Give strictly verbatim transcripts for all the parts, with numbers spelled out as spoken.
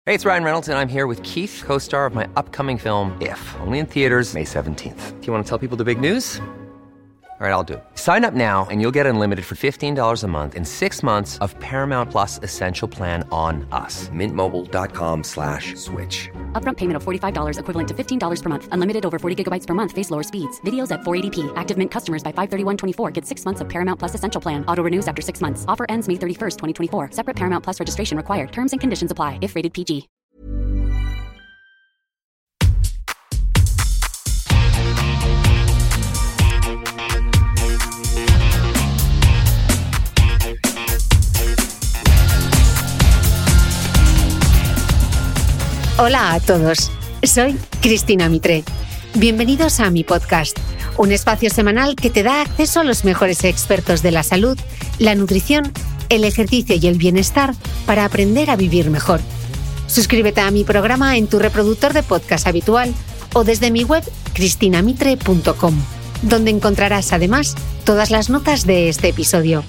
Hey, it's Ryan Reynolds, and I'm here with Keith, co-star of my upcoming film, If, only in theaters May seventeenth. Do you want to tell people the big news? All right, I'll do it. Sign up now and you'll get unlimited for fifteen dollars a month and six months of Paramount Plus Essential Plan on us. Mint Mobile dot com slash switch. Upfront payment of forty-five dollars equivalent to fifteen dollars per month. Unlimited over forty gigabytes per month. Face lower speeds. Videos at four eighty p. Active Mint customers by five thirty-one twenty-four get six months of Paramount Plus Essential Plan. Auto renews after six months. Offer ends May thirty-first, twenty twenty-four. Separate Paramount Plus registration required. Terms and conditions apply if rated P G. Hola a todos, soy Cristina Mitre. Bienvenidos a mi podcast, un espacio semanal que te da acceso a los mejores expertos de la salud, la nutrición, el ejercicio y el bienestar para aprender a vivir mejor. Suscríbete a mi programa en tu reproductor de podcast habitual o desde mi web cristina mitre punto com, donde encontrarás además todas las notas de este episodio.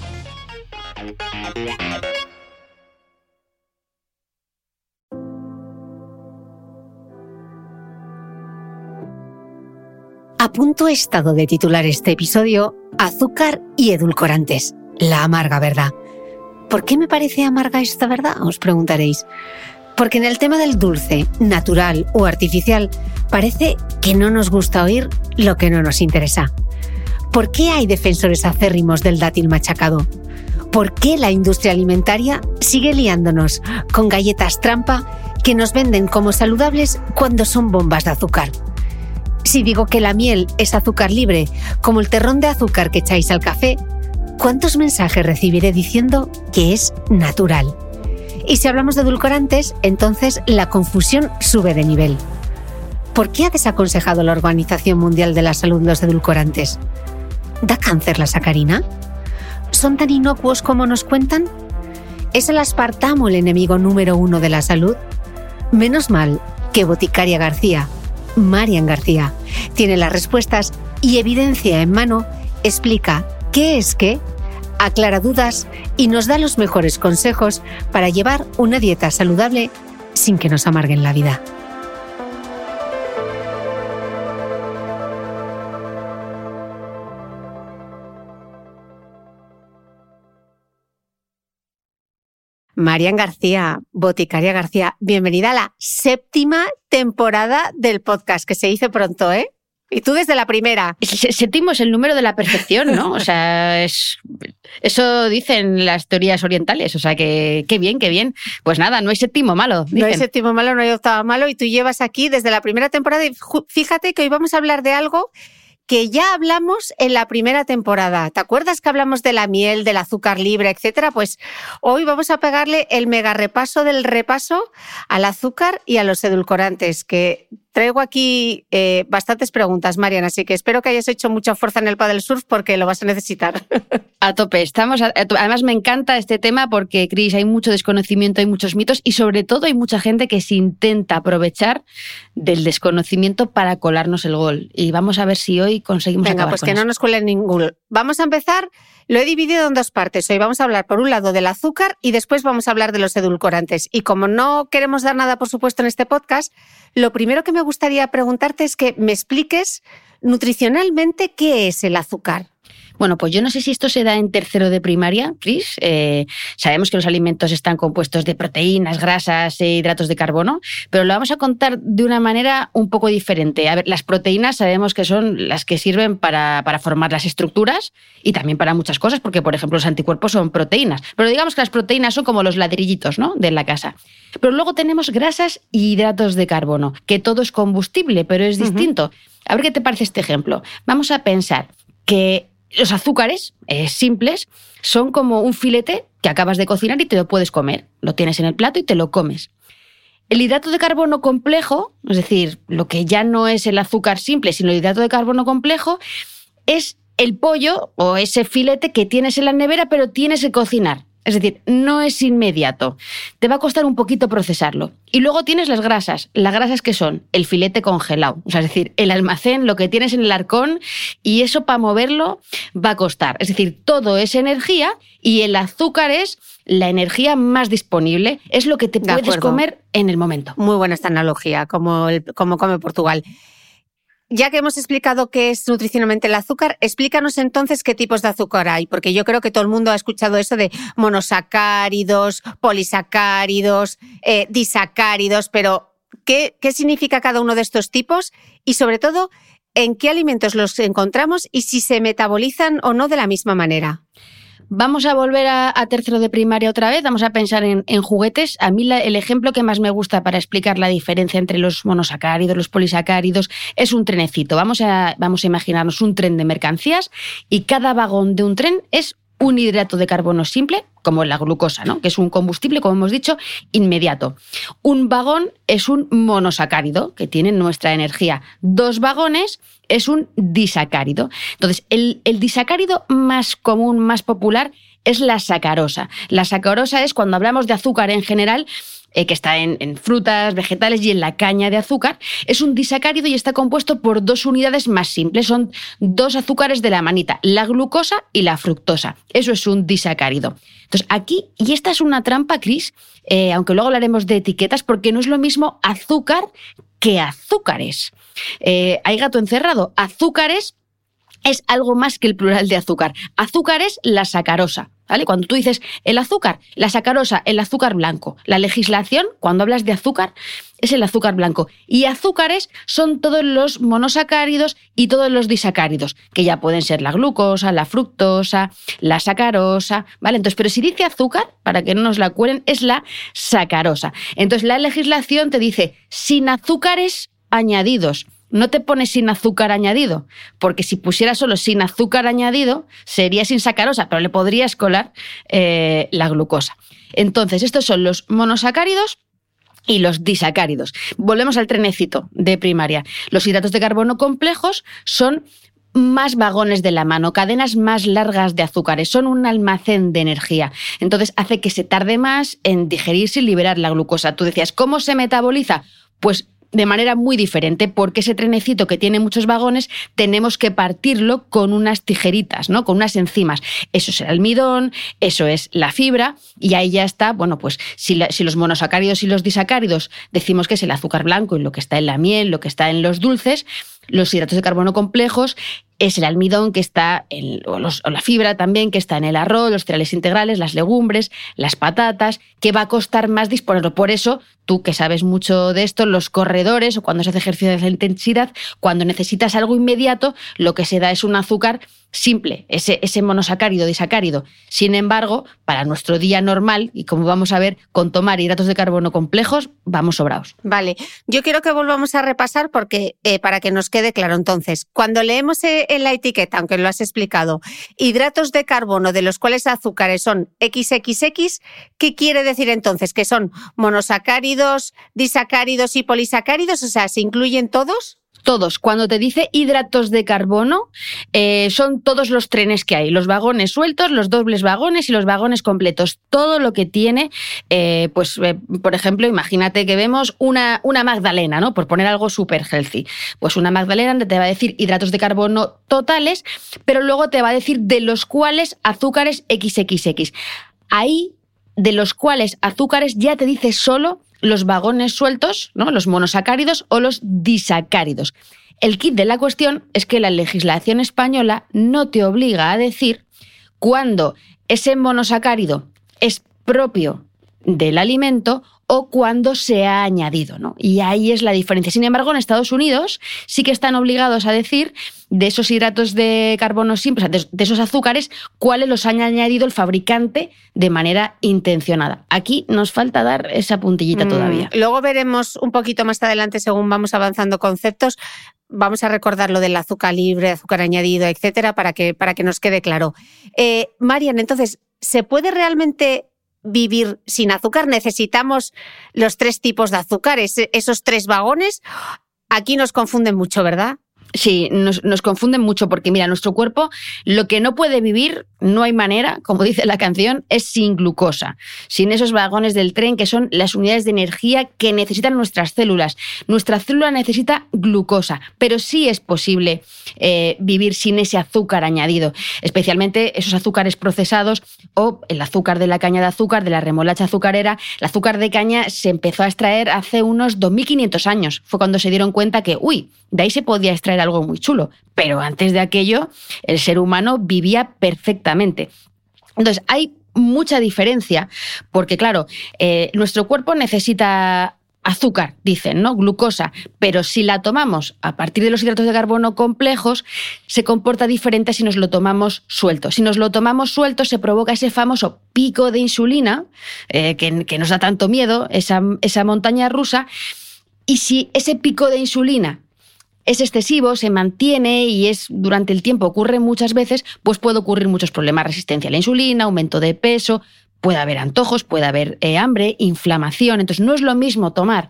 A punto he estado de titular este episodio Azúcar y edulcorantes, la amarga verdad. ¿Por qué me parece amarga esta verdad? Os preguntaréis. Porque en el tema del dulce, natural o artificial, parece que no nos gusta oír lo que no nos interesa. ¿Por qué hay defensores acérrimos del dátil machacado? ¿Por qué la industria alimentaria sigue liándonos con galletas trampa que nos venden como saludables cuando son bombas de azúcar? Si digo que la miel es azúcar libre, como el terrón de azúcar que echáis al café, ¿cuántos mensajes recibiré diciendo que es natural? Y si hablamos de edulcorantes, entonces la confusión sube de nivel. ¿Por qué ha desaconsejado la Organización Mundial de la Salud los edulcorantes? ¿Da cáncer la sacarina? ¿Son tan inocuos como nos cuentan? ¿Es el aspartamo el enemigo número uno de la salud? Menos mal que Boticaria García, Marian García, tiene las respuestas y evidencia en mano, explica qué es qué, aclara dudas y nos da los mejores consejos para llevar una dieta saludable sin que nos amarguen la vida. Marian García, Boticaria García, bienvenida a la séptima temporada del podcast, que se dice pronto, ¿eh? Y tú desde la primera. Séptimo es el número de la perfección, ¿no? O sea, es, eso dicen las teorías orientales. O sea, que qué bien, qué bien. Pues nada, no hay séptimo malo, dicen. No hay séptimo malo, no hay octavo malo, y tú llevas aquí desde la primera temporada. Y fíjate que hoy vamos a hablar de algo que ya hablamos en la primera temporada. ¿Te acuerdas que hablamos de la miel, del azúcar libre, etcétera? Pues hoy vamos a pegarle el mega repaso del repaso al azúcar y a los edulcorantes, que traigo aquí eh, bastantes preguntas, Marian, así que espero que hayas hecho mucha fuerza en el paddle surf porque lo vas a necesitar. A tope, estamos. A, a tope. Además me encanta este tema porque, Cris, hay mucho desconocimiento, hay muchos mitos y sobre todo hay mucha gente que se intenta aprovechar del desconocimiento para colarnos el gol. Y vamos a ver si hoy conseguimos Venga, acabar pues con que eso. no nos cuelen ningún. Vamos a empezar, lo he dividido en dos partes. Hoy vamos a hablar por un lado del azúcar y después vamos a hablar de los edulcorantes. Y como no queremos dar nada, por supuesto, en este podcast, lo primero que me gustaría preguntarte es que me expliques nutricionalmente qué es el azúcar. Bueno, pues yo no sé si esto se da en tercero de primaria, Cris. Eh, sabemos que los alimentos están compuestos de proteínas, grasas e hidratos de carbono, pero lo vamos a contar de una manera un poco diferente. A ver, las proteínas sabemos que son las que sirven para, para formar las estructuras y también para muchas cosas, porque, por ejemplo, los anticuerpos son proteínas. Pero digamos que las proteínas son como los ladrillitos, ¿no?, de la casa. Pero luego tenemos grasas y hidratos de carbono, que todo es combustible, pero es distinto. Uh-huh. A ver qué te parece este ejemplo. Vamos a pensar que los azúcares eh, simples son como un filete que acabas de cocinar y te lo puedes comer. Lo tienes en el plato y te lo comes. El hidrato de carbono complejo, es decir, lo que ya no es el azúcar simple, sino el hidrato de carbono complejo, es el pollo o ese filete que tienes en la nevera, pero tienes que cocinar. Es decir, no es inmediato. Te va a costar un poquito procesarlo. Y luego tienes las grasas. ¿Las grasas qué son? El filete congelado. O sea, es decir, el almacén, lo que tienes en el arcón, y eso para moverlo va a costar. Es decir, todo es energía y el azúcar es la energía más disponible. Es lo que te puedes comer en el momento. Muy buena esta analogía, como, el, como come Portugal. Ya que hemos explicado qué es nutricionalmente el azúcar, explícanos entonces qué tipos de azúcar hay, porque yo creo que todo el mundo ha escuchado eso de monosacáridos, polisacáridos, eh, disacáridos, pero ¿qué, qué significa cada uno de estos tipos? Y sobre todo, ¿en qué alimentos los encontramos y si se metabolizan o no de la misma manera? Vamos a volver a, a tercero de primaria otra vez, vamos a pensar en, en juguetes. A mí la, el ejemplo que más me gusta para explicar la diferencia entre los monosacáridos, los polisacáridos, es un trenecito. Vamos a, vamos a imaginarnos un tren de mercancías y cada vagón de un tren es un hidrato de carbono simple, como la glucosa, ¿no? Que es un combustible, como hemos dicho, inmediato. Un vagón es un monosacárido, que tiene nuestra energía. Dos vagones es un disacárido. Entonces, el, el disacárido más común, más popular, es la sacarosa. La sacarosa es, cuando hablamos de azúcar en general, eh, que está en, en frutas, vegetales y en la caña de azúcar, es un disacárido y está compuesto por dos unidades más simples. Son dos azúcares de la manita, la glucosa y la fructosa. Eso es un disacárido. Entonces, aquí, y esta es una trampa, Cris, eh, aunque luego hablaremos de etiquetas, porque no es lo mismo azúcar que azúcares. Eh, hay gato encerrado. Azúcares es algo más que el plural de azúcar. Azúcar es la sacarosa, ¿vale? Cuando tú dices el azúcar, la sacarosa, el azúcar blanco. La legislación, cuando hablas de azúcar, es el azúcar blanco. Y azúcares son todos los monosacáridos y todos los disacáridos, que ya pueden ser la glucosa, la fructosa, la sacarosa, ¿vale? Entonces, pero si dice azúcar, para que no nos la cuelen, es la sacarosa. Entonces, la legislación te dice sin azúcares añadidos. No te pones sin azúcar añadido, porque si pusiera solo sin azúcar añadido, sería sin sacarosa, pero le podrías colar eh, la glucosa. Entonces, estos son los monosacáridos y los disacáridos. Volvemos al trenecito de primaria. Los hidratos de carbono complejos son más vagones de la mano, cadenas más largas de azúcares, son un almacén de energía. Entonces, hace que se tarde más en digerirse y liberar la glucosa. Tú decías, ¿cómo se metaboliza? Pues de manera muy diferente, porque ese trenecito que tiene muchos vagones tenemos que partirlo con unas tijeritas, ¿no? Con unas enzimas. Eso es el almidón, eso es la fibra, y ahí ya está, bueno, pues si, la, si los monosacáridos y los disacáridos decimos que es el azúcar blanco y lo que está en la miel, lo que está en los dulces, los hidratos de carbono complejos es el almidón que está en, o, los, o la fibra también que está en el arroz, los cereales integrales, las legumbres, las patatas, que va a costar más disponerlo. Por eso, tú que sabes mucho de esto, los corredores o cuando se hace ejercicio de alta intensidad, cuando necesitas algo inmediato, lo que se da es un azúcar simple, ese, ese monosacárido, disacárido. Sin embargo, para nuestro día normal, y como vamos a ver, con tomar hidratos de carbono complejos, vamos sobrados. Vale, yo quiero que volvamos a repasar porque eh, para que nos quede claro. Entonces, cuando leemos en la etiqueta, aunque lo has explicado, hidratos de carbono de los cuales azúcares son equis equis equis, ¿qué quiere decir entonces? ¿Que son monosacáridos, disacáridos y polisacáridos? O sea, ¿se incluyen todos? Todos. Cuando te dice hidratos de carbono, eh, son todos los trenes que hay. Los vagones sueltos, los dobles vagones y los vagones completos. Todo lo que tiene, eh, pues, eh, por ejemplo, imagínate que vemos una, una magdalena, ¿no? Por poner algo súper healthy. Pues una magdalena te va a decir hidratos de carbono totales, pero luego te va a decir de los cuales azúcares equis equis equis. Ahí, de los cuales azúcares, ya te dice solo los vagones sueltos, ¿no? Los monosacáridos o los disacáridos. El kit de la cuestión es que la legislación española no te obliga a decir cuándo ese monosacárido es propio del alimento o cuando se ha añadido, ¿no? Y ahí es la diferencia. Sin embargo, en Estados Unidos sí que están obligados a decir de esos hidratos de carbono simples, de esos azúcares, cuáles los ha añadido el fabricante de manera intencionada. Aquí nos falta dar esa puntillita mm, todavía. Luego veremos un poquito más adelante, según vamos avanzando conceptos, vamos a recordar lo del azúcar libre, azúcar añadido, etcétera, para que, para que nos quede claro. Eh, Marian, entonces, ¿se puede realmente vivir sin azúcar? ¿Necesitamos los tres tipos de azúcar, esos tres vagones? Aquí nos confunden mucho, ¿verdad? Sí, nos, nos confunden mucho porque, mira, nuestro cuerpo lo que no puede vivir, no hay manera, como dice la canción, es sin glucosa, sin esos vagones del tren que son las unidades de energía que necesitan nuestras células. Nuestra célula necesita glucosa, pero sí es posible eh, vivir sin ese azúcar añadido, especialmente esos azúcares procesados o el azúcar de la caña de azúcar, de la remolacha azucarera. El azúcar de caña se empezó a extraer hace unos dos mil quinientos años. Fue cuando se dieron cuenta que, uy, de ahí se podía extraer algo muy chulo, pero antes de aquello el ser humano vivía perfectamente. Entonces hay mucha diferencia porque, claro, eh, nuestro cuerpo necesita azúcar, dicen, ¿no? Glucosa, pero si la tomamos a partir de los hidratos de carbono complejos, se comporta diferente si nos lo tomamos suelto. Si nos lo tomamos suelto, se provoca ese famoso pico de insulina, eh, que, que nos da tanto miedo, esa, esa montaña rusa, y si ese pico de insulina es excesivo, se mantiene y es durante el tiempo, ocurre muchas veces, pues puede ocurrir muchos problemas, resistencia a la insulina, aumento de peso, puede haber antojos, puede haber eh, hambre, inflamación. Entonces no es lo mismo tomar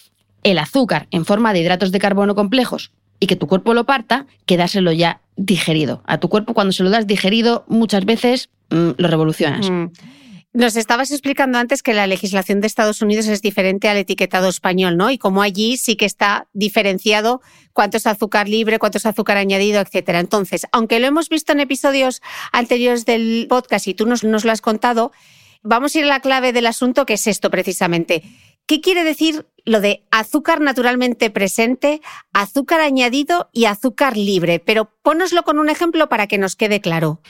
el azúcar en forma de hidratos de carbono complejos y que tu cuerpo lo parta, que dárselo ya digerido. A tu cuerpo cuando se lo das digerido muchas veces mmm, lo revolucionas. Mm. Nos estabas explicando antes que la legislación de Estados Unidos es diferente al etiquetado español, ¿no? Y como allí sí que está diferenciado cuánto es azúcar libre, cuánto es azúcar añadido, etcétera. Entonces, aunque lo hemos visto en episodios anteriores del podcast y tú nos, nos lo has contado, vamos a ir a la clave del asunto, que es esto precisamente. ¿Qué quiere decir lo de azúcar naturalmente presente, azúcar añadido y azúcar libre? Pero pónoslo con un ejemplo para que nos quede claro.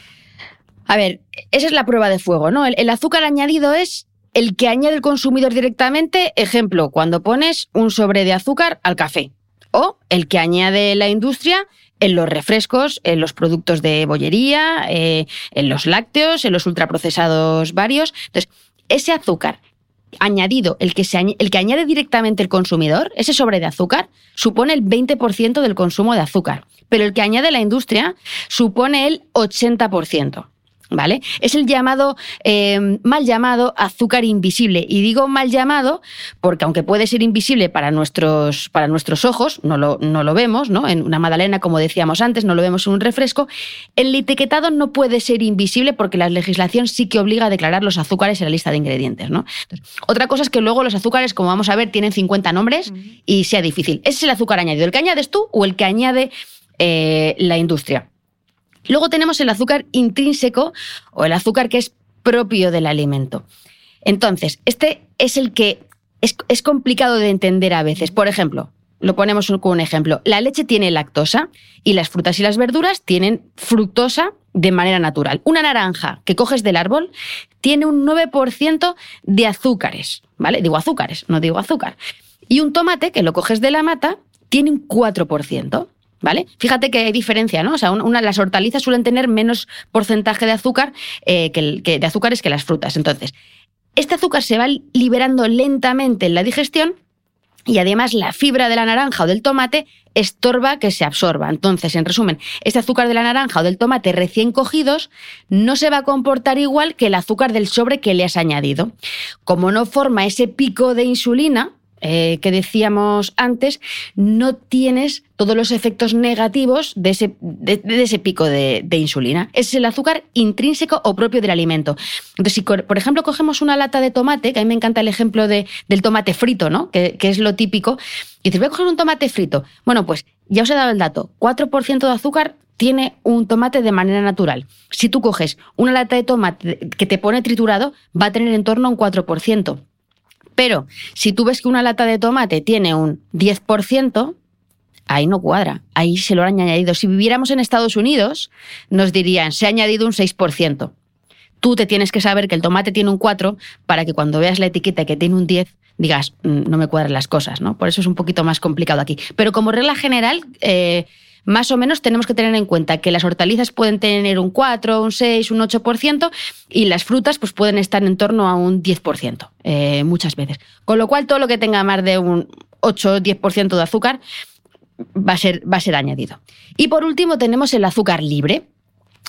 A ver, esa es la prueba de fuego, ¿no? El, el azúcar añadido es el que añade el consumidor directamente, ejemplo, cuando pones un sobre de azúcar al café, o el que añade la industria en los refrescos, en los productos de bollería, eh, en los lácteos, en los ultraprocesados varios. Entonces, ese azúcar añadido, el que, se, el que añade directamente el consumidor, ese sobre de azúcar, supone el veinte por ciento del consumo de azúcar, pero el que añade la industria supone el ochenta por ciento. ¿Vale? Es el llamado, eh, mal llamado azúcar invisible. Y digo mal llamado porque aunque puede ser invisible para nuestros, para nuestros ojos, no lo, no lo vemos, ¿no? En una magdalena, como decíamos antes, no lo vemos en un refresco. El etiquetado no puede ser invisible porque la legislación sí que obliga a declarar los azúcares en la lista de ingredientes, ¿no? Entonces, otra cosa es que luego los azúcares, como vamos a ver, tienen cincuenta nombres y sea difícil. Ese es el azúcar añadido, el que añades tú o el que añade eh, la industria. Luego tenemos el azúcar intrínseco o el azúcar que es propio del alimento. Entonces, este es el que es, es complicado de entender a veces. Por ejemplo, lo ponemos con un ejemplo. La leche tiene lactosa y las frutas y las verduras tienen fructosa de manera natural. Una naranja que coges del árbol tiene un nueve por ciento de azúcares, ¿vale? Digo azúcares, no digo azúcar. Y un tomate que lo coges de la mata tiene un cuatro por ciento. ¿Vale? Fíjate que hay diferencia, ¿no? O sea, una, las hortalizas suelen tener menos porcentaje de azúcar eh, que, que de azúcares que las frutas. Entonces, este azúcar se va liberando lentamente en la digestión y además la fibra de la naranja o del tomate estorba que se absorba. Entonces, en resumen, este azúcar de la naranja o del tomate recién cogidos no se va a comportar igual que el azúcar del sobre que le has añadido. Como no forma ese pico de insulina, Eh, que decíamos antes, no tienes todos los efectos negativos de ese, de, de ese pico de, de insulina. Es el azúcar intrínseco o propio del alimento. Entonces, si por ejemplo cogemos una lata de tomate, que a mí me encanta el ejemplo de, del tomate frito, ¿no? que, que es lo típico, y dices, voy a coger un tomate frito. Bueno, pues ya os he dado el dato, cuatro por ciento de azúcar tiene un tomate de manera natural. Si tú coges una lata de tomate que te pone triturado, va a tener en torno a un cuatro por ciento. Pero si tú ves que una lata de tomate tiene un diez por ciento, ahí no cuadra, ahí se lo han añadido. Si viviéramos en Estados Unidos, nos dirían, se ha añadido un seis por ciento. Tú te tienes que saber que el tomate tiene un cuatro para que cuando veas la etiqueta que tiene un diez, digas, no me cuadran las cosas, ¿no? Por eso es un poquito más complicado aquí. Pero como regla general, eh, más o menos tenemos que tener en cuenta que las hortalizas pueden tener un cuatro, un seis, un ocho por ciento y las frutas pues pueden estar en torno a un diez por ciento eh, muchas veces. Con lo cual todo lo que tenga más de un ocho o diez por ciento de azúcar va a ser, va a ser añadido. Y por último tenemos el azúcar libre.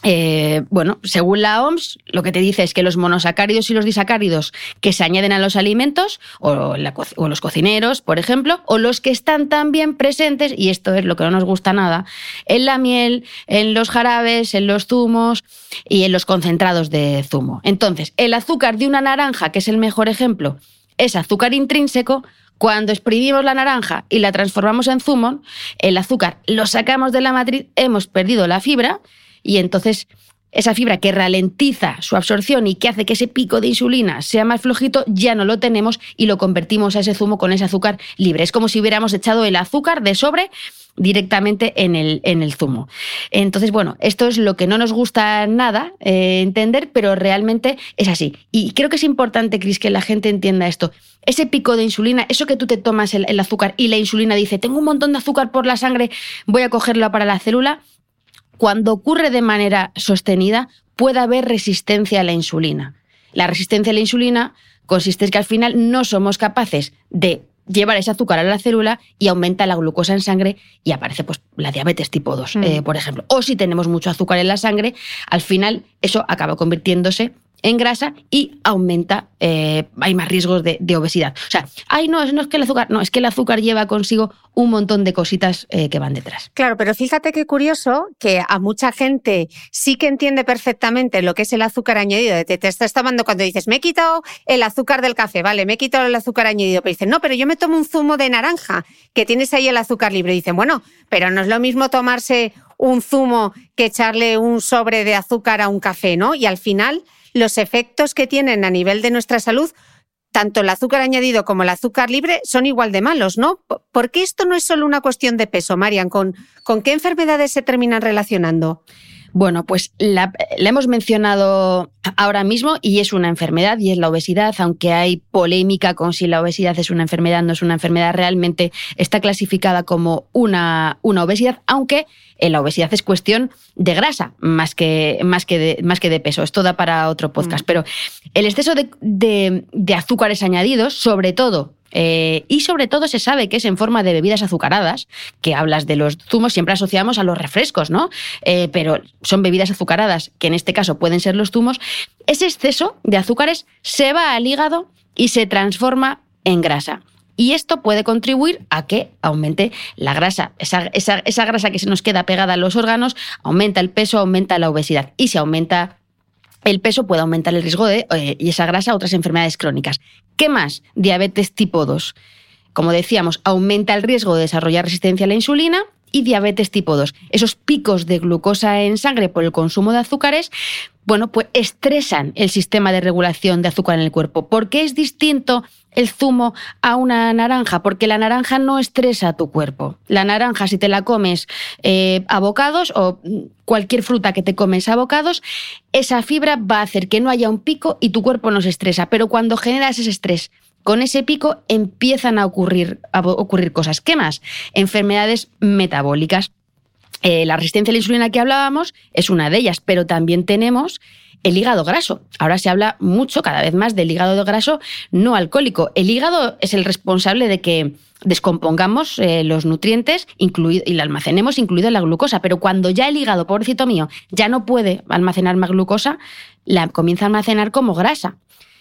Eh, bueno, según la O M S, lo que te dice es que los monosacáridos y los disacáridos que se añaden a los alimentos, o, la, o los cocineros, por ejemplo, o los que están también presentes, y esto es lo que no nos gusta nada, en la miel, en los jarabes, en los zumos y en los concentrados de zumo. Entonces, el azúcar de una naranja, que es el mejor ejemplo, es azúcar intrínseco. Cuando exprimimos la naranja y la transformamos en zumo, el azúcar lo sacamos de la matriz, hemos perdido la fibra. Y entonces esa fibra que ralentiza su absorción y que hace que ese pico de insulina sea más flojito, ya no lo tenemos y lo convertimos a ese zumo con ese azúcar libre. Es como si hubiéramos echado el azúcar de sobre directamente en el, en el zumo. Entonces, bueno, esto es lo que no nos gusta nada eh, entender, pero realmente es así. Y creo que es importante, Cris, que la gente entienda esto. Ese pico de insulina, eso que tú te tomas el, el azúcar y la insulina dice, tengo un montón de azúcar por la sangre, voy a cogerlo para la célula. Cuando ocurre de manera sostenida, puede haber resistencia a la insulina. La resistencia a la insulina consiste en que al final no somos capaces de llevar ese azúcar a la célula y aumenta la glucosa en sangre y aparece pues, la diabetes tipo dos, mm. eh, por ejemplo. O si tenemos mucho azúcar en la sangre, al final eso acaba convirtiéndose en grasa y aumenta, eh, hay más riesgos de, de obesidad. O sea, ay, no, no es que el azúcar, no, es que el azúcar lleva consigo un montón de cositas eh, que van detrás. Claro, pero fíjate qué curioso que a mucha gente sí que entiende perfectamente lo que es el azúcar añadido. Te, te estás tomando cuando dices, me he quitado el azúcar del café, vale, me he quitado el azúcar añadido, pero dicen, no, pero yo me tomo un zumo de naranja, que tienes ahí el azúcar libre. Y dicen, bueno, pero no es lo mismo tomarse un zumo que echarle un sobre de azúcar a un café, ¿no? Y al final, los efectos que tienen a nivel de nuestra salud, tanto el azúcar añadido como el azúcar libre, son igual de malos, ¿no? ¿Por qué esto no es solo una cuestión de peso, Marian? ¿Con, con qué enfermedades se terminan relacionando? Bueno, pues la, la hemos mencionado ahora mismo y es una enfermedad y es la obesidad, aunque hay polémica con si la obesidad es una enfermedad, no es una enfermedad, realmente está clasificada como una, una obesidad, aunque la obesidad es cuestión de grasa más que, más que, de, más que de peso. Esto da para otro podcast, mm. pero el exceso de, de, de azúcares añadidos, sobre todo, Eh, y sobre todo se sabe que es en forma de bebidas azucaradas, que hablas de los zumos, siempre asociamos a los refrescos, ¿no? Eh, pero son bebidas azucaradas, que en este caso pueden ser los zumos. Ese exceso de azúcares se va al hígado y se transforma en grasa. Y esto puede contribuir a que aumente la grasa. Esa, esa, esa grasa que se nos queda pegada a los órganos, aumenta el peso, aumenta la obesidad. Y si aumenta el peso, puede aumentar el riesgo de eh, y esa grasa a otras enfermedades crónicas. ¿Qué más? Diabetes tipo dos. Como decíamos, aumenta el riesgo de desarrollar resistencia a la insulina y diabetes tipo dos. Esos picos de glucosa en sangre por el consumo de azúcares, bueno, pues estresan el sistema de regulación de azúcar en el cuerpo. ¿Por qué es distinto el zumo a una naranja? Porque la naranja no estresa a tu cuerpo. La naranja, si te la comes eh, a bocados o cualquier fruta que te comes a bocados, esa fibra va a hacer que no haya un pico y tu cuerpo no se estresa. Pero cuando generas ese estrés, con ese pico empiezan a ocurrir, a ocurrir cosas. ¿Qué más? Enfermedades metabólicas. Eh, la resistencia a la insulina que hablábamos es una de ellas, pero también tenemos el hígado graso. Ahora se habla mucho, cada vez más, del hígado graso no alcohólico. El hígado es el responsable de que descompongamos eh, los nutrientes incluido, y la almacenemos, incluida la glucosa. Pero cuando ya el hígado, pobrecito mío, ya no puede almacenar más glucosa, la comienza a almacenar como grasa.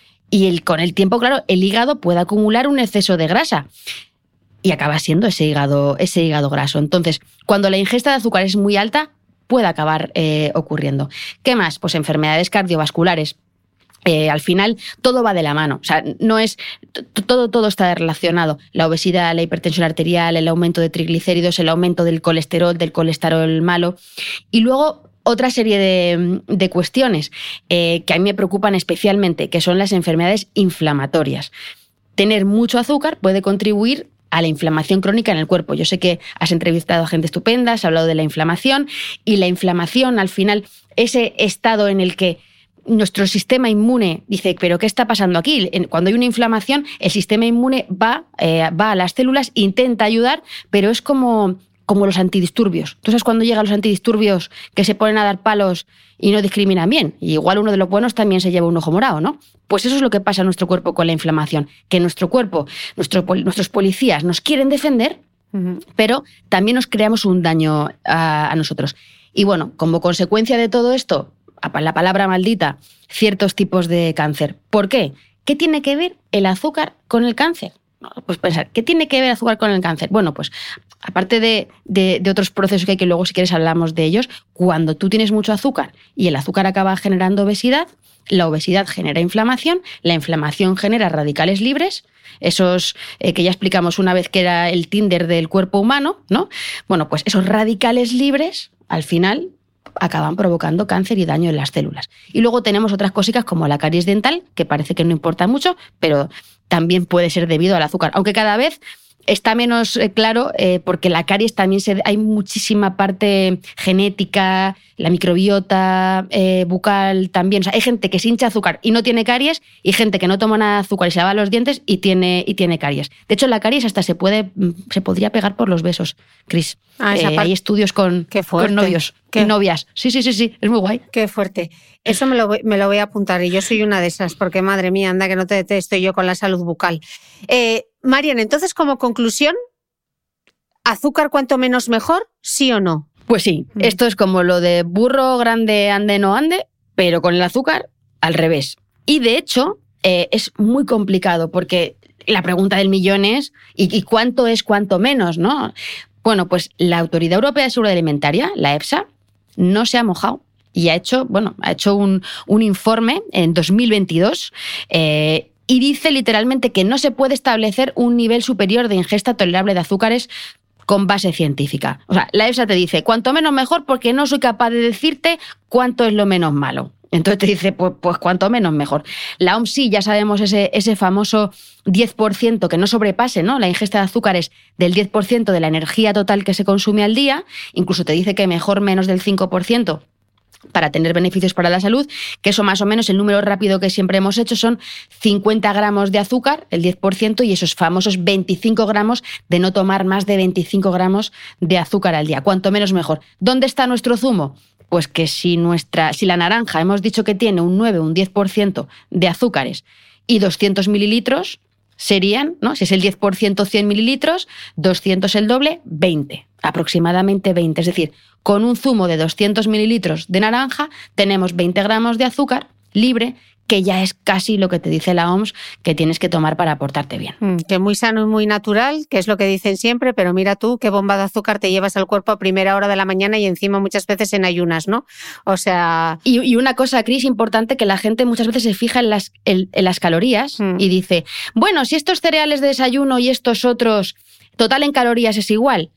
Y el, con el tiempo, claro, el hígado puede acumular un exceso de grasa y acaba siendo ese hígado, ese hígado graso. Entonces, cuando la ingesta de azúcar es muy alta, puede acabar eh, ocurriendo. ¿Qué más? Pues enfermedades cardiovasculares. Eh, al final, todo va de la mano. O sea, no es, todo, todo está relacionado. La obesidad, la hipertensión arterial, el aumento de triglicéridos, el aumento del colesterol, del colesterol malo. Y luego, otra serie de, de cuestiones eh, que a mí me preocupan especialmente, que son las enfermedades inflamatorias. Tener mucho azúcar puede contribuir a la inflamación crónica en el cuerpo. Yo sé que has entrevistado a gente estupenda, has hablado de la inflamación, y la inflamación, al final, ese estado en el que nuestro sistema inmune dice, ¿pero qué está pasando aquí? Cuando hay una inflamación, el sistema inmune va, eh, va a las células, intenta ayudar, pero es como, como los antidisturbios. ¿Tú sabes cuando llegan los antidisturbios que se ponen a dar palos y no discriminan bien? Y igual uno de los buenos también se lleva un ojo morado, ¿no? Pues eso es lo que pasa en nuestro cuerpo con la inflamación, que nuestro cuerpo, nuestro, nuestros policías nos quieren defender, uh-huh. pero también nos creamos un daño a, a nosotros. Y bueno, como consecuencia de todo esto, la palabra maldita, ciertos tipos de cáncer. ¿Por qué? ¿Qué tiene que ver el azúcar con el cáncer? Pues pensar, ¿qué tiene que ver el azúcar con el cáncer? Bueno, pues aparte de, de, de otros procesos que hay que luego, si quieres, hablamos de ellos, cuando tú tienes mucho azúcar y el azúcar acaba generando obesidad, la obesidad genera inflamación, la inflamación genera radicales libres, esos eh, que ya explicamos una vez que era el Tinder del cuerpo humano, ¿no? Bueno, pues esos radicales libres, al final, acaban provocando cáncer y daño en las células. Y luego tenemos otras cositas como la caries dental, que parece que no importa mucho, pero también puede ser debido al azúcar, aunque cada vez está menos claro eh, porque la caries también se, hay muchísima parte genética, la microbiota eh, bucal también. O sea, hay gente que se hincha azúcar y no tiene caries y gente que no toma nada de azúcar y se lava los dientes y tiene, y tiene caries. De hecho, la caries hasta se puede se podría pegar por los besos, Cris. Ah, eh, hay estudios con, con novios Qué... y novias. Sí, sí, sí, sí, es muy guay. Qué fuerte. Eso me lo, voy, me lo voy a apuntar y yo soy una de esas porque, madre mía, anda que no te detesto yo con la salud bucal. Eh, Marian, entonces, como conclusión, ¿azúcar cuanto menos mejor, sí o no? Pues sí, mm. esto es como lo de burro grande ande no ande, pero con el azúcar al revés. Y de hecho, eh, es muy complicado porque la pregunta del millón es ¿y, y cuánto es cuánto menos, no? Bueno, pues la Autoridad Europea de Seguridad Alimentaria, la EFSA, no se ha mojado y ha hecho, bueno, ha hecho un, un informe en dos mil veintidós eh, y dice literalmente que no se puede establecer un nivel superior de ingesta tolerable de azúcares con base científica. O sea, la EFSA te dice, cuanto menos mejor, porque no soy capaz de decirte cuánto es lo menos malo. Entonces te dice, pues, pues cuanto menos mejor. La O M S sí, ya sabemos ese, ese famoso diez por ciento que no sobrepase, ¿no? La ingesta de azúcares del diez por ciento de la energía total que se consume al día. Incluso te dice que mejor menos del cinco por ciento para tener beneficios para la salud, que eso más o menos el número rápido que siempre hemos hecho son cincuenta gramos de azúcar, el diez por ciento, y esos famosos veinticinco gramos de no tomar más de veinticinco gramos de azúcar al día. Cuanto menos mejor. ¿Dónde está nuestro zumo? Pues que si, nuestra, si la naranja hemos dicho que tiene un nueve, un diez por ciento de azúcares y doscientos mililitros, serían, ¿no? Si es el diez por ciento cien mililitros, doscientos el doble, veinte. Aproximadamente veinte. Es decir, con un zumo de doscientos mililitros de naranja tenemos veinte gramos de azúcar libre, que ya es casi lo que te dice la O M S que tienes que tomar para portarte bien. Mm, que muy sano y muy natural, que es lo que dicen siempre, pero mira tú qué bomba de azúcar te llevas al cuerpo a primera hora de la mañana y encima muchas veces en ayunas, ¿no? O sea... Y, y una cosa, Cris, importante, que la gente muchas veces se fija en las, en, en las calorías mm. y dice, bueno, si estos cereales de desayuno y estos otros, total en calorías es igual.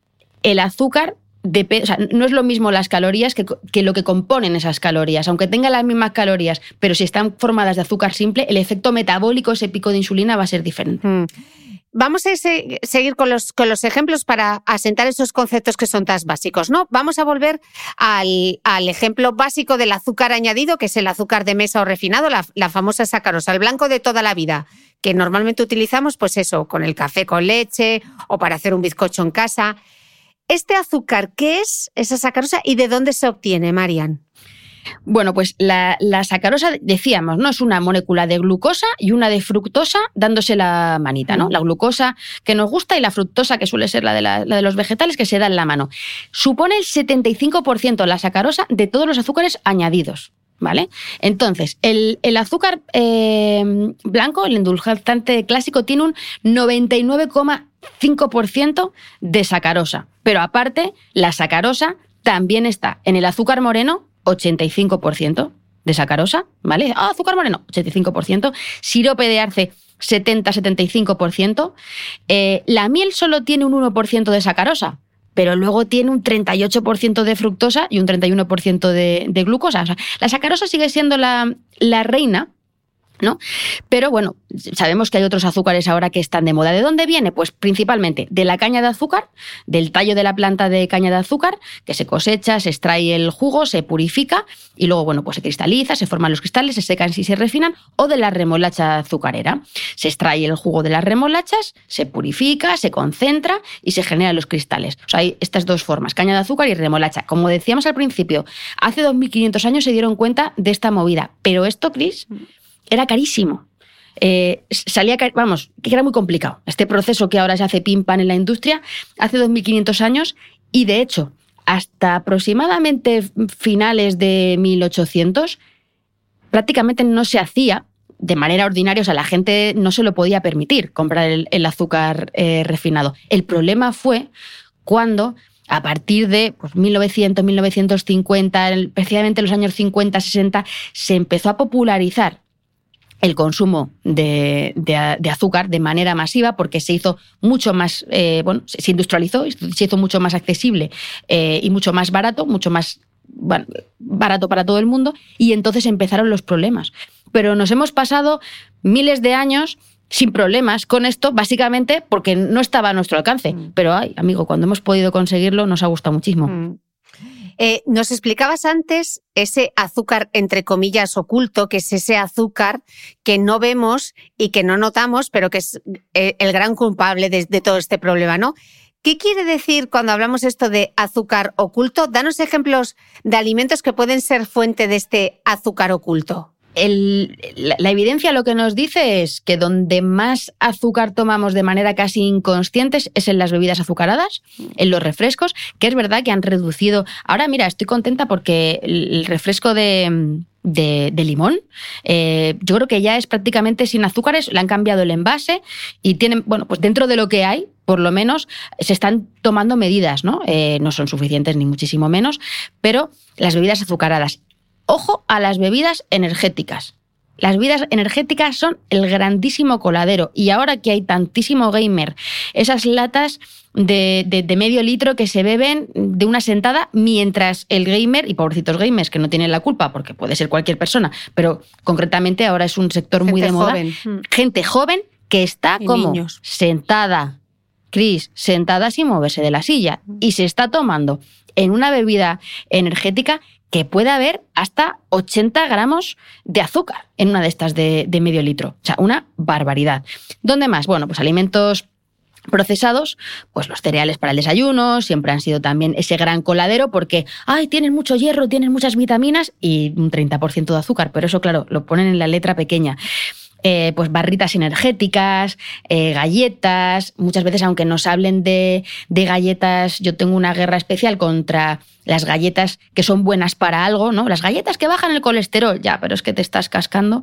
El azúcar... Dep- o sea, no es lo mismo las calorías que, que lo que componen esas calorías. Aunque tengan las mismas calorías, pero si están formadas de azúcar simple, el efecto metabólico, ese pico de insulina, va a ser diferente. Mm. Vamos a ese, seguir con los, con los ejemplos para asentar esos conceptos que son tan básicos, ¿no? Vamos a volver al, al ejemplo básico del azúcar añadido, que es el azúcar de mesa o refinado, la, la famosa sacarosa, el blanco de toda la vida, que normalmente utilizamos, pues eso, con el café con leche o para hacer un bizcocho en casa. ¿Este azúcar qué es, esa sacarosa, y de dónde se obtiene, Marian? Bueno, pues la, la sacarosa, decíamos, ¿no? Es una molécula de glucosa y una de fructosa dándose la manita, ¿no? La glucosa que nos gusta y la fructosa, que suele ser la de, la, la de los vegetales, que se da en la mano. Supone el setenta y cinco por ciento la sacarosa de todos los azúcares añadidos, ¿vale? Entonces, el, el azúcar eh, blanco, el endulzante clásico, tiene un noventa y nueve coma cinco por ciento de sacarosa. Pero aparte, la sacarosa también está en el azúcar moreno, ochenta y cinco por ciento de sacarosa, ¿vale? Ah, azúcar moreno, ochenta y cinco por ciento. Sirope de arce, setenta a setenta y cinco por ciento. Eh, la miel solo tiene un uno por ciento de sacarosa, pero luego tiene un treinta y ocho por ciento de fructosa y un treinta y uno por ciento de, de glucosa. O sea, la sacarosa sigue siendo la, la reina, ¿no? Pero bueno, sabemos que hay otros azúcares ahora que están de moda. ¿De dónde viene? Pues principalmente de la caña de azúcar, del tallo de la planta de caña de azúcar, que se cosecha, se extrae el jugo, se purifica y luego, bueno, pues se cristaliza, se forman los cristales, se secan y se refinan, o de la remolacha azucarera. Se extrae el jugo de las remolachas, se purifica, se concentra y se generan los cristales. O sea, hay estas dos formas, caña de azúcar y remolacha. Como decíamos al principio, hace dos mil quinientos años se dieron cuenta de esta movida, pero esto, Cris, era carísimo. Eh, salía, vamos, que era muy complicado. Este proceso que ahora se hace pim pam en la industria, hace dos mil quinientos años, y de hecho, hasta aproximadamente finales de mil ochocientos prácticamente no se hacía de manera ordinaria, o sea, la gente no se lo podía permitir comprar el, el azúcar eh, refinado. El problema fue cuando, a partir de pues, mil novecientos, mil novecientos cincuenta, especialmente en los años cincuenta, sesenta, se empezó a popularizar el consumo de, de, de azúcar de manera masiva porque se hizo mucho más, eh, bueno, se industrializó, se hizo mucho más accesible eh, y mucho más barato, mucho más bueno, barato para todo el mundo, y entonces empezaron los problemas. Pero nos hemos pasado miles de años sin problemas con esto, básicamente porque no estaba a nuestro alcance. Mm. Pero, ay, amigo, cuando hemos podido conseguirlo nos ha gustado muchísimo. Mm. Eh, nos explicabas antes ese azúcar, entre comillas, oculto, que es ese azúcar que no vemos y que no notamos, pero que es el gran culpable de, de todo este problema, ¿no? ¿Qué quiere decir cuando hablamos esto de azúcar oculto? Danos ejemplos de alimentos que pueden ser fuente de este azúcar oculto. El, la, la evidencia lo que nos dice es que donde más azúcar tomamos de manera casi inconsciente es en las bebidas azucaradas, en los refrescos, que es verdad que han reducido. Ahora, mira, estoy contenta porque el refresco de... De, de limón, eh, yo creo que ya es prácticamente sin azúcares, le han cambiado el envase y tienen, bueno, pues dentro de lo que hay, por lo menos, se están tomando medidas, ¿no? Eh, no son suficientes ni muchísimo menos, pero las bebidas azucaradas. Ojo a las bebidas energéticas. Las bebidas energéticas son el grandísimo coladero, y ahora que hay tantísimo gamer, esas latas de, de, de medio litro que se beben de una sentada, mientras el gamer, y pobrecitos gamers que no tienen la culpa porque puede ser cualquier persona, pero concretamente ahora es un sector gente muy de moda, joven. gente joven que está y como niños. sentada, Cris, sentada sin moverse de la silla, y se está tomando en una bebida energética que puede haber hasta ochenta gramos de azúcar en una de estas de, de medio litro. O sea, una barbaridad. ¿Dónde más? Bueno, pues alimentos procesados, pues los cereales para el desayuno siempre han sido también ese gran coladero porque, ay, tienen mucho hierro, tienen muchas vitaminas y un treinta por ciento de azúcar, pero eso, claro, lo ponen en la letra pequeña. Eh, pues barritas energéticas, eh, galletas, muchas veces aunque nos hablen de, de galletas, yo tengo una guerra especial contra las galletas que son buenas para algo, ¿no? Las galletas que bajan el colesterol, ya, pero es que te estás cascando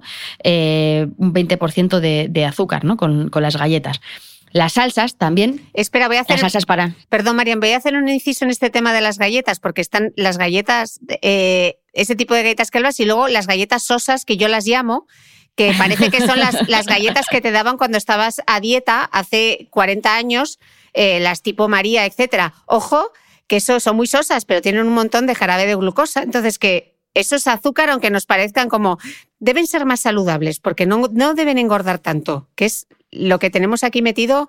eh, un veinte por ciento de, de azúcar, ¿no? Con, con las galletas. Las salsas también. Espera, voy a hacer... Las salsas para... Perdón, Marian, voy a hacer un inciso en este tema de las galletas, porque están las galletas, eh, ese tipo de galletas que hablas, y luego las galletas sosas, que yo las llamo, que parece que son las, las galletas que te daban cuando estabas a dieta hace cuarenta años, eh, las tipo María, etcétera. Ojo, que eso son muy sosas, pero tienen un montón de jarabe de glucosa. Entonces, que eso es azúcar, aunque nos parezcan como... Deben ser más saludables, porque no, no deben engordar tanto, que es lo que tenemos aquí metido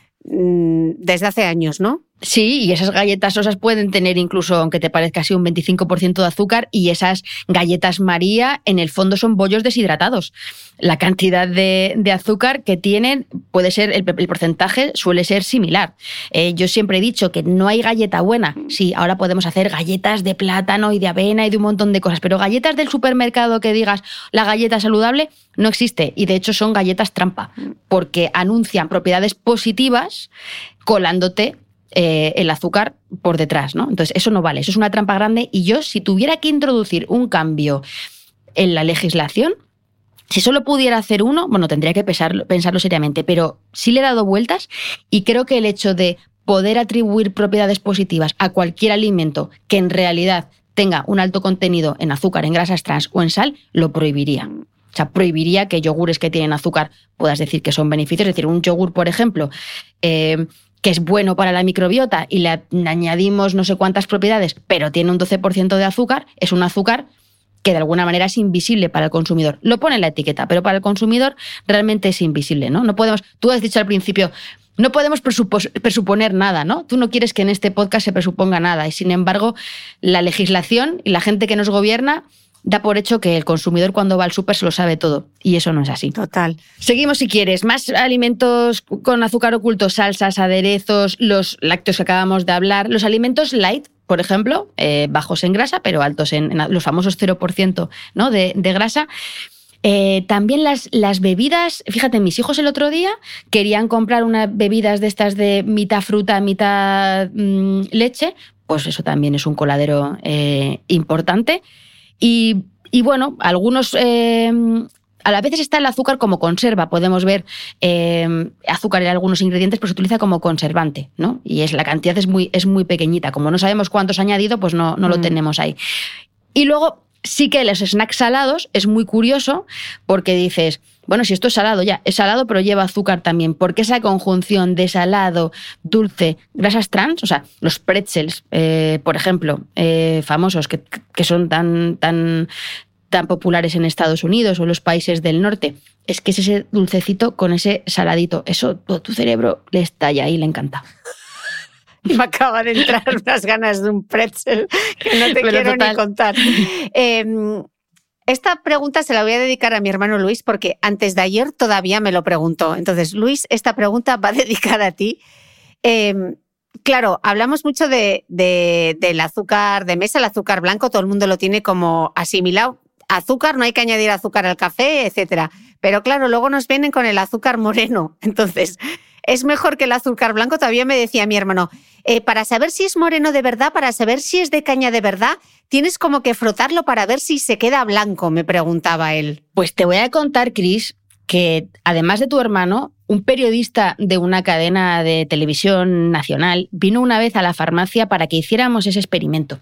mmm, desde hace años, ¿no? Sí, y esas galletas sosas pueden tener incluso, aunque te parezca así, un veinticinco por ciento de azúcar, y esas galletas María en el fondo son bollos deshidratados. La cantidad de, de azúcar que tienen puede ser, el, el porcentaje suele ser similar. Eh, yo siempre he dicho que no hay galleta buena. Sí, ahora podemos hacer galletas de plátano y de avena y de un montón de cosas, pero galletas del supermercado que digas la galleta saludable no existe, y de hecho son galletas trampa, porque anuncian propiedades positivas colándote Eh, el azúcar por detrás, ¿no? Entonces, eso no vale, eso es una trampa grande, y yo, si tuviera que introducir un cambio en la legislación, si solo pudiera hacer uno, bueno, tendría que pensarlo, pensarlo seriamente, pero sí le he dado vueltas, y creo que el hecho de poder atribuir propiedades positivas a cualquier alimento que en realidad tenga un alto contenido en azúcar, en grasas trans o en sal, lo prohibiría. O sea, prohibiría que yogures que tienen azúcar puedas decir que son beneficios. Es decir, un yogur, por ejemplo, eh, que es bueno para la microbiota y le añadimos no sé cuántas propiedades, pero tiene un doce por ciento de azúcar, es un azúcar que de alguna manera es invisible para el consumidor. Lo pone en la etiqueta, pero para el consumidor realmente es invisible, ¿no? No podemos, tú has dicho al principio, no podemos presupos, presuponer nada, ¿no? Tú no quieres que en este podcast se presuponga nada, y sin embargo la legislación y la gente que nos gobierna da por hecho que el consumidor cuando va al súper se lo sabe todo, y eso no es así. Total. Seguimos si quieres. Más alimentos con azúcar oculto, salsas, aderezos, los lácteos que acabamos de hablar, los alimentos light, por ejemplo, eh, bajos en grasa, pero altos en, en los famosos cero por ciento, ¿no? de, de grasa. Eh, también las, las bebidas, fíjate, mis hijos el otro día querían comprar unas bebidas de estas de mitad fruta, mitad mmm, leche, pues eso también es un coladero eh, importante. Y, y bueno, algunos... Eh, a veces está el azúcar como conserva. Podemos ver eh, azúcar en algunos ingredientes, pero se utiliza como conservante, ¿no? Y es, la cantidad es muy, es muy pequeñita. Como no sabemos cuántos ha añadido, pues no, no mm. lo tenemos ahí. Y luego sí que los snacks salados es muy curioso porque dices, bueno, si esto es salado ya, es salado pero lleva azúcar también. Porque esa conjunción de salado, dulce, grasas trans, o sea, los pretzels, eh, por ejemplo, eh, famosos, que, que son tan... tan tan populares en Estados Unidos o en los países del norte, es que es ese dulcecito con ese saladito. Eso todo tu cerebro le estalla y le encanta. Me acaban de entrar unas ganas de un pretzel que no te Pero quiero total. ni contar. Eh, esta pregunta se la voy a dedicar a mi hermano Luis porque antes de ayer todavía me lo preguntó. Entonces, Luis, esta pregunta va dedicada a ti. Eh, Claro, hablamos mucho de, de, del azúcar de mesa, el azúcar blanco, todo el mundo lo tiene como asimilado. Azúcar, no hay que añadir azúcar al café, etcétera. Pero claro, luego nos vienen con el azúcar moreno. Entonces, es mejor que el azúcar blanco. Todavía me decía mi hermano, eh, para saber si es moreno de verdad, para saber si es de caña de verdad, tienes como que frotarlo para ver si se queda blanco, me preguntaba él. Pues te voy a contar, Cris, que además de tu hermano, un periodista de una cadena de televisión nacional vino una vez a la farmacia para que hiciéramos ese experimento.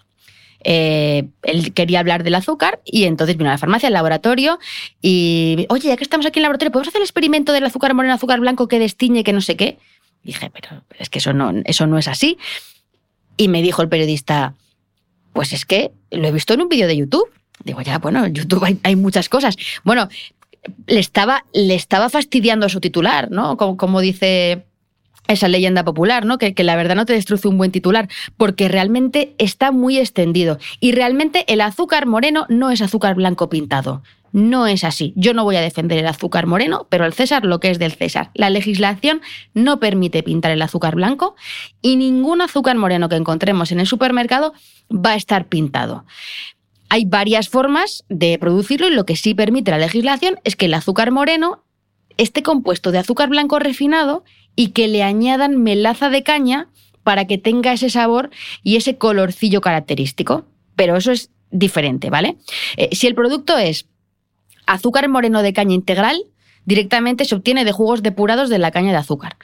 Eh, él quería hablar del azúcar y entonces vino a la farmacia, al laboratorio y, oye, ya que estamos aquí en el laboratorio, ¿podemos hacer el experimento del azúcar moreno, azúcar blanco que destiñe, que no sé qué? Y dije, pero es que eso no, eso no es así. Y me dijo el periodista, pues es que lo he visto en un vídeo de YouTube. Digo, ya, bueno, en YouTube hay, hay muchas cosas. Bueno, le estaba, le estaba fastidiando a su titular, ¿no? Como, como dice esa leyenda popular, ¿no? Que, que la verdad no te destruye un buen titular, porque realmente está muy extendido. Y realmente el azúcar moreno no es azúcar blanco pintado. No es así. Yo no voy a defender el azúcar moreno, pero al César lo que es del César. La legislación no permite pintar el azúcar blanco y ningún azúcar moreno que encontremos en el supermercado va a estar pintado. Hay varias formas de producirlo y lo que sí permite la legislación es que el azúcar moreno esté compuesto de azúcar blanco refinado y que le añadan melaza de caña para que tenga ese sabor y ese colorcillo característico. Pero eso es diferente, ¿vale? Eh, si el producto es azúcar moreno de caña integral, directamente se obtiene de jugos depurados de la caña de azúcar.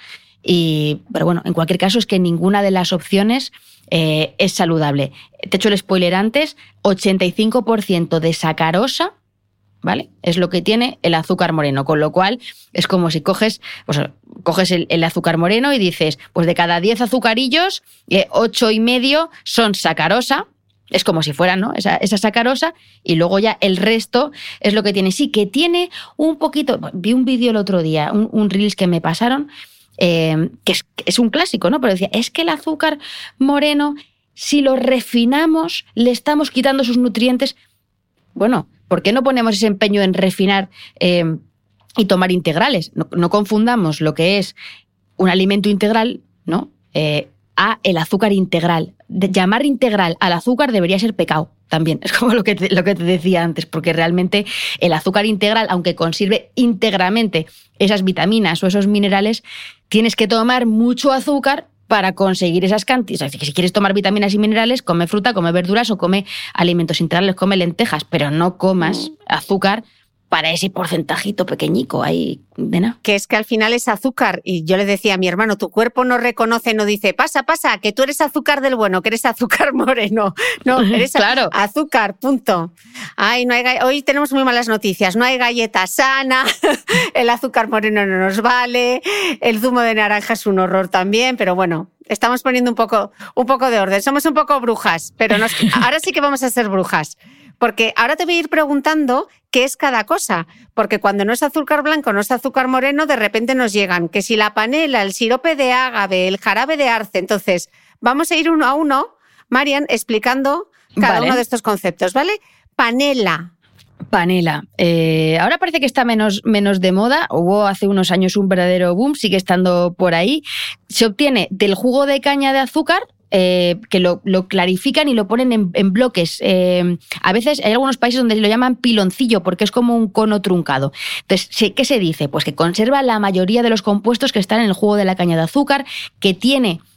Y, pero bueno, en cualquier caso es que ninguna de las opciones eh, es saludable. Te echo el spoiler antes, ochenta y cinco por ciento de sacarosa, ¿vale? Es lo que tiene el azúcar moreno, con lo cual es como si coges, pues, coges el, el azúcar moreno y dices, pues de cada diez azucarillos, eh, ocho y medio son sacarosa. Es como si fuera, ¿no? Esa, esa sacarosa y luego ya el resto es lo que tiene. Sí, que tiene un poquito... Vi un vídeo el otro día, un, un Reels que me pasaron, eh, que, es, que es un clásico, ¿no? Pero decía, es que el azúcar moreno, si lo refinamos, le estamos quitando sus nutrientes. Bueno, ¿por qué no ponemos ese empeño en refinar eh, y tomar integrales? No, no confundamos lo que es un alimento integral, ¿no? Eh, a el azúcar integral. De llamar integral al azúcar debería ser pecado también. Es como lo que, te, lo que te decía antes, porque realmente el azúcar integral, aunque conserve íntegramente esas vitaminas o esos minerales, tienes que tomar mucho azúcar para conseguir esas cantidades. Es decir, que si quieres tomar vitaminas y minerales, come fruta, come verduras o come alimentos integrales, come lentejas, pero no comas azúcar para ese porcentajito pequeñico ahí de nada. Que es que al final es azúcar. Y yo le decía a mi hermano, tu cuerpo no reconoce, no dice, pasa, pasa, que tú eres azúcar del bueno, que eres azúcar moreno. No, eres claro. azúcar, punto. Ay, no hay gall- Hoy tenemos muy malas noticias. No hay galleta sana, el azúcar moreno no nos vale, el zumo de naranja es un horror también, pero bueno, estamos poniendo un poco, un poco de orden. Somos un poco brujas, pero nos... ahora sí que vamos a ser brujas. Porque ahora te voy a ir preguntando qué es cada cosa, porque cuando no es azúcar blanco, no es azúcar moreno, de repente nos llegan que si la panela, el sirope de ágave, el jarabe de arce. Entonces, vamos a ir uno a uno, Marian, explicando cada vale. uno de estos conceptos, ¿vale? Panela. Panela. Eh, ahora parece que está menos, menos de moda. Hubo hace unos años un verdadero boom, sigue estando por ahí. Se obtiene del jugo de caña de azúcar, Eh, que lo, lo clarifican y lo ponen en, en bloques. Eh, a veces hay algunos países donde lo llaman piloncillo porque es como un cono truncado. Entonces, ¿qué se dice? Pues que conserva la mayoría de los compuestos que están en el jugo de la caña de azúcar, que tiene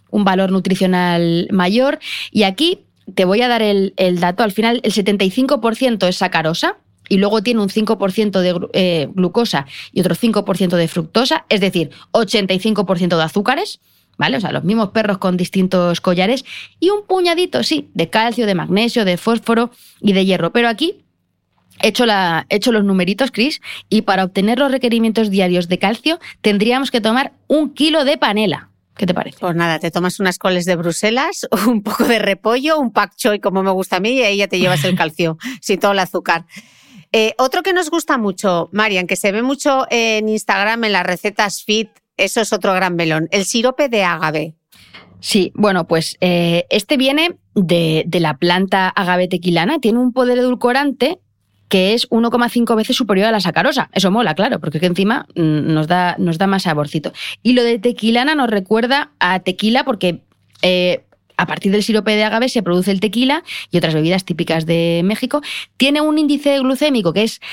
un valor nutricional mayor. Y aquí te voy a dar el, el dato. Al final, el setenta y cinco por ciento es sacarosa y luego tiene un cinco por ciento de eh, glucosa y otro cinco por ciento de fructosa, es decir, ochenta y cinco por ciento de azúcares, ¿vale? O sea, los mismos perros con distintos collares y un puñadito, sí, de calcio, de magnesio, de fósforo y de hierro. Pero aquí he hecho, la, he hecho los numeritos, Cris, y para obtener los requerimientos diarios de calcio tendríamos que tomar un kilo de panela. ¿Qué te parece? Pues nada, te tomas unas coles de Bruselas, un poco de repollo, un pak choi como me gusta a mí y ahí ya te llevas el calcio sin todo el azúcar. Eh, otro que nos gusta mucho, Marian, que se ve mucho en Instagram en las recetas fit, eso es otro gran melón, el sirope de agave. Sí, bueno, pues eh, este viene de, de la planta agave tequilana, tiene un poder edulcorante que es uno coma cinco veces superior a la sacarosa. Eso mola, claro, porque que encima nos da, nos da más saborcito. Y lo de tequilana nos recuerda a tequila porque eh, a partir del sirope de agave se produce el tequila y otras bebidas típicas de México. Tiene un índice glucémico que es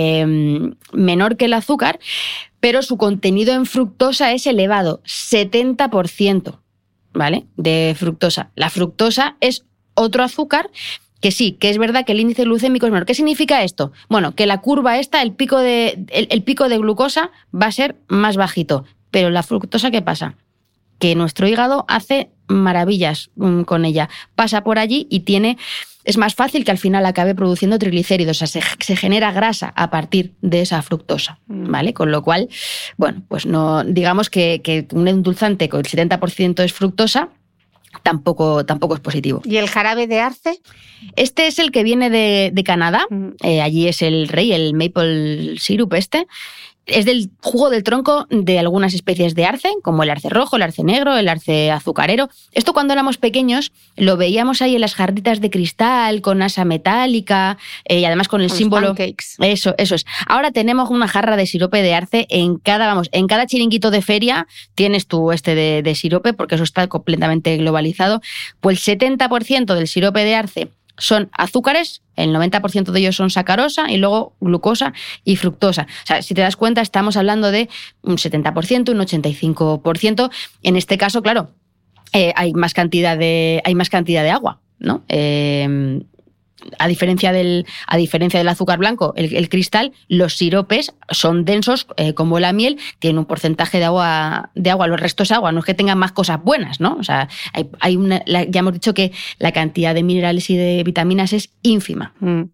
eh, menor que el azúcar, pero su contenido en fructosa es elevado, setenta por ciento, ¿vale? De fructosa. La fructosa es otro azúcar que sí, que es verdad que el índice glucémico es menor. ¿Qué significa esto? Bueno, que la curva esta, el pico de, el, el pico de glucosa va a ser más bajito. Pero la fructosa, ¿qué pasa? Que nuestro hígado hace maravillas con ella. Pasa por allí y tiene... Es más fácil que al final acabe produciendo triglicéridos. O sea, se, se genera grasa a partir de esa fructosa, ¿vale? Con lo cual, bueno, pues no... Digamos que, que un endulzante con el setenta por ciento es fructosa, Tampoco, tampoco es positivo. ¿Y el jarabe de arce? Este es el que viene de, de Canadá. Mm. Eh, allí es el rey, el maple syrup este. Es del jugo del tronco de algunas especies de arce, como el arce rojo, el arce negro, el arce azucarero. Esto cuando éramos pequeños lo veíamos ahí en las jarritas de cristal con asa metálica eh, y además con el con símbolo. Pancakes. Eso, eso es. Ahora tenemos una jarra de sirope de arce en cada, vamos, en cada chiringuito de feria tienes tú este de, de sirope porque eso está completamente globalizado. Pues el setenta por ciento del sirope de arce son azúcares, el noventa por ciento de ellos son sacarosa y luego glucosa y fructosa. O sea, si te das cuenta, estamos hablando de un setenta por ciento, un ochenta y cinco por ciento. En este caso, claro, eh, hay más cantidad de, hay más cantidad de agua, ¿no? Eh, a diferencia del, a diferencia del azúcar blanco, el, el cristal, los siropes son densos eh, como la miel, tienen un porcentaje de agua, de agua, los restos de agua, no es que tengan más cosas buenas, ¿no? O sea, hay, hay una, la, ya hemos dicho que la cantidad de minerales y de vitaminas es ínfima. Mm.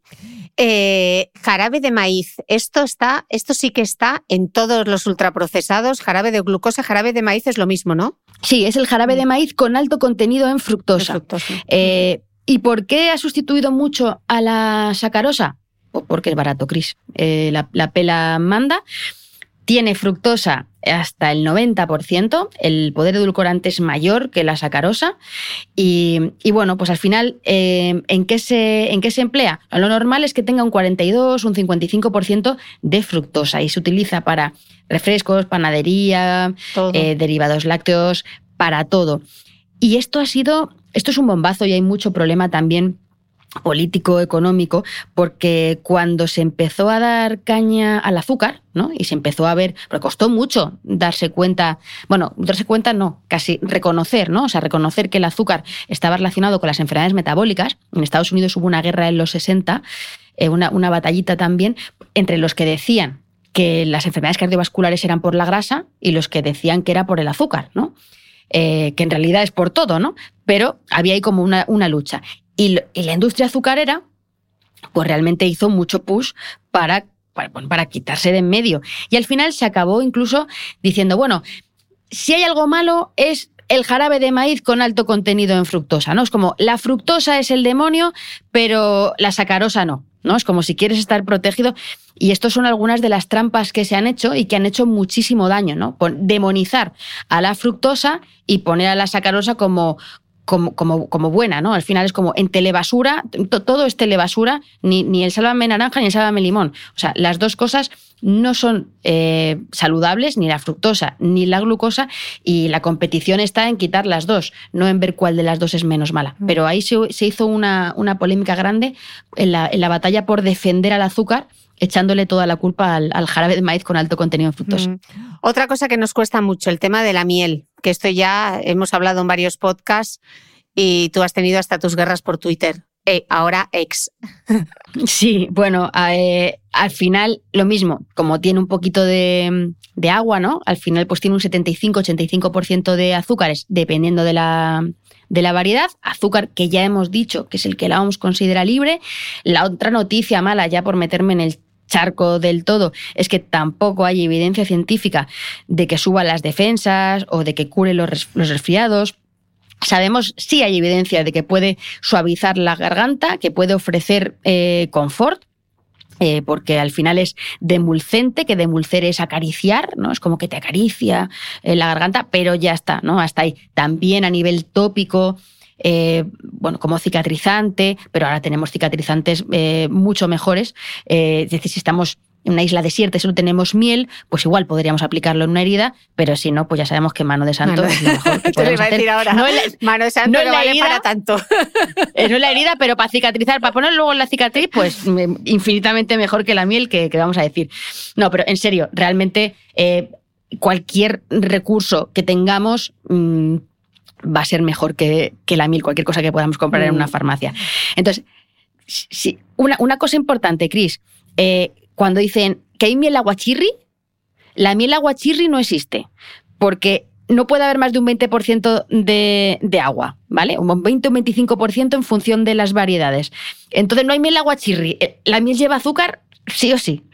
Eh, jarabe de maíz, esto está, esto sí que está en todos los ultraprocesados, jarabe de glucosa, jarabe de maíz es lo mismo, ¿no? Sí, es el jarabe de maíz con alto contenido en fructosa. De fructosa. Eh, ¿Y por qué ha sustituido mucho a la sacarosa? Pues porque es barato, Cris. Eh, la, la pela manda. Tiene fructosa hasta el noventa por ciento. El poder edulcorante es mayor que la sacarosa. Y, y bueno, pues al final, eh, ¿en qué se, en qué se emplea? Lo normal es que tenga un cuarenta y dos, un cincuenta y cinco por ciento de fructosa y se utiliza para refrescos, panadería, eh, derivados lácteos, para todo. Y esto ha sido... Esto es un bombazo y hay mucho problema también político, económico, porque cuando se empezó a dar caña al azúcar, ¿no? Y se empezó a ver, porque costó mucho darse cuenta, bueno, darse cuenta no, casi reconocer, ¿no? O sea, reconocer que el azúcar estaba relacionado con las enfermedades metabólicas. En Estados Unidos hubo una guerra en los sesenta, eh, una, una batallita también, entre los que decían que las enfermedades cardiovasculares eran por la grasa y los que decían que era por el azúcar, ¿no? Eh, que en realidad es por todo, ¿no? Pero había ahí como una, una lucha. Y, y la industria azucarera, pues realmente hizo mucho push para, para, para quitarse de en medio. Y al final se acabó incluso diciendo, bueno, si hay algo malo es el jarabe de maíz con alto contenido en fructosa, ¿no? Es como, la fructosa es el demonio, pero la sacarosa no, ¿no? Es como si quieres estar protegido. Y estas son algunas de las trampas que se han hecho y que han hecho muchísimo daño, ¿no? Demonizar a la fructosa y poner a la sacarosa como, como, como, como buena, ¿no? Al final es como en telebasura, todo es telebasura, ni, ni el sálvame naranja ni el sálvame limón. O sea, las dos cosas no son eh, saludables, ni la fructosa ni la glucosa, y la competición está en quitar las dos, no en ver cuál de las dos es menos mala. Pero ahí se, se hizo una, una polémica grande en la, en la batalla por defender al azúcar, echándole toda la culpa al, al jarabe de maíz con alto contenido en fructosa. Mm. Otra cosa que nos cuesta mucho, el tema de la miel. que esto ya hemos hablado en varios podcasts y tú has tenido hasta tus guerras por Twitter. Eh, ahora ex. Sí, bueno, eh, al final lo mismo, como tiene un poquito de, de agua, ¿no? Al final pues tiene un setenta y cinco a ochenta y cinco por ciento de azúcares, dependiendo de la, de la variedad. Azúcar que ya hemos dicho que es el que la O M S considera libre. La otra noticia mala, ya por meterme en el charco del todo, es que tampoco hay evidencia científica de que suba las defensas o de que cure los, res, los resfriados. Sabemos, sí hay evidencia de que puede suavizar la garganta, que puede ofrecer eh, confort, eh, porque al final es demulcente, que demulcer es acariciar, ¿no? Es como que te acaricia eh, la garganta, pero ya está, ¿no? Hasta ahí. También a nivel tópico, eh, bueno, como cicatrizante, pero ahora tenemos cicatrizantes eh, mucho mejores. Eh, es decir, si estamos en una isla desierta y solo tenemos miel, pues igual podríamos aplicarlo en una herida, pero si no, pues ya sabemos que mano de santo mano. es lo mejor que Te lo iba a decir hacer. ahora. No la, mano de santo no, no vale herida, para tanto. No es la herida, pero para cicatrizar, para poner luego en la cicatriz, pues infinitamente mejor que la miel, que, que vamos a decir. No, pero en serio, realmente eh, cualquier recurso que tengamos mmm, va a ser mejor que, que la miel, cualquier cosa que podamos comprar mm. en una farmacia. Entonces, sí, una, una cosa importante, Cris, eh, cuando dicen que hay miel aguachirri, la miel aguachirri no existe, porque no puede haber más de un veinte por ciento de, de agua, ¿vale? Un veinte o un veinticinco por ciento en función de las variedades. Entonces no hay miel aguachirri. ¿La miel lleva azúcar? Sí o sí.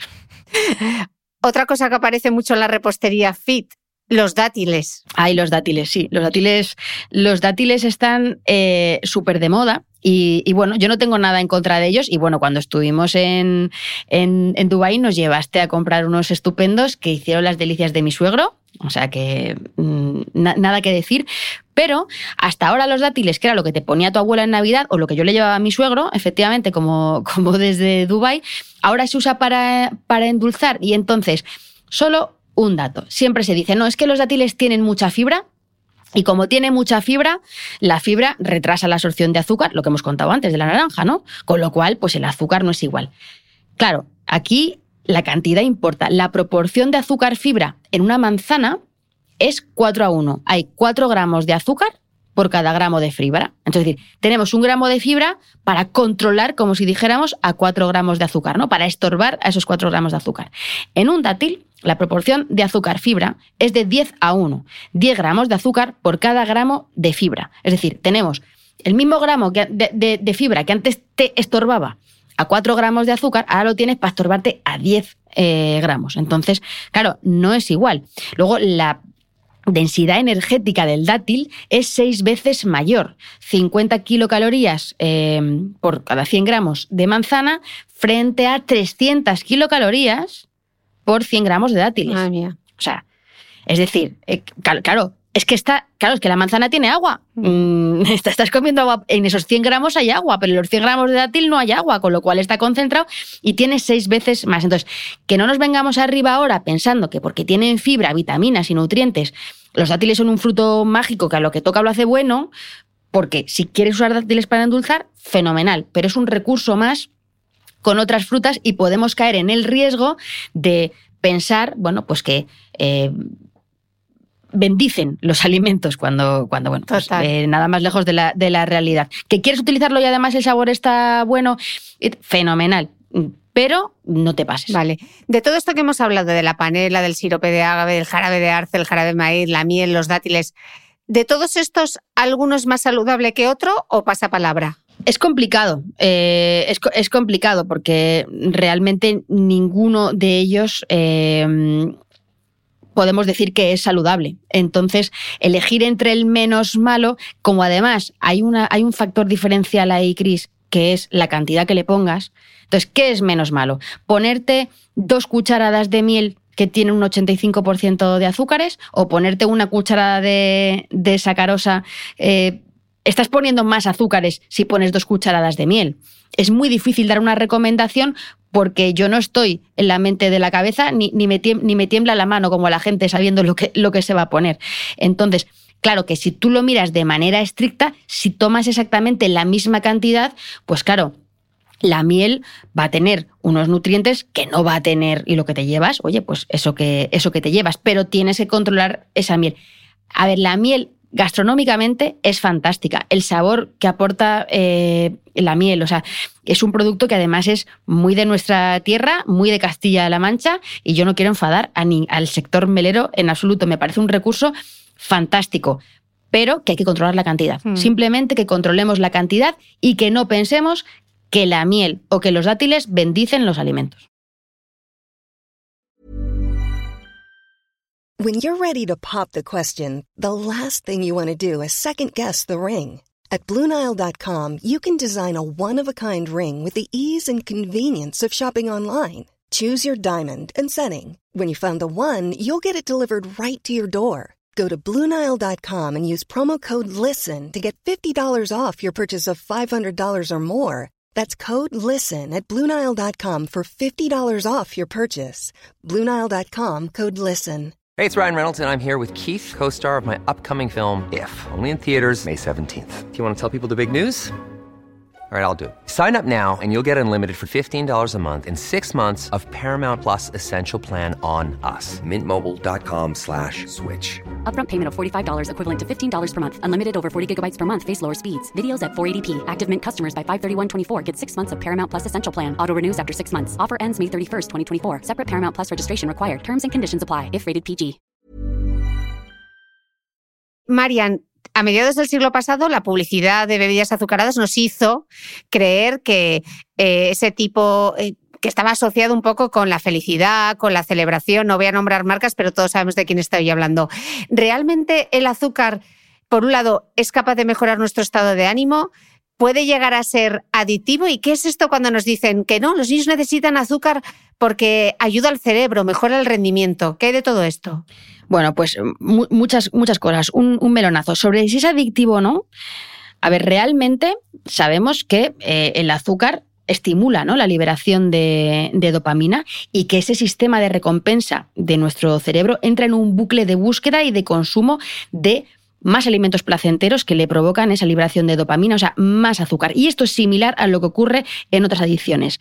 Otra cosa que aparece mucho en la repostería fit, los dátiles. Ay, los dátiles, sí. Los dátiles, los dátiles están eh, súper de moda. Y, y bueno, yo no tengo nada en contra de ellos. Y bueno, cuando estuvimos en, en, en Dubái nos llevaste a comprar unos estupendos que hicieron las delicias de mi suegro. O sea que mmm, na, nada que decir. Pero hasta ahora los dátiles, que era lo que te ponía tu abuela en Navidad o lo que yo le llevaba a mi suegro, efectivamente, como, como desde Dubái, ahora se usa para, para endulzar. Y entonces, solo un dato. Siempre se dice, no, es que los dátiles tienen mucha fibra. Y como tiene mucha fibra, la fibra retrasa la absorción de azúcar, lo que hemos contado antes de la naranja, ¿no? Con lo cual, pues el azúcar no es igual. Claro, aquí la cantidad importa. La proporción de azúcar-fibra en una manzana es cuatro a uno. Hay cuatro gramos de azúcar por cada gramo de fibra. Entonces, es decir, tenemos un gramo de fibra para controlar, como si dijéramos, a cuatro gramos de azúcar, ¿no? Para estorbar a esos cuatro gramos de azúcar. En un dátil, la proporción de azúcar-fibra es de diez a uno. diez gramos de azúcar por cada gramo de fibra. Es decir, tenemos el mismo gramo de, de, de fibra que antes te estorbaba a cuatro gramos de azúcar, ahora lo tienes para estorbarte a diez eh, gramos. Entonces, claro, no es igual. Luego, la densidad energética del dátil es seis veces mayor. cincuenta kilocalorías eh, por cada cien gramos de manzana frente a trescientas kilocalorías por cien gramos de dátiles. Madre mía. O sea, es decir, eh, claro, claro, es que está, claro, es que la manzana tiene agua. Mm, estás comiendo agua, en esos cien gramos hay agua, pero en los cien gramos de dátil no hay agua, con lo cual está concentrado y tiene seis veces más. Entonces, que no nos vengamos arriba ahora pensando que porque tienen fibra, vitaminas y nutrientes, los dátiles son un fruto mágico que a lo que toca lo hace bueno, porque si quieres usar dátiles para endulzar, fenomenal, pero es un recurso más con otras frutas y podemos caer en el riesgo de pensar, bueno, pues que eh, bendicen los alimentos cuando, cuando bueno, pues, eh, nada más lejos de la, de la realidad. ¿Que quieres utilizarlo y además el sabor está bueno? Fenomenal, pero no te pases. Vale. De todo esto que hemos hablado, de la panela, del sirope de agave, del jarabe de arce, el jarabe de maíz, la miel, los dátiles, ¿de todos estos alguno es más saludable que otro o pasa palabra? Es complicado, eh, es, es complicado porque realmente ninguno de ellos eh, podemos decir que es saludable. Entonces, elegir entre el menos malo, como además hay, una, hay un factor diferencial ahí, Cris, que es la cantidad que le pongas. Entonces, ¿qué es menos malo? Ponerte dos cucharadas de miel que tiene un ochenta y cinco por ciento de azúcares o ponerte una cucharada de, de sacarosa. Eh, estás poniendo más azúcares si pones dos cucharadas de miel. Es muy difícil dar una recomendación porque yo no estoy en la mente de la cabeza ni, ni, me, tiembla, ni me tiembla la mano como la gente sabiendo lo que, lo que se va a poner. Entonces, claro que si tú lo miras de manera estricta, si tomas exactamente la misma cantidad, pues claro, la miel va a tener unos nutrientes que no va a tener y lo que te llevas, oye, pues eso que, eso que te llevas, pero tienes que controlar esa miel. A ver, la miel gastronómicamente es fantástica. El sabor que aporta eh, la miel, o sea, es un producto que además es muy de nuestra tierra, muy de Castilla-La Mancha, y yo no quiero enfadar a ni, al sector melero en absoluto. Me parece un recurso fantástico, pero que hay que controlar la cantidad. Mm. Simplemente que controlemos la cantidad y que no pensemos que la miel o que los dátiles bendicen los alimentos. When you're ready to pop the question, the last thing you want to do is second-guess the ring. At Blue Nile dot com, you can design a one-of-a-kind ring with the ease and convenience of shopping online. Choose your diamond and setting. When you find the one, you'll get it delivered right to your door. Go to Blue Nile dot com and use promo code LISTEN to get fifty dollars off your purchase of five hundred dollars or more. That's code LISTEN at Blue Nile dot com for fifty dollars off your purchase. Blue Nile dot com, code LISTEN. Hey, it's Ryan Reynolds, and I'm here with Keith, co-star of my upcoming film, If, only in theaters May seventeenth. Do you want to tell people the big news? All right, I'll do it. Sign up now and you'll get unlimited for fifteen dollars a month and six months of Paramount Plus Essential Plan on us. Mint Mobile dot com slash switch. Upfront payment of forty-five dollars equivalent to fifteen dollars per month. Unlimited over forty gigabytes per month. Face lower speeds. Videos at four eighty p. Active Mint customers by five thirty-one twenty-four get six months of Paramount Plus Essential Plan. Auto renews after six months. Offer ends May thirty-first, twenty twenty-four. Separate Paramount Plus registration required. Terms and conditions apply if rated P G. Marian, a mediados del siglo pasado, la publicidad de bebidas azucaradas nos hizo creer que eh, ese tipo eh, que estaba asociado un poco con la felicidad, con la celebración. No voy a nombrar marcas, pero todos sabemos de quién estoy hablando. ¿Realmente el azúcar, por un lado, es capaz de mejorar nuestro estado de ánimo? ¿Puede llegar a ser adictivo? ¿Y qué es esto cuando nos dicen que no, los niños necesitan azúcar porque ayuda al cerebro, mejora el rendimiento? ¿Qué hay de todo esto? Bueno, pues mu- muchas, muchas cosas. Un, un melonazo. Sobre si es adictivo o no, a ver, realmente sabemos que eh, el azúcar estimula, ¿no?, la liberación de, de dopamina y que ese sistema de recompensa de nuestro cerebro entra en un bucle de búsqueda y de consumo de más alimentos placenteros que le provocan esa liberación de dopamina, o sea, más azúcar. Y esto es similar a lo que ocurre en otras adicciones.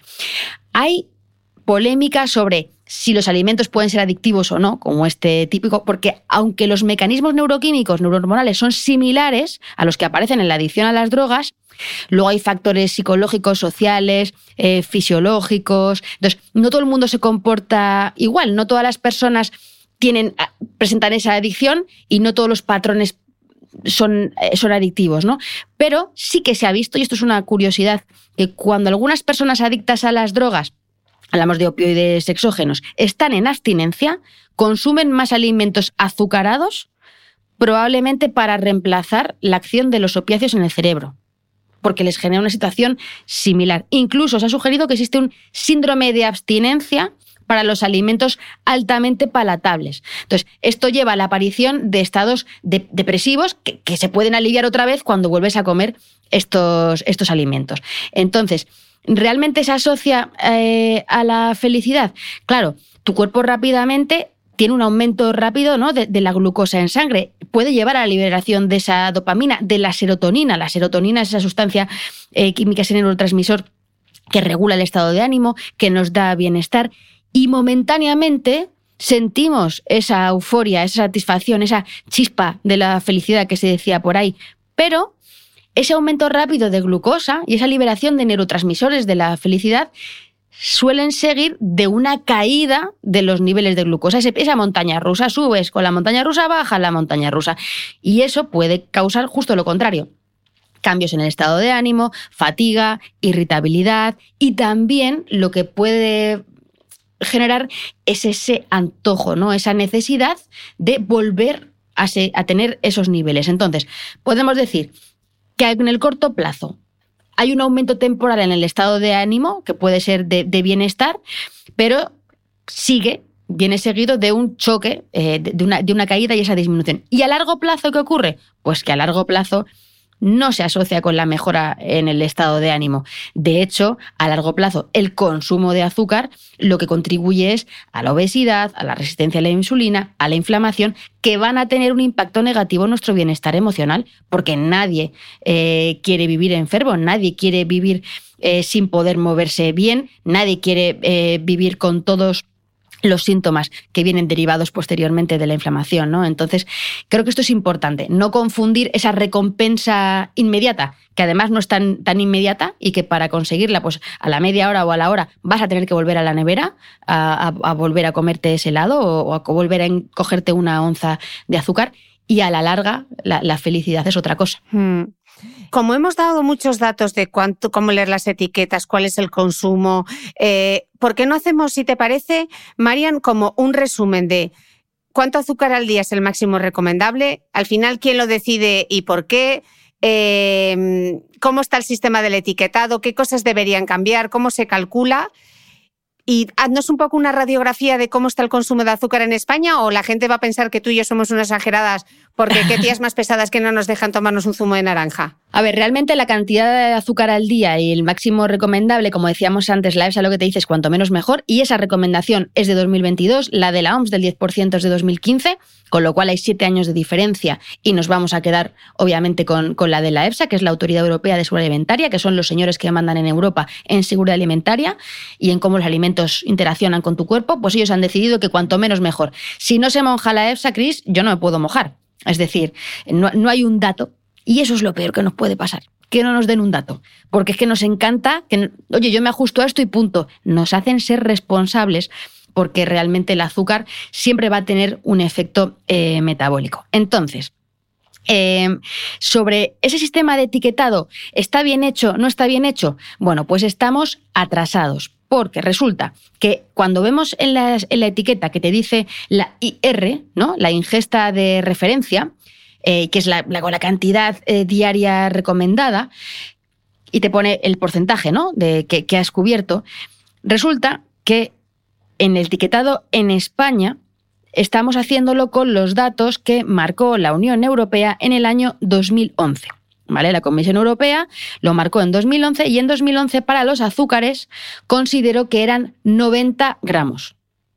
Hay polémica sobre si los alimentos pueden ser adictivos o no, como este típico, porque aunque los mecanismos neuroquímicos, neurohormonales son similares a los que aparecen en la adicción a las drogas, luego hay factores psicológicos, sociales, eh, fisiológicos. Entonces, no todo el mundo se comporta igual, no todas las personas tienen, presentan esa adicción y no todos los patrones son, son adictivos, ¿no? Pero sí que se ha visto, y esto es una curiosidad, que cuando algunas personas adictas a las drogas, hablamos de opioides exógenos, están en abstinencia, consumen más alimentos azucarados, probablemente para reemplazar la acción de los opiáceos en el cerebro, porque les genera una situación similar. Incluso se ha sugerido que existe un síndrome de abstinencia para los alimentos altamente palatables. Entonces, esto lleva a la aparición de estados de, depresivos que, que se pueden aliviar otra vez cuando vuelves a comer estos, estos alimentos. Entonces, ¿realmente se asocia eh, a la felicidad? Claro, tu cuerpo rápidamente tiene un aumento rápido, ¿no?, de, de la glucosa en sangre. Puede llevar a la liberación de esa dopamina, de la serotonina. La serotonina es esa sustancia eh, química, ese neurotransmisor que regula el estado de ánimo, que nos da bienestar. Y momentáneamente sentimos esa euforia, esa satisfacción, esa chispa de la felicidad que se decía por ahí. Pero ese aumento rápido de glucosa y esa liberación de neurotransmisores de la felicidad suelen seguir de una caída de los niveles de glucosa. Esa montaña rusa, subes con la montaña rusa, baja la montaña rusa. Y eso puede causar justo lo contrario. Cambios en el estado de ánimo, fatiga, irritabilidad, y también lo que puede generar es ese antojo, ¿no?, esa necesidad de volver a, se, a tener esos niveles. Entonces, podemos decir que en el corto plazo hay un aumento temporal en el estado de ánimo, que puede ser de, de bienestar, pero sigue, viene seguido de un choque, eh, de, una, de una caída y esa disminución. ¿Y a largo plazo qué ocurre? Pues que a largo plazo no se asocia con la mejora en el estado de ánimo. De hecho, a largo plazo, el consumo de azúcar lo que contribuye es a la obesidad, a la resistencia a la insulina, a la inflamación, que van a tener un impacto negativo en nuestro bienestar emocional, porque nadie eh, quiere vivir enfermo, nadie quiere vivir eh, sin poder moverse bien, nadie quiere eh, vivir con todos los síntomas que vienen derivados posteriormente de la inflamación, ¿no? Entonces, creo que esto es importante, no confundir esa recompensa inmediata, que además no es tan, tan inmediata y que para conseguirla, pues a la media hora o a la hora vas a tener que volver a la nevera a, a, a volver a comerte ese helado o, o a volver a cogerte una onza de azúcar, y a la larga la, la felicidad es otra cosa. Hmm. Como hemos dado muchos datos de cuánto, cómo leer las etiquetas, cuál es el consumo, eh, ¿por qué no hacemos, si te parece, Marian, como un resumen de cuánto azúcar al día es el máximo recomendable? Al final, ¿quién lo decide y por qué? Eh, ¿Cómo está el sistema del etiquetado? ¿Qué cosas deberían cambiar? ¿Cómo se calcula? Y haznos un poco una radiografía de cómo está el consumo de azúcar en España, o la gente va a pensar que tú y yo somos unas exageradas porque qué tías más pesadas que no nos dejan tomarnos un zumo de naranja. A ver, realmente la cantidad de azúcar al día y el máximo recomendable, como decíamos antes, la EFSA lo que te dice es cuanto menos mejor, y esa recomendación es de dos mil veintidós, la de la O M S del diez por ciento es de dos mil quince, con lo cual hay siete años de diferencia y nos vamos a quedar obviamente con, con la de la EFSA, que es la Autoridad Europea de Seguridad Alimentaria, que son los señores que mandan en Europa en seguridad alimentaria y en cómo los alimentos interaccionan con tu cuerpo. Pues ellos han decidido que cuanto menos mejor. Si no se moja la EFSA, Cris, yo no me puedo mojar. Es decir, no, no hay un dato, y eso es lo peor que nos puede pasar, que no nos den un dato, porque es que nos encanta que, oye, yo me ajusto a esto y punto. Nos hacen ser responsables, porque realmente el azúcar siempre va a tener un efecto eh, metabólico. Entonces, Eh, sobre ese sistema de etiquetado, ¿está bien hecho? ¿No está bien hecho? Bueno, pues estamos atrasados, porque resulta que cuando vemos en la, en la etiqueta que te dice la I R, ¿no?, la ingesta de referencia, eh, que es la, la, la cantidad eh, diaria recomendada, y te pone el porcentaje, ¿no?, de que, que has cubierto, resulta que en el etiquetado en España estamos haciéndolo con los datos que marcó la Unión Europea en el año dos mil once. ¿Vale? La Comisión Europea lo marcó en dos mil once, y en dos mil once para los azúcares consideró que eran noventa gramos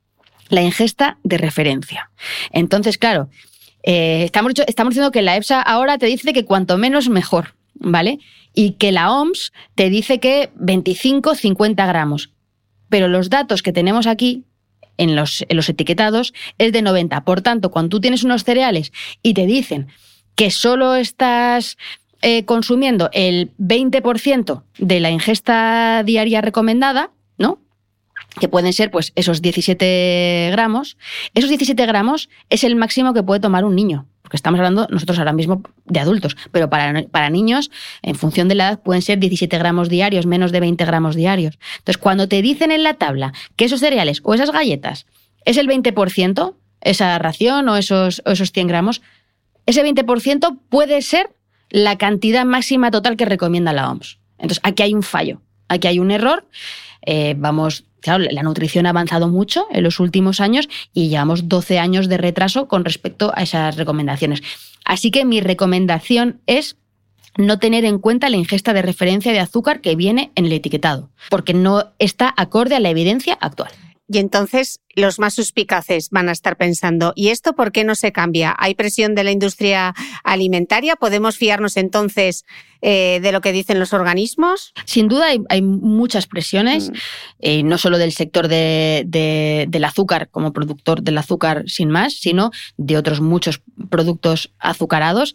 la ingesta de referencia. Entonces, claro, eh, estamos, estamos diciendo que la EFSA ahora te dice que cuanto menos mejor, ¿vale? Y que la O M S te dice que veinticinco a cincuenta gramos. Pero los datos que tenemos aquí En los, en los etiquetados es de noventa. Por tanto, cuando tú tienes unos cereales y te dicen que solo estás eh, consumiendo el veinte por ciento de la ingesta diaria recomendada, ¿no?, que pueden ser pues esos diecisiete gramos, esos diecisiete gramos es el máximo que puede tomar un niño, porque estamos hablando nosotros ahora mismo de adultos, pero para, para niños, en función de la edad, pueden ser diecisiete gramos diarios, menos de veinte gramos diarios. Entonces, cuando te dicen en la tabla que esos cereales o esas galletas es el veinte por ciento, esa ración o esos, o esos cien gramos, ese veinte por ciento puede ser la cantidad máxima total que recomienda la O M S. Entonces, aquí hay un fallo, aquí hay un error. Eh, vamos... Claro, la nutrición ha avanzado mucho en los últimos años y llevamos doce años de retraso con respecto a esas recomendaciones. Así que mi recomendación es no tener en cuenta la ingesta de referencia de azúcar que viene en el etiquetado, porque no está acorde a la evidencia actual. Y entonces los más suspicaces van a estar pensando, ¿y esto por qué no se cambia? ¿Hay presión de la industria alimentaria? ¿Podemos fiarnos entonces eh, de lo que dicen los organismos? Sin duda hay, hay muchas presiones, mm. eh, no solo del sector de, de, del azúcar como productor del azúcar sin más, sino de otros muchos productos azucarados,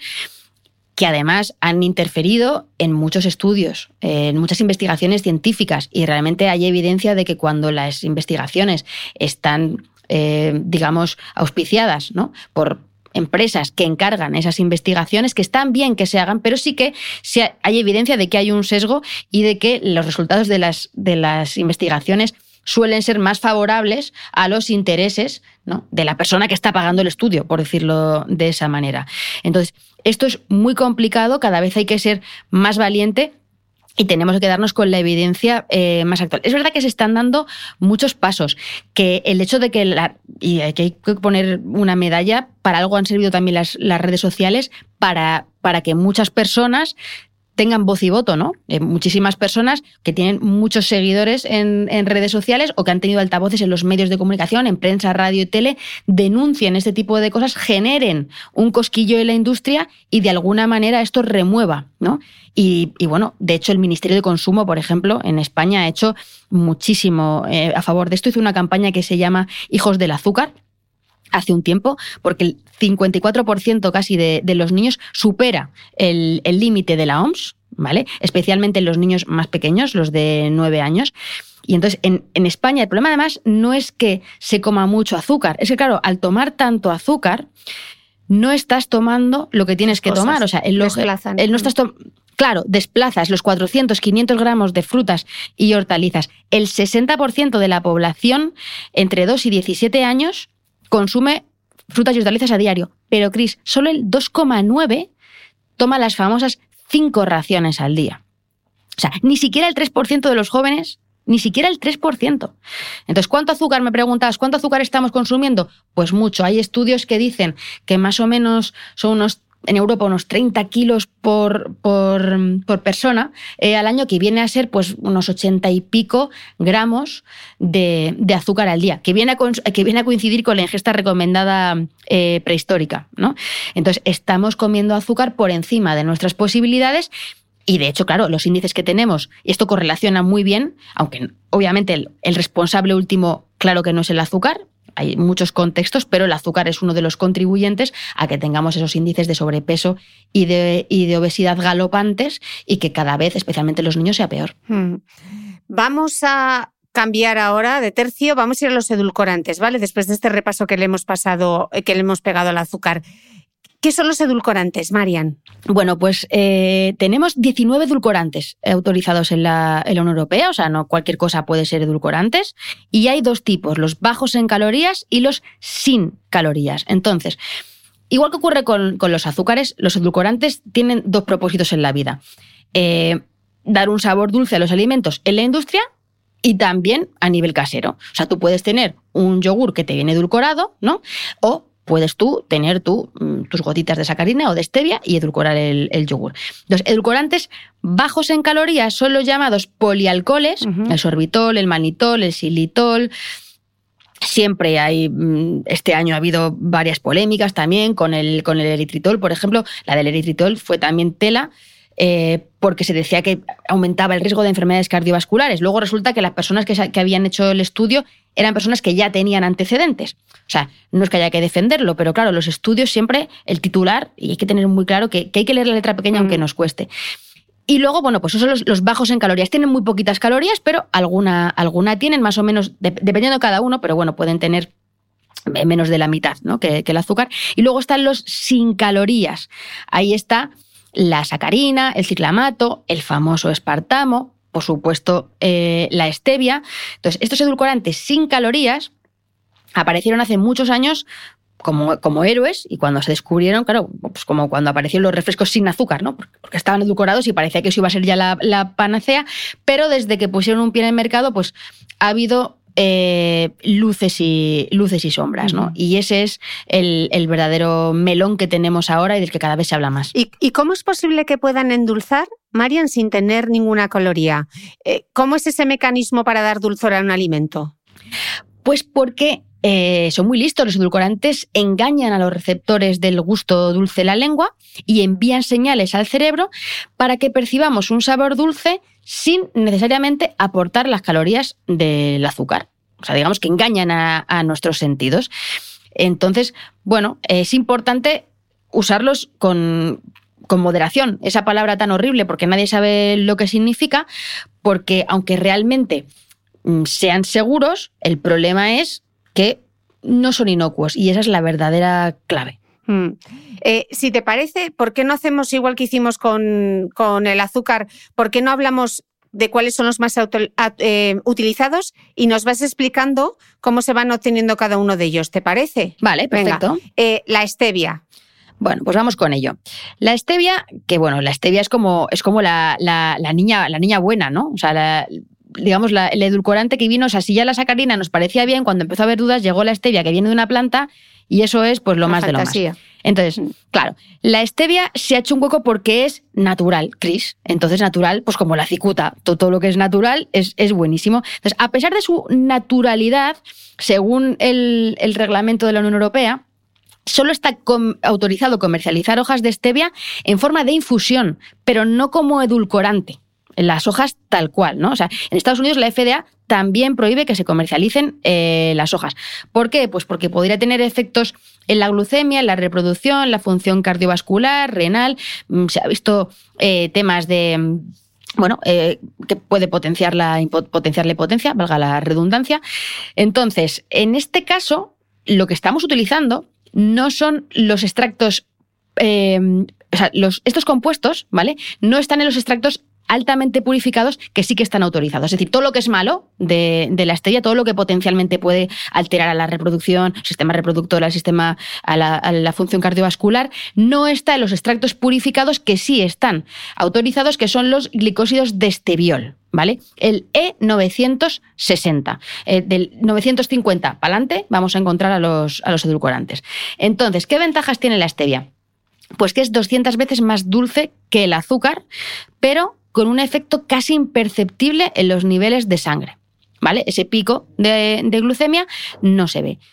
que además han interferido en muchos estudios, en muchas investigaciones científicas, y realmente hay evidencia de que cuando las investigaciones están, eh, digamos, auspiciadas, ¿no?, por empresas que encargan esas investigaciones, que están bien que se hagan, pero sí que hay evidencia de que hay un sesgo y de que los resultados de las, de las investigaciones suelen ser más favorables a los intereses, ¿no?, de la persona que está pagando el estudio, por decirlo de esa manera. Entonces, esto es muy complicado, cada vez hay que ser más valiente y tenemos que quedarnos con la evidencia eh, más actual. Es verdad que se están dando muchos pasos, que el hecho de que, la, y hay que poner una medalla, para algo han servido también las, las redes sociales, para, para que muchas personas tengan voz y voto, ¿no? Eh, muchísimas personas que tienen muchos seguidores en, en redes sociales o que han tenido altavoces en los medios de comunicación, en prensa, radio y tele, denuncien este tipo de cosas, generen un cosquillo en la industria y de alguna manera esto remueva, ¿no? Y, y bueno, de hecho el Ministerio de Consumo, por ejemplo, en España ha hecho muchísimo eh, a favor de esto. Hizo una campaña que se llama Hijos del Azúcar hace un tiempo, porque el cincuenta y cuatro por ciento casi de, de los niños supera el límite de la O M S, ¿vale? Especialmente los niños más pequeños, los de nueve años. Y entonces en, en España el problema además no es que se coma mucho azúcar, es que claro, al tomar tanto azúcar no estás tomando lo que tienes que Cosas tomar. O sea, el, desplazan. El no estás to- claro, desplazas los cuatrocientos, quinientos gramos de frutas y hortalizas. El sesenta por ciento de la población entre dos y diecisiete años consume frutas y hortalizas a diario. Pero, Cris, solo el dos coma nueve toma las famosas cinco raciones al día. O sea, ni siquiera el tres por ciento de los jóvenes, ni siquiera el tres por ciento. Entonces, ¿cuánto azúcar? Me preguntabas, ¿cuánto azúcar estamos consumiendo? Pues mucho. Hay estudios que dicen que más o menos son unos, en Europa, unos treinta kilos por, por, por persona eh, al año, que viene a ser pues unos ochenta y pico gramos de, de azúcar al día, que viene a, que viene a coincidir con la ingesta recomendada eh, prehistórica, ¿no? Entonces, estamos comiendo azúcar por encima de nuestras posibilidades. Y de hecho, claro, los índices que tenemos, y esto correlaciona muy bien, aunque obviamente el, el responsable último, claro que no es el azúcar, hay muchos contextos, pero el azúcar es uno de los contribuyentes a que tengamos esos índices de sobrepeso y de, y de obesidad galopantes y que cada vez, especialmente en los niños, sea peor. Hmm. Vamos a cambiar ahora de tercio, vamos a ir a los edulcorantes, ¿vale? Después de este repaso que le hemos pasado, que le hemos pegado al azúcar. ¿Qué son los edulcorantes, Marian? Bueno, pues eh, tenemos diecinueve edulcorantes autorizados en la, en la Unión Europea, o sea, no cualquier cosa puede ser edulcorantes, y hay dos tipos, los bajos en calorías y los sin calorías. Entonces, igual que ocurre con, con los azúcares, los edulcorantes tienen dos propósitos en la vida. Eh, dar un sabor dulce a los alimentos en la industria y también a nivel casero. O sea, tú puedes tener un yogur que te viene edulcorado, ¿no? O puedes tú tener tú, tus gotitas de sacarina o de stevia y edulcorar el, el yogur. Los edulcorantes bajos en calorías son los llamados polialcoholes, uh-huh. el sorbitol, el mannitol, el xilitol. Siempre hay, este año ha habido varias polémicas también con el, con el eritritol, por ejemplo. La del eritritol fue también tela, eh, porque se decía que aumentaba el riesgo de enfermedades cardiovasculares. Luego resulta que las personas que, que habían hecho el estudio eran personas que ya tenían antecedentes. O sea, no es que haya que defenderlo, pero claro, los estudios siempre, el titular, y hay que tener muy claro que, que hay que leer la letra pequeña mm. aunque nos cueste. Y luego, bueno, pues esos son los, los bajos en calorías. Tienen muy poquitas calorías, pero alguna, alguna tienen más o menos, de, dependiendo de cada uno, pero bueno, pueden tener menos de la mitad, ¿no? que, que el azúcar. Y luego están los sin calorías. Ahí está la sacarina, el ciclamato, el famoso espartamo, por supuesto eh, la stevia. Entonces, estos edulcorantes sin calorías aparecieron hace muchos años como, como héroes, y cuando se descubrieron, claro, pues como cuando aparecieron los refrescos sin azúcar, ¿no? Porque estaban edulcorados y parecía que eso iba a ser ya la, la panacea, pero desde que pusieron un pie en el mercado, pues ha habido Eh, luces y luces y sombras, ¿no? Y ese es el, el verdadero melón que tenemos ahora y del que cada vez se habla más. ¿Y, y cómo es posible que puedan endulzar, Marian, sin tener ninguna caloría? Eh, ¿Cómo es ese mecanismo para dar dulzor a un alimento? Pues porque eh, son muy listos. Los edulcorantes engañan a los receptores del gusto dulce en la lengua y envían señales al cerebro para que percibamos un sabor dulce sin necesariamente aportar las calorías del azúcar. O sea, digamos que engañan a, a nuestros sentidos. Entonces, bueno, es importante usarlos con, con moderación. Esa palabra tan horrible, porque nadie sabe lo que significa, porque aunque realmente sean seguros, el problema es que no son inocuos, y esa es la verdadera clave. Mm. Eh, si te parece, ¿por qué no hacemos igual que hicimos con, con el azúcar? ¿Por qué no hablamos de cuáles son los más auto, eh, utilizados y nos vas explicando cómo se van obteniendo cada uno de ellos? ¿Te parece? Vale, perfecto. Venga, eh, la stevia. Bueno, pues vamos con ello. La stevia, que bueno, la stevia es como, es como la, la, la, niña, la niña buena, ¿no? O sea, la, digamos, la, el edulcorante que vino. O sea, si ya la sacarina nos parecía bien, cuando empezó a haber dudas, llegó la stevia, que viene de una planta, y eso es pues lo La más fantasía. de lo más. Entonces, claro, la stevia se ha hecho un hueco porque es natural, Cris. Entonces, natural, pues como la cicuta, todo, todo lo que es natural es, es buenísimo. Entonces, a pesar de su naturalidad, según el, el reglamento de la Unión Europea, solo está com- autorizado comercializar hojas de stevia en forma de infusión, pero no como edulcorante. Las hojas tal cual, ¿no? O sea, en Estados Unidos la F D A también prohíbe que se comercialicen eh, las hojas. ¿Por qué? Pues porque podría tener efectos en la glucemia, en la reproducción, la función cardiovascular, renal. Se ha visto eh, temas de... Bueno, eh, que puede potenciar la, potenciar la hipotencia, valga la redundancia. Entonces, en este caso, lo que estamos utilizando no son los extractos... Eh, o sea, los, estos compuestos, ¿vale? No están en los extractos altamente purificados que sí que están autorizados. Es decir, todo lo que es malo de, de la stevia, todo lo que potencialmente puede alterar a la reproducción, al sistema reproductor, al sistema, a la, a la función cardiovascular, no está en los extractos purificados que sí están autorizados, que son los glicósidos de esteviol, ¿vale? El E novecientos sesenta. Eh, del novecientos cincuenta para adelante vamos a encontrar a los, a los edulcorantes. Entonces, ¿qué ventajas tiene la stevia? Pues que es doscientas veces más dulce que el azúcar, pero con un efecto casi imperceptible en los niveles de sangre, ¿vale? Ese pico de, de glucemia no se ve.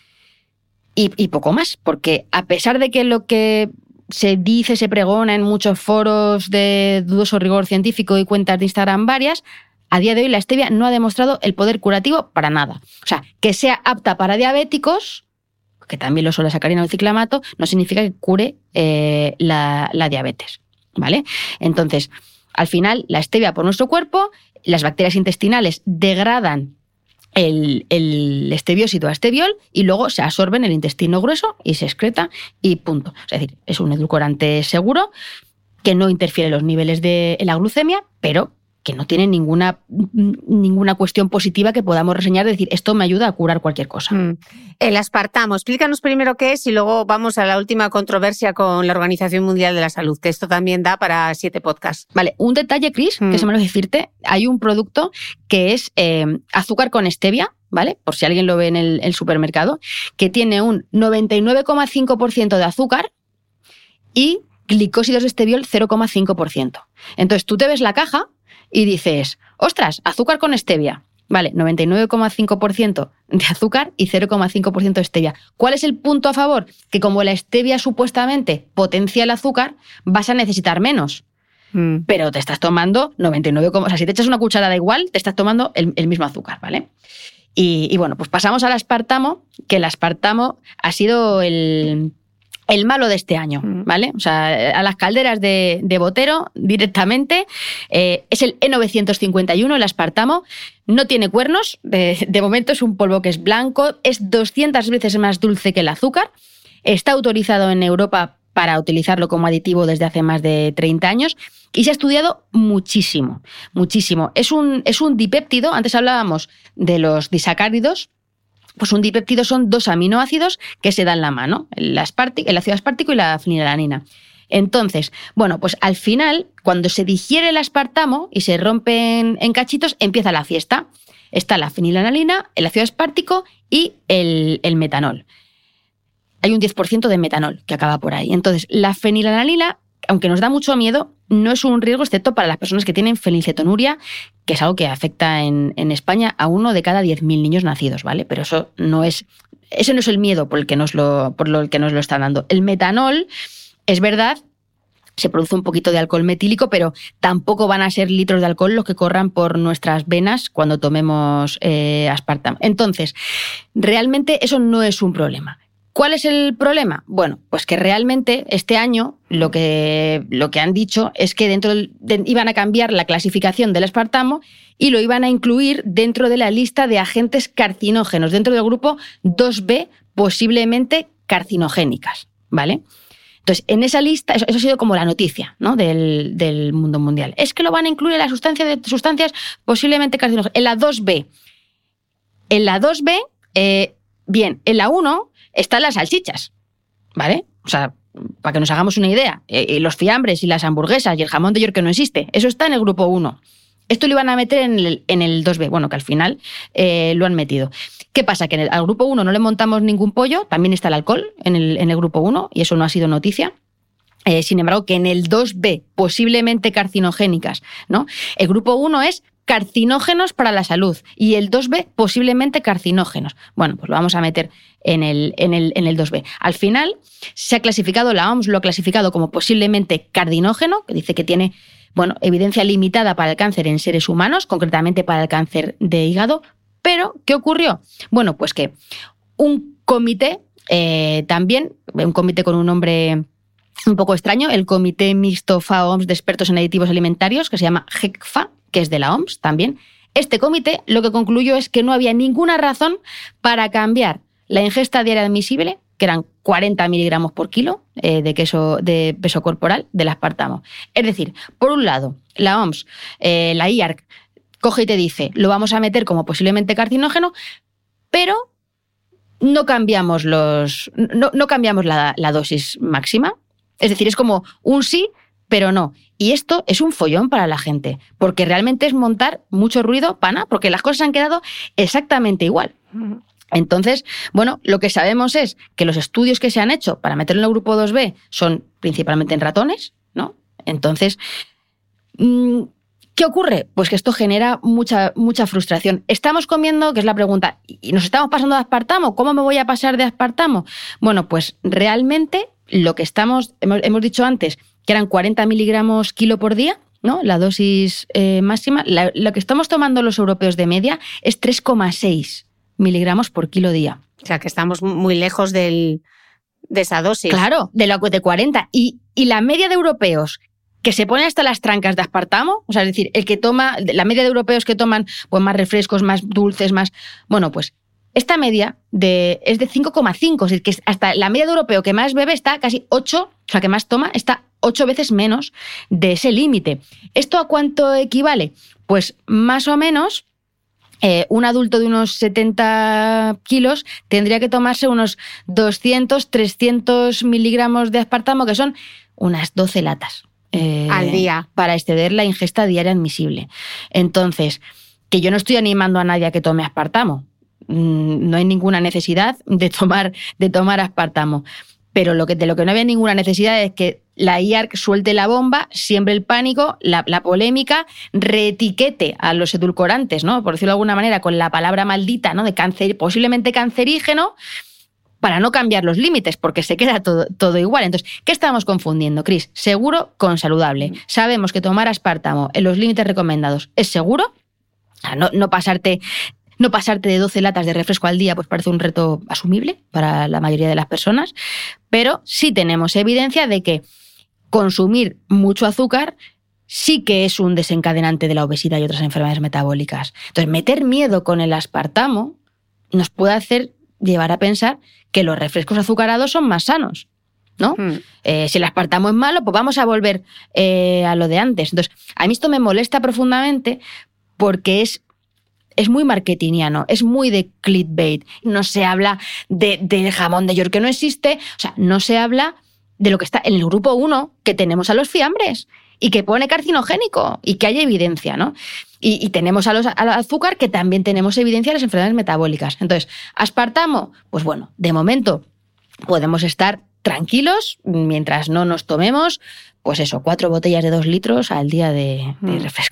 Y, y poco más, porque a pesar de que lo que se dice, se pregona en muchos foros de dudoso rigor científico y cuentas de Instagram varias, a día de hoy la stevia no ha demostrado el poder curativo para nada. O sea, que sea apta para diabéticos, que también lo son la sacarina o el ciclamato, no significa que cure eh, la, la diabetes, ¿vale? Entonces, al final, la stevia por nuestro cuerpo, las bacterias intestinales degradan el, el esteviósido a esteviol y luego se absorbe en el intestino grueso y se excreta y punto. Es decir, es un edulcorante seguro que no interfiere en los niveles de la glucemia, pero que no tiene ninguna, ninguna cuestión positiva que podamos reseñar, de decir, esto me ayuda a curar cualquier cosa. Mm. El aspartamo, explícanos primero qué es y luego vamos a la última controversia con la Organización Mundial de la Salud, que esto también da para siete podcasts. Vale, un detalle, Cris, mm. que se me olvidó decirte, hay un producto que es eh, azúcar con stevia, ¿vale? Por si alguien lo ve en el, el supermercado, que tiene un noventa y nueve coma cinco por ciento de azúcar y glicósidos de esteviol cero coma cinco por ciento. Entonces tú te ves la caja y dices, ostras, azúcar con stevia. Vale, noventa y nueve coma cinco por ciento de azúcar y cero coma cinco por ciento de stevia. ¿Cuál es el punto a favor? Que como la stevia supuestamente potencia el azúcar, vas a necesitar menos. Mm. Pero te estás tomando noventa y nueve, o sea, si te echas una cucharada igual, te estás tomando el, el mismo azúcar, ¿vale? Y, y bueno, pues pasamos al aspartamo, que el aspartamo ha sido el... el malo de este año, ¿vale? O sea, a las calderas de, de Botero directamente. Eh, es el E novecientos cincuenta y uno, el aspartamo. No tiene cuernos, de, de momento es un polvo que es blanco, es doscientas veces más dulce que el azúcar. Está autorizado en Europa para utilizarlo como aditivo desde hace más de treinta años y se ha estudiado muchísimo, muchísimo. Es un, es un dipéptido, antes hablábamos de los disacáridos. Pues un dipéptido son dos aminoácidos que se dan la mano, el, asparti- el ácido aspartico y la fenilalanina. Entonces, bueno, pues al final, cuando se digiere el aspartamo y se rompe en, en cachitos, empieza la fiesta. Está la fenilalanina, el ácido aspartico y el, el metanol. Hay un diez por ciento de metanol que acaba por ahí. Entonces, la fenilalanina, aunque nos da mucho miedo, no es un riesgo excepto para las personas que tienen fenilcetonuria, que es algo que afecta en, en España a uno de cada diez mil niños nacidos, ¿vale? Pero eso no es, ese no es el miedo por el que nos lo, por lo que nos lo están dando. El metanol, es verdad, se produce un poquito de alcohol metílico, pero tampoco van a ser litros de alcohol los que corran por nuestras venas cuando tomemos eh, aspartamo. Entonces, realmente eso no es un problema. ¿Cuál es el problema? Bueno, pues que realmente este año lo que, lo que han dicho es que dentro del, de, iban a cambiar la clasificación del aspartamo y lo iban a incluir dentro de la lista de agentes carcinógenos, dentro del grupo dos B, posiblemente carcinogénicas, ¿vale? Entonces, en esa lista, eso, eso ha sido como la noticia, ¿no? del, del mundo mundial. Es que lo van a incluir en la sustancia de sustancias posiblemente carcinógenas. En la dos B. En la dos B, eh, bien, en la uno están las salchichas, ¿vale? O sea, para que nos hagamos una idea, eh, los fiambres y las hamburguesas y el jamón de York que no existe, eso está en el grupo uno. Esto lo iban a meter en el, en el dos B, bueno, que al final eh, lo han metido. ¿Qué pasa? Que en el, al grupo uno no le montamos ningún pollo, también está el alcohol en el, en el grupo uno, y eso no ha sido noticia. Eh, sin embargo, que en el dos B, posiblemente carcinogénicas, ¿no? El grupo uno es carcinógenos para la salud y el dos B posiblemente carcinógenos. Bueno, pues lo vamos a meter en el, en el, en el dos B. Al final se ha clasificado, la O M S lo ha clasificado como posiblemente carcinógeno, que dice que tiene, bueno, evidencia limitada para el cáncer en seres humanos, concretamente para el cáncer de hígado. Pero, ¿qué ocurrió? Bueno, pues que un comité, eh, también, un comité con un nombre un poco extraño, el Comité Mixto F A O M S de Expertos en Aditivos Alimentarios, que se llama G E C F A, que es de la O M S también. Este comité lo que concluyó es que no había ninguna razón para cambiar la ingesta diaria admisible, que eran cuarenta miligramos por kilo eh, de, queso, de peso corporal, del aspartamo. Es decir, por un lado, la O M S, eh, la I A R C, coge y te dice, lo vamos a meter como posiblemente carcinógeno, pero no cambiamos, los, no, no cambiamos la, la dosis máxima. Es decir, es como un sí, pero no. Y esto es un follón para la gente, porque realmente es montar mucho ruido para nada, porque las cosas han quedado exactamente igual. Entonces, bueno, lo que sabemos es que los estudios que se han hecho para meterlo en el grupo dos B son principalmente en ratones, ¿no? Entonces, ¿qué ocurre? Pues que esto genera mucha, mucha frustración. ¿Estamos comiendo? Que es la pregunta. ¿Y nos estamos pasando de aspartamo? ¿Cómo me voy a pasar de aspartamo? Bueno, pues realmente lo que estamos, hemos, hemos dicho antes, que eran cuarenta miligramos kilo por día, ¿no? La dosis eh, máxima. La, lo que estamos tomando los europeos de media es tres coma seis miligramos por kilo día. O sea, que estamos muy lejos del, de esa dosis. Claro, de, lo, de cuarenta. Y, y la media de europeos que se pone hasta las trancas de aspartamo, o sea, es decir, el que toma, la media de europeos que toman pues, más refrescos, más dulces, más... Bueno, pues esta media de, es de cinco coma cinco, es decir, que hasta la media de europeo que más bebe está casi ocho, o sea, que más toma, está ocho veces menos de ese límite. ¿Esto a cuánto equivale? Pues más o menos eh, un adulto de unos setenta kilos tendría que tomarse unos doscientos, trescientos miligramos de aspartamo, que son unas doce latas. Eh, al día. Para exceder la ingesta diaria admisible. Entonces, que yo no estoy animando a nadie a que tome aspartamo. No hay ninguna necesidad de tomar, de tomar aspartamo. Pero lo que, de lo que no había ninguna necesidad es que la I A R C suelte la bomba, siembre el pánico, la, la polémica, reetiquete a los edulcorantes, ¿no? Por decirlo de alguna manera, con la palabra maldita, ¿no? De cáncer, posiblemente cancerígeno, para no cambiar los límites, porque se queda todo, todo igual. Entonces, ¿qué estamos confundiendo, Cris? Seguro con saludable. Sabemos que tomar aspartamo en los límites recomendados es seguro. No, no pasarte... No pasarte de doce latas de refresco al día pues parece un reto asumible para la mayoría de las personas, pero sí tenemos evidencia de que consumir mucho azúcar sí que es un desencadenante de la obesidad y otras enfermedades metabólicas. Entonces, meter miedo con el aspartamo nos puede hacer llevar a pensar que los refrescos azucarados son más sanos, ¿no? Hmm. Eh, si el aspartamo es malo, pues vamos a volver eh, a lo de antes. Entonces, a mí esto me molesta profundamente porque es Es muy marketingiano, es muy de clickbait. No se habla de, de jamón de York que no existe, o sea, no se habla de lo que está en el grupo uno, que tenemos a los fiambres y que pone carcinogénico y que hay evidencia, ¿no? Y, y tenemos a los, al azúcar, que también tenemos evidencia de las enfermedades metabólicas. Entonces, aspartamo, pues bueno, de momento podemos estar tranquilos mientras no nos tomemos, pues eso, cuatro botellas de dos litros al día de, de refresco.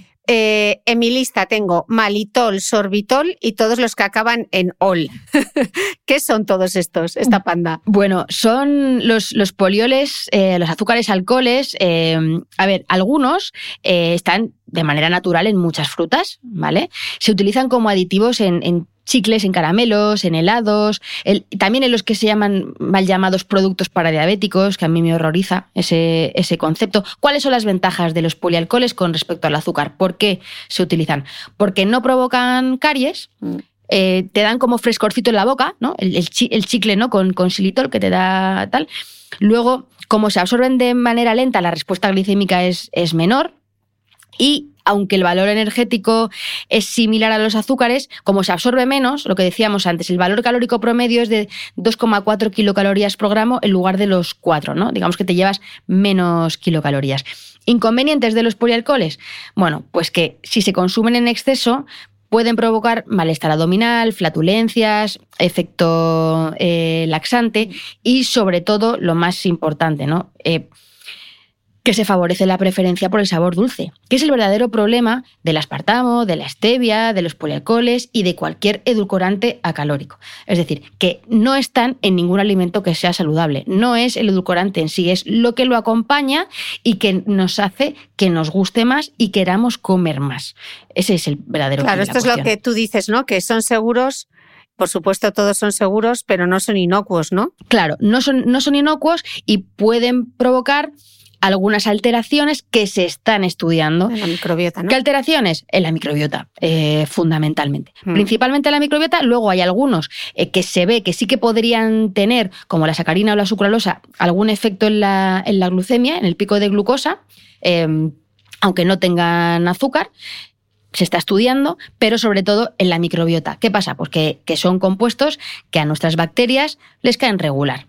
Eh, en mi lista tengo malitol, sorbitol y todos los que acaban en ol. ¿Qué son todos estos, esta panda? Bueno, son los, los polioles, eh, los azúcares alcoholes. Eh, a ver, algunos eh, están de manera natural en muchas frutas, ¿vale? Se utilizan como aditivos en, en chicles, en caramelos, en helados, el, también en los que se llaman mal llamados productos para diabéticos, que a mí me horroriza ese, ese concepto. ¿Cuáles son las ventajas de los polialcoholes con respecto al azúcar? ¿Por qué se utilizan? Porque no provocan caries, mm. eh, te dan como frescorcito en la boca, ¿no? El, el, chi, el chicle, ¿no? Con, con xilitol que te da tal. Luego, como se absorben de manera lenta, la respuesta glicémica es, es menor. Y aunque el valor energético es similar a los azúcares, como se absorbe menos, lo que decíamos antes, el valor calórico promedio es de dos coma cuatro kilocalorías por gramo en lugar de los cuatro, ¿no? Digamos que te llevas menos kilocalorías. ¿Inconvenientes de los polialcoholes? Bueno, pues que si se consumen en exceso pueden provocar malestar abdominal, flatulencias, efecto eh, laxante y, sobre todo, lo más importante, ¿no? Eh, que se favorece la preferencia por el sabor dulce, que es el verdadero problema del aspartamo, de la stevia, de los polialcoholes y de cualquier edulcorante acalórico. Es decir, que no están en ningún alimento que sea saludable. No es el edulcorante en sí, es lo que lo acompaña y que nos hace que nos guste más y queramos comer más. Ese es el verdadero problema. Claro, esto es lo que tú dices, ¿no? Que son seguros. Por supuesto, todos son seguros, pero no son inocuos, ¿no? Claro, no son, no son inocuos y pueden provocar algunas alteraciones que se están estudiando. En la microbiota, ¿no? ¿Qué alteraciones? En la microbiota, eh, fundamentalmente. Mm. Principalmente en la microbiota, luego hay algunos eh, que se ve que sí que podrían tener, como la sacarina o la sucralosa, algún efecto en la, en la glucemia, en el pico de glucosa, eh, aunque no tengan azúcar. Se está estudiando, pero sobre todo en la microbiota. ¿Qué pasa? Pues que, que son compuestos que a nuestras bacterias les caen regular.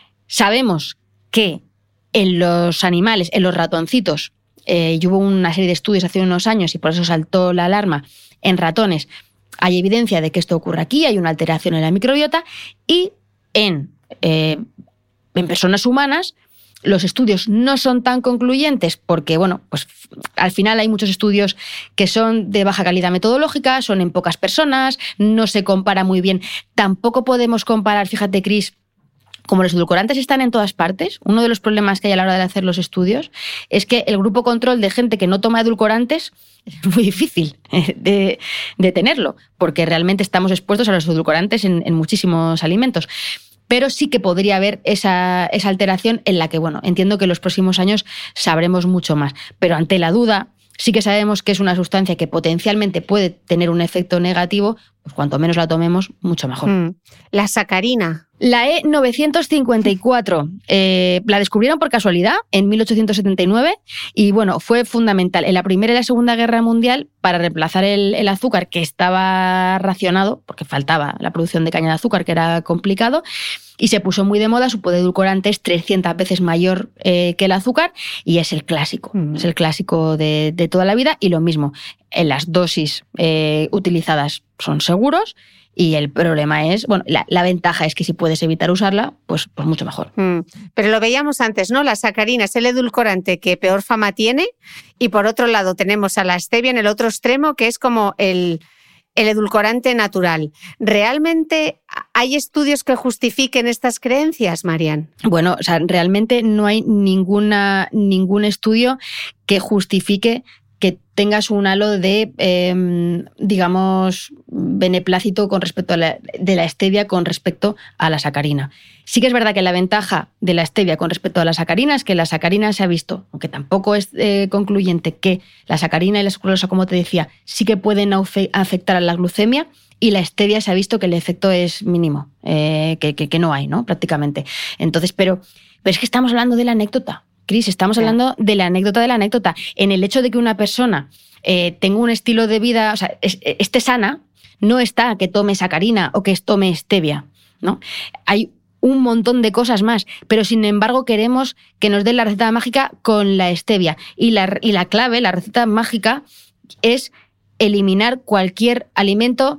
Sabemos que en los animales, en los ratoncitos, eh, y hubo una serie de estudios hace unos años y por eso saltó la alarma, en ratones hay evidencia de que esto ocurre aquí, hay una alteración en la microbiota y en, eh, en personas humanas los estudios no son tan concluyentes porque, bueno, pues al final hay muchos estudios que son de baja calidad metodológica, son en pocas personas, no se compara muy bien. Tampoco podemos comparar, fíjate, Cris, como los edulcorantes están en todas partes, uno de los problemas que hay a la hora de hacer los estudios es que el grupo control de gente que no toma edulcorantes es muy difícil de, de tenerlo, porque realmente estamos expuestos a los edulcorantes en, en muchísimos alimentos. Pero sí que podría haber esa, esa alteración en la que, bueno, entiendo que en los próximos años sabremos mucho más. Pero ante la duda, sí que sabemos que es una sustancia que potencialmente puede tener un efecto negativo, pues cuanto menos la tomemos, mucho mejor. Mm. La sacarina. La E novecientos cincuenta y cuatro eh, la descubrieron por casualidad en mil ochocientos setenta y nueve y bueno, fue fundamental en la Primera y la Segunda Guerra Mundial para reemplazar el, el azúcar que estaba racionado, porque faltaba la producción de caña de azúcar, que era complicado, y se puso muy de moda. Su poder edulcorante es trescientas veces mayor eh, que el azúcar y es el clásico, mm. es el clásico de, de toda la vida y lo mismo, en las dosis eh, utilizadas son seguros. Y el problema es, bueno, la, la ventaja es que si puedes evitar usarla, pues, pues mucho mejor. Mm, pero lo veíamos antes, ¿no? La sacarina es el edulcorante que peor fama tiene y por otro lado tenemos a la stevia en el otro extremo, que es como el, el edulcorante natural. ¿Realmente hay estudios que justifiquen estas creencias, Marian? Bueno, o sea, realmente no hay ninguna, ningún estudio que justifique que tengas un halo de, eh, digamos, beneplácito con respecto a la, de la stevia con respecto a la sacarina. Sí que es verdad que la ventaja de la stevia con respecto a la sacarina es que la sacarina se ha visto, aunque tampoco es eh, concluyente, que la sacarina y la sucralosa, como te decía, sí que pueden afectar a la glucemia y la stevia se ha visto que el efecto es mínimo, eh, que, que, que no hay, ¿no? Prácticamente. Entonces, pero, pero es que estamos hablando de la anécdota. Cris, estamos hablando de la anécdota de la anécdota. En el hecho de que una persona eh, tenga un estilo de vida, o sea, es, esté sana, no está que tome sacarina o que tome stevia, ¿no? Hay un montón de cosas más, pero sin embargo queremos que nos den la receta mágica con la stevia. Y la, y la clave, la receta mágica, es eliminar cualquier alimento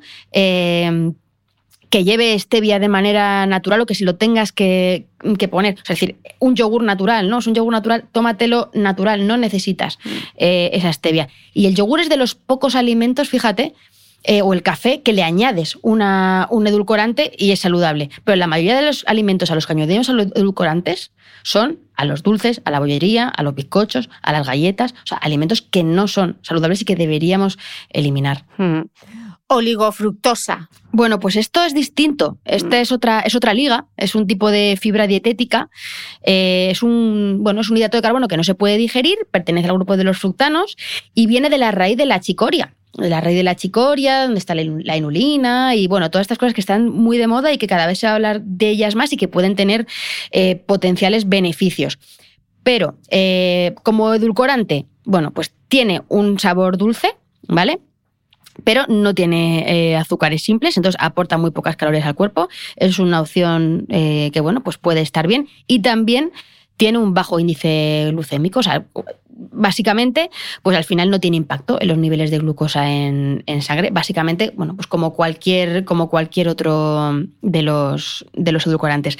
eh, que lleve stevia de manera natural o que si lo tengas que, que poner. O sea, es decir, un yogur natural, ¿no? Es un yogur natural, tómatelo natural, no necesitas eh, esa stevia. Y el yogur es de los pocos alimentos, fíjate, eh, o el café, que le añades una, un edulcorante y es saludable. Pero la mayoría de los alimentos a los que añadimos a los edulcorantes son a los dulces, a la bollería, a los bizcochos, a las galletas, o sea, alimentos que no son saludables y que deberíamos eliminar. Hmm. Oligofructosa. Bueno, pues esto es distinto. Esta es otra, es otra liga, es un tipo de fibra dietética, eh, es un, bueno, es un hidrato de carbono que no se puede digerir, pertenece al grupo de los fructanos y viene de la raíz de la chicoria. De la raíz de la chicoria, donde está la inulina y bueno, todas estas cosas que están muy de moda y que cada vez se va a hablar de ellas más y que pueden tener eh, potenciales beneficios. Pero, eh, como edulcorante, bueno, pues tiene un sabor dulce, ¿vale? Pero no tiene eh, azúcares simples, entonces aporta muy pocas calorías al cuerpo. Es una opción eh, que, bueno, pues puede estar bien. Y también tiene un bajo índice glucémico, o sea, básicamente, pues al final no tiene impacto en los niveles de glucosa en, en sangre. Básicamente, bueno, pues como cualquier, como cualquier otro de los, de los edulcorantes.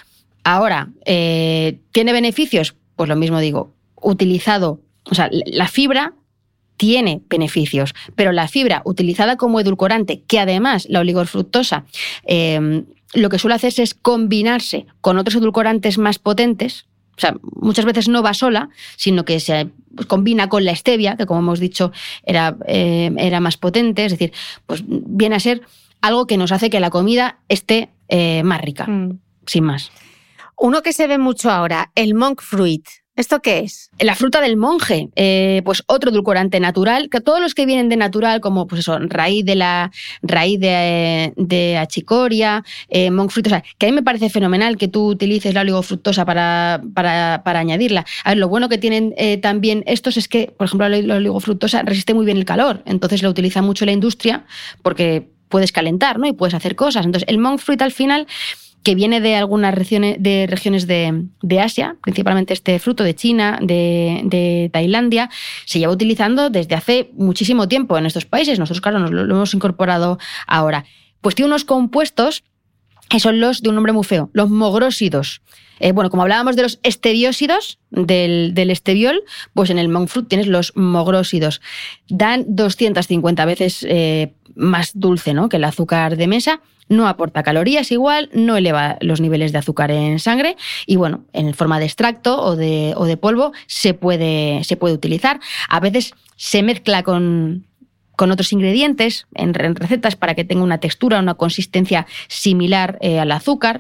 Ahora, eh, ¿tiene beneficios? Pues lo mismo digo, utilizado, o sea, la fibra tiene beneficios, pero la fibra utilizada como edulcorante, que además la oligofructosa eh, lo que suele hacerse es combinarse con otros edulcorantes más potentes, o sea, muchas veces no va sola, sino que se combina con la stevia, que como hemos dicho era, eh, era más potente, es decir, pues viene a ser algo que nos hace que la comida esté eh, más rica, mm. sin más. Uno que se ve mucho ahora, el monk fruit. ¿Esto qué es? La fruta del monje, eh, pues otro edulcorante natural, que todos los que vienen de natural, como pues eso, raíz de la raíz de, de achicoria, eh, monk fruit, o sea, que a mí me parece fenomenal que tú utilices la oligofructosa para, para, para añadirla. A ver, lo bueno que tienen eh, también estos es que, por ejemplo, la oligofructosa resiste muy bien el calor, entonces la utiliza mucho la industria porque puedes calentar, ¿no? Y puedes hacer cosas. Entonces, el monk fruit al final, que viene de algunas regiones de, regiones de, de Asia, principalmente este fruto de China, de, de Tailandia, se lleva utilizando desde hace muchísimo tiempo en estos países. Nosotros, claro, nos lo, lo hemos incorporado ahora. Pues tiene unos compuestos que son los de un nombre muy feo, los mogrósidos. Eh, bueno, como hablábamos de los estebiósidos del, del estebiol, pues en el monk fruit tienes los mogrósidos. Dan doscientas cincuenta veces eh, más dulce, ¿no?, que el azúcar de mesa. No aporta calorías igual, no eleva los niveles de azúcar en sangre y, bueno, en forma de extracto o de, o de polvo se puede, se puede utilizar. A veces se mezcla con, con otros ingredientes en, en recetas para que tenga una textura, una consistencia similar eh, al azúcar.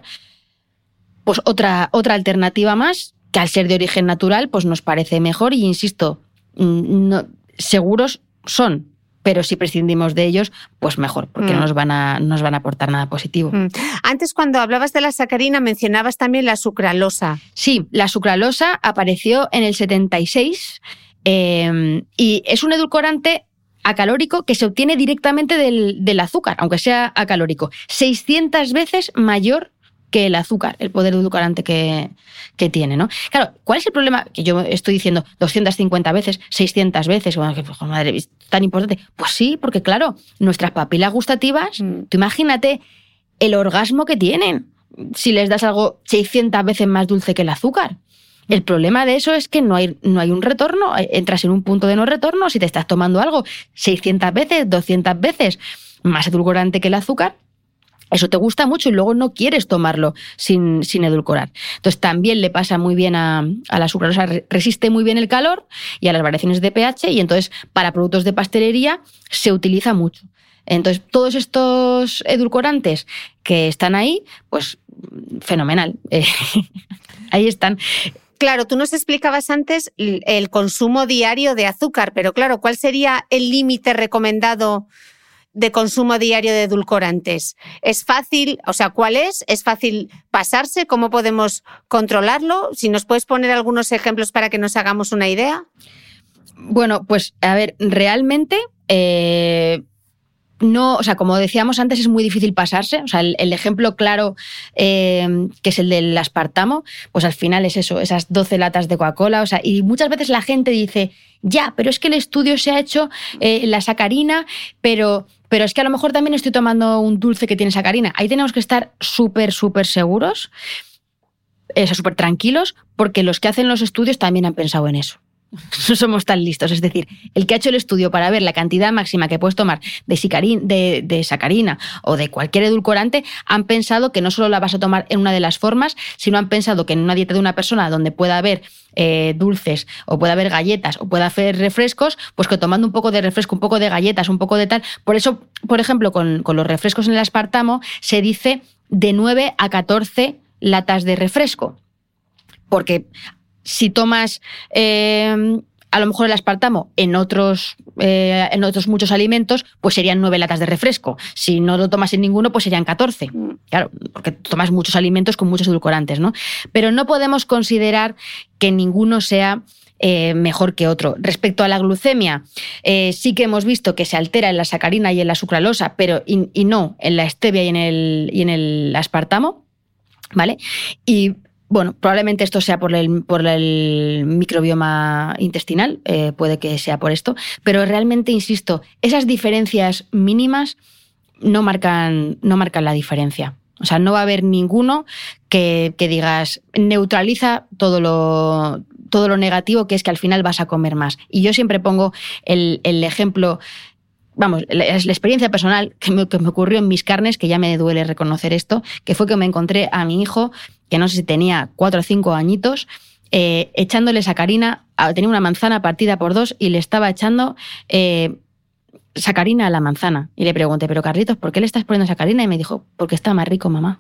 Pues otra, otra alternativa más, que al ser de origen natural pues nos parece mejor y, insisto, no, seguros son. Pero si prescindimos de ellos, pues mejor, porque mm. no nos van a, no nos van a aportar nada positivo. Mm. Antes, cuando hablabas de la sacarina, mencionabas también la sucralosa. Sí, la sucralosa apareció en el setenta y seis eh, y es un edulcorante acalórico que se obtiene directamente del, del azúcar, aunque sea acalórico. seiscientas veces mayor que el azúcar, el poder edulcorante que, que tiene, ¿no? Claro, ¿cuál es el problema? Que yo estoy diciendo doscientas cincuenta veces, seiscientas veces, bueno, que pues, madre, es tan importante. Pues sí, porque claro, nuestras papilas gustativas, mm. tú imagínate el orgasmo que tienen si les das algo seiscientas veces más dulce que el azúcar. El problema de eso es que no hay, no hay un retorno, entras en un punto de no retorno si te estás tomando algo seiscientas veces, doscientas veces más edulcorante que el azúcar. Eso te gusta mucho y luego no quieres tomarlo sin, sin edulcorar. Entonces también le pasa muy bien a, a la sucralosa, resiste muy bien el calor y a las variaciones de pH, y entonces para productos de pastelería se utiliza mucho. Entonces todos estos edulcorantes que están ahí, pues fenomenal. Eh, ahí están. Claro, tú nos explicabas antes el consumo diario de azúcar, pero claro, ¿cuál sería el límite recomendado de consumo diario de edulcorantes? ¿Es fácil? O sea, ¿cuál es? ¿Es fácil pasarse? ¿Cómo podemos controlarlo? Si nos puedes poner algunos ejemplos para que nos hagamos una idea. Bueno, pues a ver, realmente eh, no, o sea, como decíamos antes, es muy difícil pasarse. O sea, el, el ejemplo claro, eh, que es el del aspartamo, pues al final es eso, esas doce latas de Coca-Cola. O sea, y muchas veces la gente dice, ya, pero es que el estudio se ha hecho eh, la sacarina, pero... Pero es que a lo mejor también estoy tomando un dulce que tiene sacarina. Ahí tenemos que estar súper, súper seguros, eh, súper tranquilos, porque los que hacen los estudios también han pensado en eso. No somos tan listos. Es decir, el que ha hecho el estudio para ver la cantidad máxima que puedes tomar de, sicarin, de, de sacarina o de cualquier edulcorante, han pensado que no solo la vas a tomar en una de las formas, sino han pensado que en una dieta de una persona donde pueda haber eh, dulces o pueda haber galletas o pueda haber refrescos, pues que tomando un poco de refresco, un poco de galletas, un poco de tal. Por eso, por ejemplo, con, con los refrescos en el aspartamo se dice de nueve a catorce latas de refresco. Porque si tomas eh, a lo mejor el aspartamo en otros, eh, en otros muchos alimentos, pues serían nueve latas de refresco. Si no lo tomas en ninguno, pues serían catorce. Claro, porque tomas muchos alimentos con muchos edulcorantes, ¿no? Pero no podemos considerar que ninguno sea eh, mejor que otro. Respecto a la glucemia, eh, sí que hemos visto que se altera en la sacarina y en la sucralosa, pero y, y no en la stevia y en el, y en el aspartamo, ¿vale? Y bueno, probablemente esto sea por el, por el microbioma intestinal, eh, puede que sea por esto, pero realmente, insisto, esas diferencias mínimas no marcan, no marcan la diferencia. O sea, no va a haber ninguno que, que digas, neutraliza todo lo, todo lo negativo, que es que al final vas a comer más. Y yo siempre pongo el, el ejemplo... Vamos, es la experiencia personal que me, que me ocurrió en mis carnes, que ya me duele reconocer esto, que fue que me encontré a mi hijo, que no sé si tenía cuatro o cinco añitos, eh, echándole sacarina, tenía una manzana partida por dos y le estaba echando eh, sacarina a la manzana. Y le pregunté, pero Carlitos, ¿por qué le estás poniendo sacarina? Y me dijo, porque está más rico, mamá.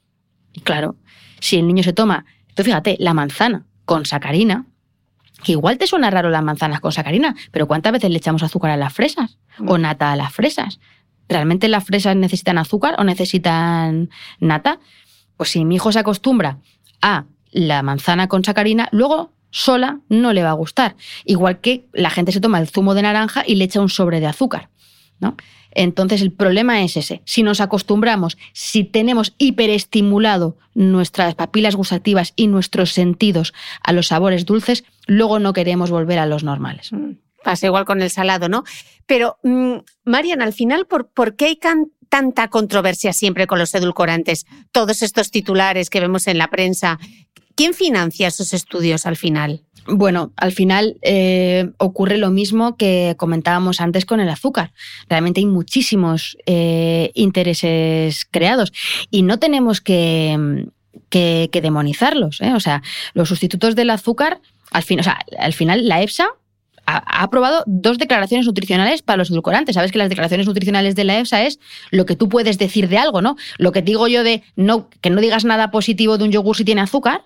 Y claro, si el niño se toma, tú fíjate, la manzana con sacarina, que igual te suena raro las manzanas con sacarina, pero ¿cuántas veces le echamos azúcar a las fresas? ¿O nata a las fresas? ¿Realmente las fresas necesitan azúcar o necesitan nata? Pues si mi hijo se acostumbra a la manzana con sacarina, luego sola no le va a gustar. Igual que la gente se toma el zumo de naranja y le echa un sobre de azúcar, ¿no? Entonces el problema es ese. Si nos acostumbramos, si tenemos hiperestimulado nuestras papilas gustativas y nuestros sentidos a los sabores dulces, luego no queremos volver a los normales. Pasa igual con el salado, ¿no? Pero, mmm, Marian, al final, ¿por, ¿por qué hay can- tanta controversia siempre con los edulcorantes? Todos estos titulares que vemos en la prensa. ¿Quién financia esos estudios al final? Bueno, al final eh, ocurre lo mismo que comentábamos antes con el azúcar. Realmente hay muchísimos eh, intereses creados y no tenemos que, que, que demonizarlos, ¿eh? O sea, los sustitutos del azúcar, al, fin, o sea, al final la EFSA ha, ha aprobado dos declaraciones nutricionales para los edulcorantes. Sabes que las declaraciones nutricionales de la EFSA es lo que tú puedes decir de algo, ¿no? Lo que digo yo de no, que no digas nada positivo de un yogur si tiene azúcar.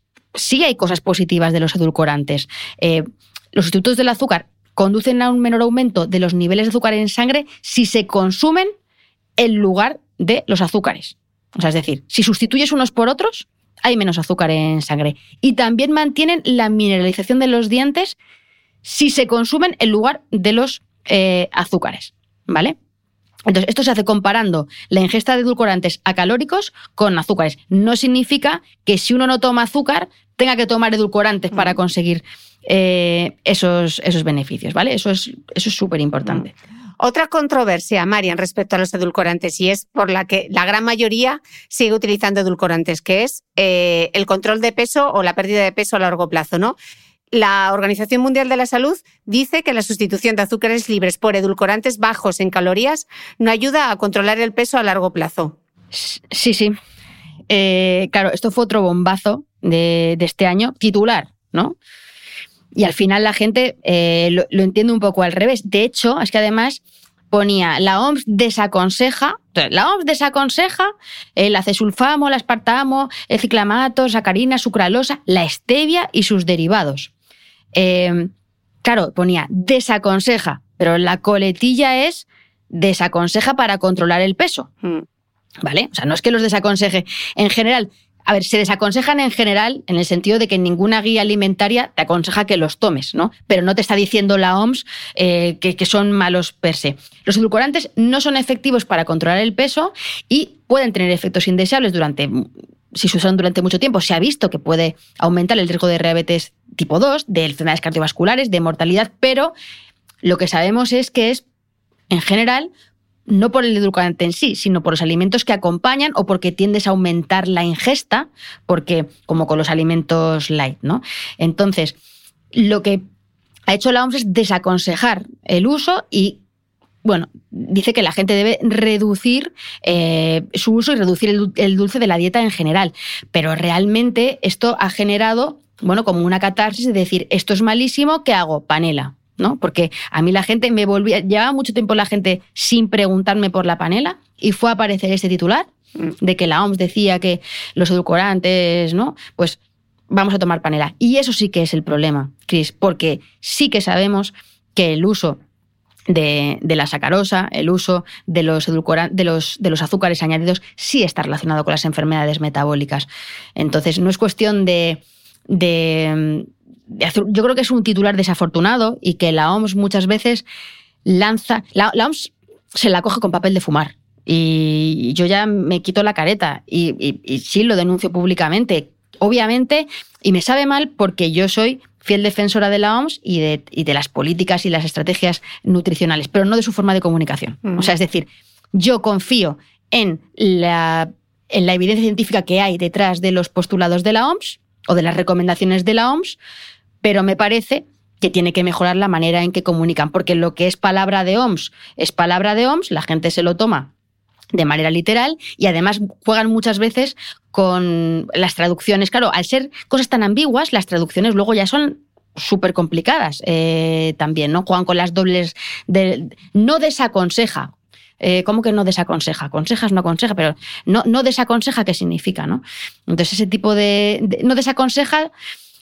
Sí hay cosas positivas de los edulcorantes. Eh, los sustitutos del azúcar conducen a un menor aumento de los niveles de azúcar en sangre si se consumen en lugar de los azúcares. O sea, es decir, si sustituyes unos por otros, hay menos azúcar en sangre. Y también mantienen la mineralización de los dientes si se consumen en lugar de los eh, azúcares, ¿vale? Entonces, esto se hace comparando la ingesta de edulcorantes acalóricos con azúcares. No significa que si uno no toma azúcar, tenga que tomar edulcorantes para conseguir eh, esos, esos beneficios, ¿vale? Eso es eso es súper importante. Otra controversia, Marian, respecto a los edulcorantes, y es por la que la gran mayoría sigue utilizando edulcorantes, que es eh, el control de peso o la pérdida de peso a largo plazo, ¿no? La Organización Mundial de la Salud dice que la sustitución de azúcares libres por edulcorantes bajos en calorías no ayuda a controlar el peso a largo plazo. Sí, sí. Eh, claro, esto fue otro bombazo de, de este año, titular, ¿no? Y al final la gente eh, lo, lo entiende un poco al revés. De hecho, es que además ponía la O M S desaconseja, la O M S desaconseja el acesulfamo, el aspartamo, el ciclamato, sacarina, sucralosa, la stevia y sus derivados. Eh, claro, ponía desaconseja, pero la coletilla es desaconseja para controlar el peso. Mm. ¿Vale? O sea, no es que los desaconseje en general. A ver, se desaconsejan en general en el sentido de que ninguna guía alimentaria te aconseja que los tomes, ¿no? Pero no te está diciendo la O M S eh, que, que son malos per se. Los edulcorantes no son efectivos para controlar el peso y pueden tener efectos indeseables durante, si se usan durante mucho tiempo. Se ha visto que puede aumentar el riesgo de diabetes tipo dos, de enfermedades cardiovasculares, de mortalidad, pero lo que sabemos es que es, en general, no por el edulcorante en sí, sino por los alimentos que acompañan o porque tiendes a aumentar la ingesta, porque como con los alimentos light, ¿no? Entonces, lo que ha hecho la O M S es desaconsejar el uso y, bueno, dice que la gente debe reducir eh, su uso y reducir el, el dulce de la dieta en general. Pero realmente esto ha generado, bueno, como una catarsis de decir, esto es malísimo, ¿qué hago? Panela, ¿no? Porque a mí la gente me volvía, llevaba mucho tiempo la gente sin preguntarme por la panela y fue a aparecer este titular de que la O M S decía que los edulcorantes, ¿no? Pues vamos a tomar panela. Y eso sí que es el problema, Cris, porque sí que sabemos que el uso de, de la sacarosa, el uso de los edulcorantes, de los, de los azúcares añadidos sí está relacionado con las enfermedades metabólicas. Entonces no es cuestión de de, de hacer, yo creo que es un titular desafortunado y que la O M S muchas veces lanza, la, la O M S se la coge con papel de fumar y yo ya me quito la careta y, y, y sí lo denuncio públicamente, obviamente, y me sabe mal porque yo soy fiel defensora de la O M S y de, y de las políticas y las estrategias nutricionales, pero no de su forma de comunicación. Mm. O sea, es decir, yo confío en la, en la evidencia científica que hay detrás de los postulados de la O M S o de las recomendaciones de la O M S, pero me parece que tiene que mejorar la manera en que comunican, porque lo que es palabra de O M S es palabra de O M S, la gente se lo toma de manera literal y además juegan muchas veces con las traducciones. Claro, al ser cosas tan ambiguas, las traducciones luego ya son súper complicadas eh, también, ¿no? Juegan con las dobles... De, no desaconseja. Eh, ¿Cómo que no desaconseja? Aconsejas, no aconseja, pero no, no desaconseja, ¿qué significa, no? Entonces ese tipo de... de no desaconseja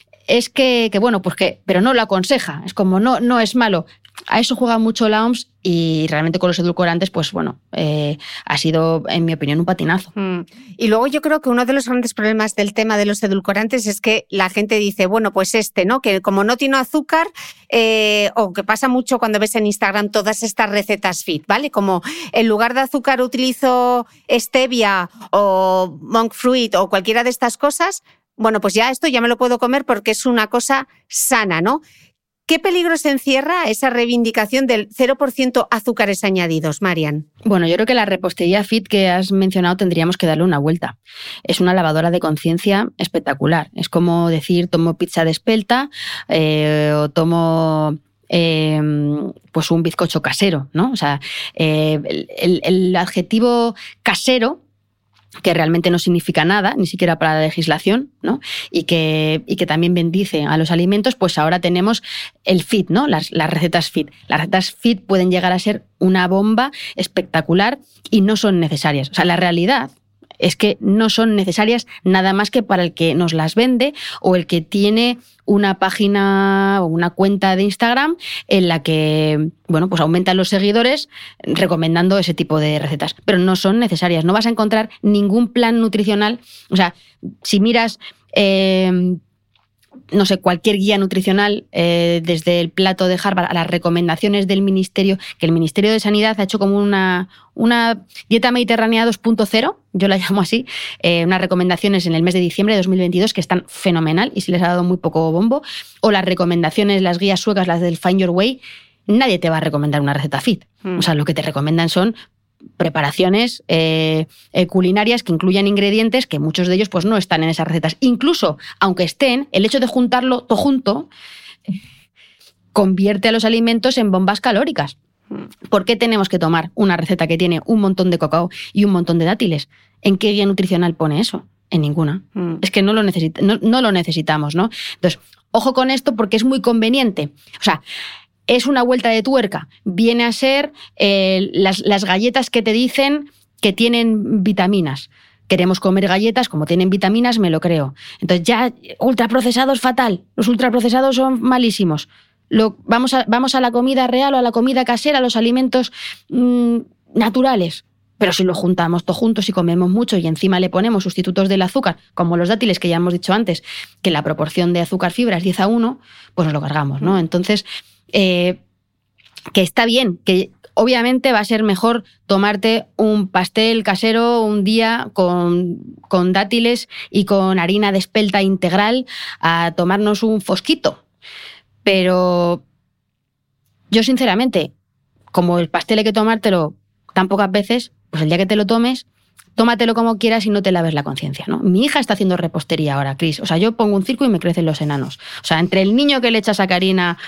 es que, que, bueno, pues que... Pero no lo aconseja. Es como, no, no es malo. A eso juega mucho la O M S y realmente con los edulcorantes, pues bueno, eh, ha sido, en mi opinión, un patinazo. Mm. Y luego yo creo que uno de los grandes problemas del tema de los edulcorantes es que la gente dice, bueno, pues este, ¿no? Que como no tiene azúcar, eh, o que pasa mucho cuando ves en Instagram todas estas recetas fit, ¿vale? Como en lugar de azúcar utilizo stevia o monk fruit o cualquiera de estas cosas, bueno, pues ya esto ya me lo puedo comer porque es una cosa sana, ¿no? ¿Qué peligros encierra esa reivindicación del cero por ciento azúcares añadidos, Marian? Bueno, yo creo que la repostería fit que has mencionado tendríamos que darle una vuelta. Es una lavadora de conciencia espectacular. Es como decir, tomo pizza de espelta eh, o tomo... Eh, pues un bizcocho casero, ¿no? O sea, eh, el, el adjetivo casero, que realmente no significa nada, ni siquiera para la legislación, ¿no? Y que, y que también bendice a los alimentos, pues ahora tenemos el fit, ¿no? Las, las recetas fit. Las recetas fit pueden llegar a ser una bomba espectacular y no son necesarias. O sea, la realidad es que no son necesarias nada más que para el que nos las vende o el que tiene una página o una cuenta de Instagram en la que, bueno, pues aumentan los seguidores recomendando ese tipo de recetas. Pero no son necesarias. No vas a encontrar ningún plan nutricional. O sea, si miras... Eh, no sé, cualquier guía nutricional, eh, desde el plato de Harvard a las recomendaciones del Ministerio, que el Ministerio de Sanidad ha hecho como una, una dieta mediterránea dos punto cero, yo la llamo así, eh, unas recomendaciones en el mes de diciembre de dos mil veintidós que están fenomenal y se les ha dado muy poco bombo, o las recomendaciones, las guías suecas, las del Find Your Way. Nadie te va a recomendar una receta fit. Mm. O sea, lo que te recomiendan son preparaciones eh, eh, culinarias que incluyan ingredientes que muchos de ellos pues no están en esas recetas. Incluso, aunque estén, el hecho de juntarlo todo junto eh, convierte a los alimentos en bombas calóricas. ¿Por qué tenemos que tomar una receta que tiene un montón de cacao y un montón de dátiles? ¿En qué guía nutricional pone eso? En ninguna. Mm. Es que no lo, necesit- no, no lo necesitamos, ¿no? Entonces, ojo con esto porque es muy conveniente. O sea, es una vuelta de tuerca. Viene a ser eh, las, las galletas que te dicen que tienen vitaminas. Queremos comer galletas, como tienen vitaminas, me lo creo. Entonces ya, ultraprocesados fatal. Los ultraprocesados son malísimos. Lo, vamos, a, vamos a la comida real o a la comida casera, a los alimentos mmm, naturales. Pero si lo juntamos todos juntos y comemos mucho y encima le ponemos sustitutos del azúcar, como los dátiles que ya hemos dicho antes, que la proporción de azúcar-fibra es diez a uno, pues nos lo cargamos, ¿no? Entonces... Eh, que está bien, que obviamente va a ser mejor tomarte un pastel casero un día con, con dátiles y con harina de espelta integral a tomarnos un fosquito. Pero yo sinceramente, como el pastel hay que tomártelo tan pocas veces, pues el día que te lo tomes, tómatelo como quieras y no te laves la conciencia, ¿no? Mi hija está haciendo repostería ahora, Cris. O sea, yo pongo un circo y me crecen los enanos. O sea, entre el niño que le echa sacarina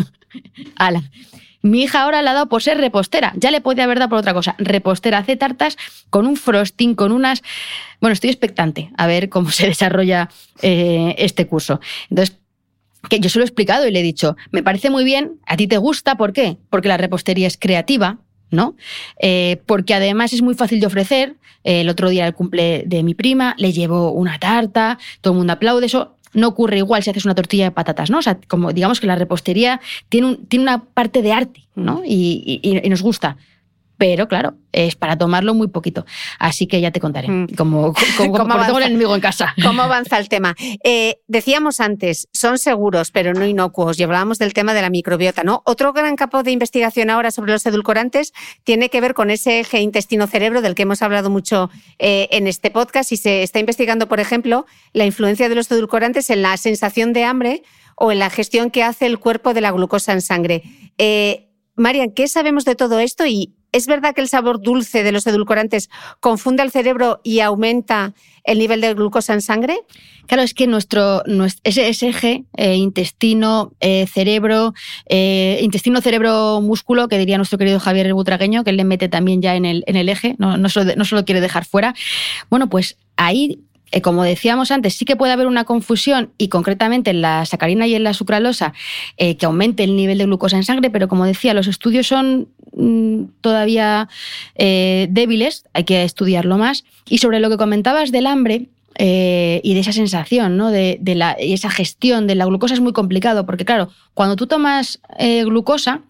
a la... Mi hija ahora le ha dado por ser repostera. Ya le podía haber dado por otra cosa. Repostera, hace tartas con un frosting, con unas... Bueno, estoy expectante a ver cómo se desarrolla eh, este curso. Entonces, que yo se lo he explicado y le he dicho, me parece muy bien, a ti te gusta, ¿por qué? Porque la repostería es creativa, ¿no? Eh, porque además es muy fácil de ofrecer. El otro día, el cumple de mi prima, le llevó una tarta, todo el mundo aplaude. Eso no ocurre igual si haces una tortilla de patatas, ¿no? O sea, como digamos que la repostería tiene, un, tiene una parte de arte, ¿no? Y, y, y nos gusta. pero claro, es para tomarlo muy poquito. Así que ya te contaré mm. cómo, cómo, cómo porque tengo el enemigo en casa. ¿Cómo avanza el tema? Eh, decíamos antes, son seguros, pero no inocuos. Y hablábamos del tema de la microbiota, ¿no? Otro gran campo de investigación ahora sobre los edulcorantes tiene que ver con ese eje intestino-cerebro del que hemos hablado mucho eh, en este podcast, y se está investigando, por ejemplo, la influencia de los edulcorantes en la sensación de hambre o en la gestión que hace el cuerpo de la glucosa en sangre. Eh, Marian, ¿qué sabemos de todo esto? ¿Y es verdad que el sabor dulce de los edulcorantes confunde al cerebro y aumenta el nivel de glucosa en sangre? Claro, es que nuestro, nuestro ese, ese eje, eh, intestino, eh, cerebro, eh, intestino, cerebro, músculo, que diría nuestro querido Javier el Butragueño, que él le mete también ya en el, en el eje, no, no, se lo, no se lo quiere dejar fuera. Bueno, pues ahí, eh, como decíamos antes, sí que puede haber una confusión, y concretamente en la sacarina y en la sucralosa, eh, que aumente el nivel de glucosa en sangre, pero como decía, los estudios son mmm, todavía eh, débiles, hay que estudiarlo más. Y sobre lo que comentabas del hambre, Eh, y de esa sensación, ¿no? de, de la, y esa gestión de la glucosa es muy complicado, porque claro, cuando tú tomas eh, glucosa,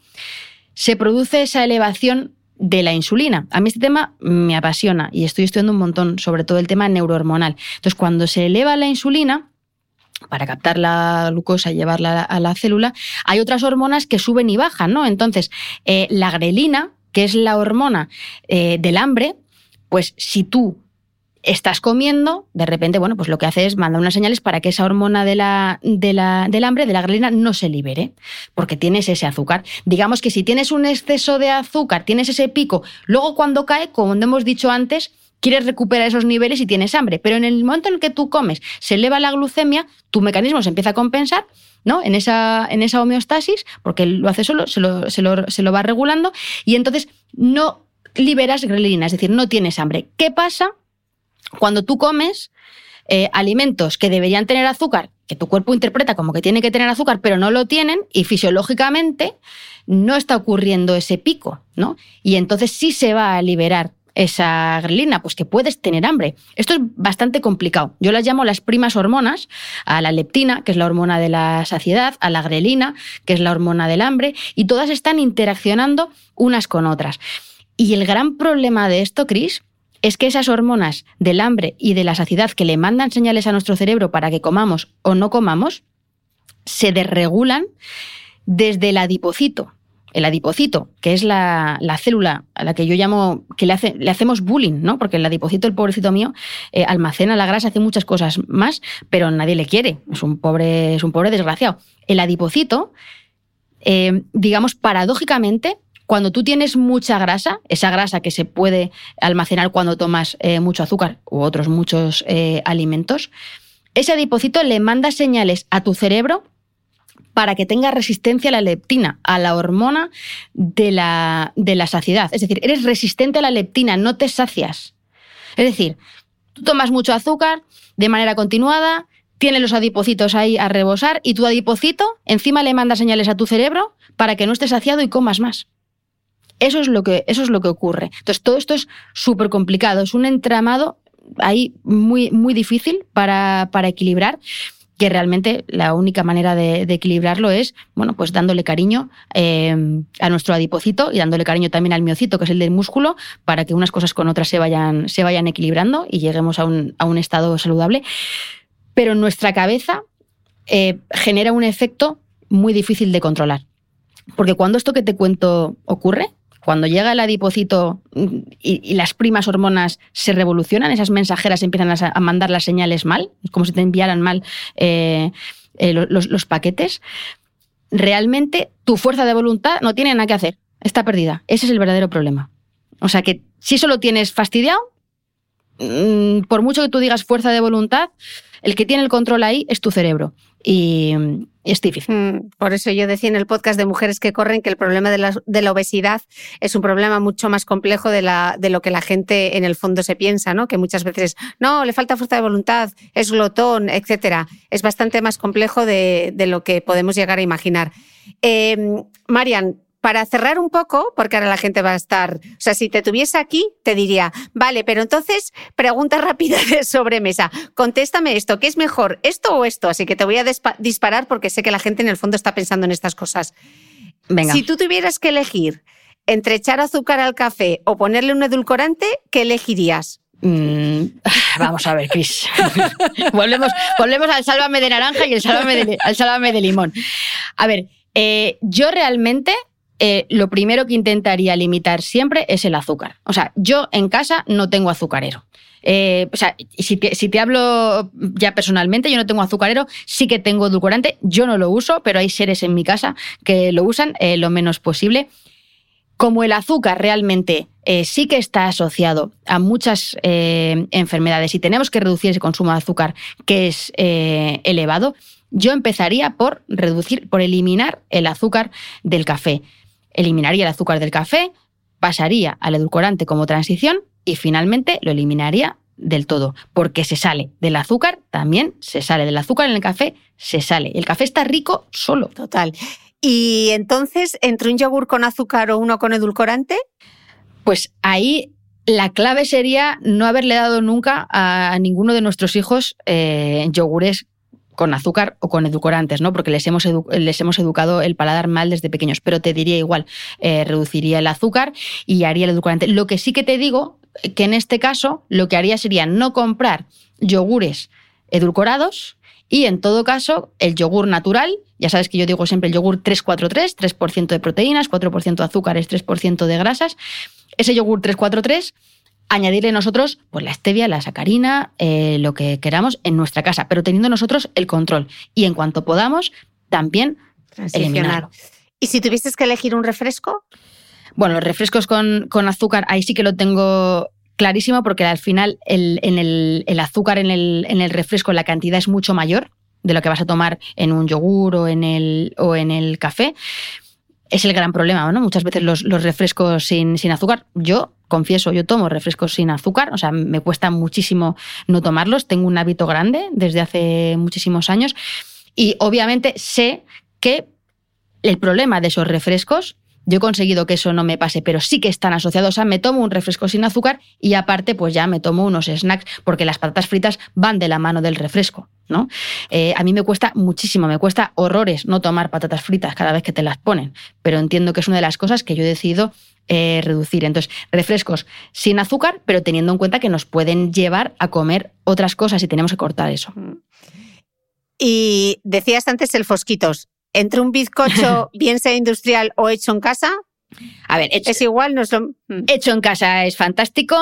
se produce esa elevación de la insulina. A mí este tema me apasiona y estoy estudiando un montón sobre todo el tema neurohormonal. Entonces, cuando se eleva la insulina, para captar la glucosa y llevarla a la, a la célula, hay otras hormonas que suben y bajan, ¿no? Entonces, eh, la grelina, que es la hormona eh, del hambre, pues si tú estás comiendo, de repente, bueno, pues lo que hace es mandar unas señales para que esa hormona de la, de la, del hambre, de la grelina, no se libere, porque tienes ese azúcar. Digamos que si tienes un exceso de azúcar, tienes ese pico, luego cuando cae, como hemos dicho antes, quieres recuperar esos niveles y tienes hambre. Pero en el momento en el que tú comes, se eleva la glucemia, tu mecanismo se empieza a compensar, ¿no? En esa, en esa homeostasis, porque lo hace solo, se lo, se lo, se lo va regulando, y entonces no liberas grelina, es decir, no tienes hambre. ¿Qué pasa cuando tú comes eh, alimentos que deberían tener azúcar, que tu cuerpo interpreta como que tiene que tener azúcar, pero no lo tienen, y fisiológicamente no está ocurriendo ese pico, ¿no? Y entonces sí se va a liberar esa grelina, pues que puedes tener hambre. Esto es bastante complicado. Yo las llamo las primas hormonas, a la leptina, que es la hormona de la saciedad, a la grelina, que es la hormona del hambre, y todas están interaccionando unas con otras. Y el gran problema de esto, Cris, es que esas hormonas del hambre y de la saciedad que le mandan señales a nuestro cerebro para que comamos o no comamos, se desregulan desde el adipocito. El adipocito, que es la, la célula a la que yo llamo, que le, hace, le hacemos bullying, ¿no? Porque el adipocito, el pobrecito mío, eh, almacena la grasa, hace muchas cosas más, pero nadie le quiere. Es un pobre, es un pobre desgraciado. El adipocito, eh, digamos, paradójicamente, cuando tú tienes mucha grasa, esa grasa que se puede almacenar cuando tomas eh, mucho azúcar u otros muchos eh, alimentos, ese adipocito le manda señales a tu cerebro para que tenga resistencia a la leptina, a la hormona de la, de la saciedad. Es decir, eres resistente a la leptina, no te sacias. Es decir, tú tomas mucho azúcar de manera continuada, tienes los adipocitos ahí a rebosar, y tu adipocito encima le manda señales a tu cerebro para que no estés saciado y comas más. Eso es lo que, eso es lo que ocurre. Entonces, todo esto es súper complicado. Es un entramado ahí muy, muy difícil para, para equilibrar, que realmente la única manera de, de equilibrarlo es, bueno, pues dándole cariño eh, a nuestro adipocito y dándole cariño también al miocito, que es el del músculo, para que unas cosas con otras se vayan, se vayan equilibrando y lleguemos a un, a un estado saludable. Pero nuestra cabeza eh, genera un efecto muy difícil de controlar. Porque cuando esto que te cuento ocurre, cuando llega el adipocito y, y las primas hormonas se revolucionan, esas mensajeras empiezan a, a mandar las señales mal, es como si te enviaran mal eh, eh, los, los paquetes, realmente tu fuerza de voluntad no tiene nada que hacer, está perdida. Ese es el verdadero problema. O sea que si eso lo tienes fastidiado, mmm, por mucho que tú digas fuerza de voluntad, el que tiene el control ahí es tu cerebro. Y es difícil. Mm, por eso yo decía en el podcast de Mujeres que Corren que el problema de la, de la obesidad es un problema mucho más complejo de, la, de lo que la gente en el fondo se piensa, ¿no? Que muchas veces, no, le falta fuerza de voluntad, es glotón, etcétera. Es bastante más complejo de, de lo que podemos llegar a imaginar. Eh, Marian, para cerrar un poco, porque ahora la gente va a estar... O sea, si te tuviese aquí, te diría, vale, pero entonces, pregunta rápida de sobremesa. Contéstame esto, ¿qué es mejor, esto o esto? Así que te voy a despa- disparar porque sé que la gente en el fondo está pensando en estas cosas. Venga. Si tú tuvieras que elegir entre echar azúcar al café o ponerle un edulcorante, ¿qué elegirías? Mm, vamos a ver, Cris. volvemos, volvemos al sálvame de naranja y el sálvame de, al sálvame de limón. A ver, eh, yo realmente eh, lo primero que intentaría limitar siempre es el azúcar. O sea, yo en casa no tengo azucarero. Eh, o sea, si te, si te hablo ya personalmente, yo no tengo azucarero, sí que tengo edulcorante, yo no lo uso, pero hay seres en mi casa que lo usan eh, lo menos posible. Como el azúcar realmente eh, sí que está asociado a muchas eh, enfermedades y tenemos que reducir ese consumo de azúcar que es eh, elevado, yo empezaría por reducir, por eliminar el azúcar del café. Eliminaría el azúcar del café, pasaría al edulcorante como transición y finalmente lo eliminaría del todo, porque se sale del azúcar, también se sale del azúcar en el café, se sale. El café está rico solo. Total. Y entonces, ¿entre un yogur con azúcar o uno con edulcorante? Pues ahí la clave sería no haberle dado nunca a ninguno de nuestros hijos eh, yogures con azúcar o con edulcorantes, ¿no? Porque les hemos, edu- les hemos educado el paladar mal desde pequeños. Pero te diría igual, eh, reduciría el azúcar y haría el edulcorante. Lo que sí que te digo, que en este caso lo que haría sería no comprar yogures edulcorados y en todo caso el yogur natural. Ya sabes que yo digo siempre el yogur tres cuatro tres, tres por ciento de proteínas, cuatro por ciento de azúcares, tres por ciento de grasas. Ese yogur tres cuatro tres, añadirle nosotros pues, la stevia, la sacarina, eh, lo que queramos en nuestra casa, pero teniendo nosotros el control. Y en cuanto podamos, también eliminarlo. ¿Y si tuvieses que elegir un refresco? Bueno, los refrescos con, con azúcar, ahí sí que lo tengo clarísimo, porque al final el, en el, el azúcar en el, en el refresco, la cantidad es mucho mayor de lo que vas a tomar en un yogur o en el, o en el café. Es el gran problema, ¿no? Muchas veces los, los refrescos sin, sin azúcar, yo confieso, yo tomo refrescos sin azúcar, o sea, me cuesta muchísimo no tomarlos, tengo un hábito grande desde hace muchísimos años y obviamente sé que el problema de esos refrescos, yo he conseguido que eso no me pase, pero sí que están asociados. O sea, me tomo un refresco sin azúcar y aparte pues ya me tomo unos snacks porque las patatas fritas van de la mano del refresco, ¿no? Eh, a mí me cuesta muchísimo, me cuesta horrores no tomar patatas fritas cada vez que te las ponen, pero entiendo que es una de las cosas que yo he decidido eh, reducir. Entonces, refrescos sin azúcar, pero teniendo en cuenta que nos pueden llevar a comer otras cosas y tenemos que cortar eso. Y decías antes el Fosquitos. ¿Entre un bizcocho bien sea industrial o hecho en casa? A ver, hecho, es igual, no es lo... hecho en casa es fantástico,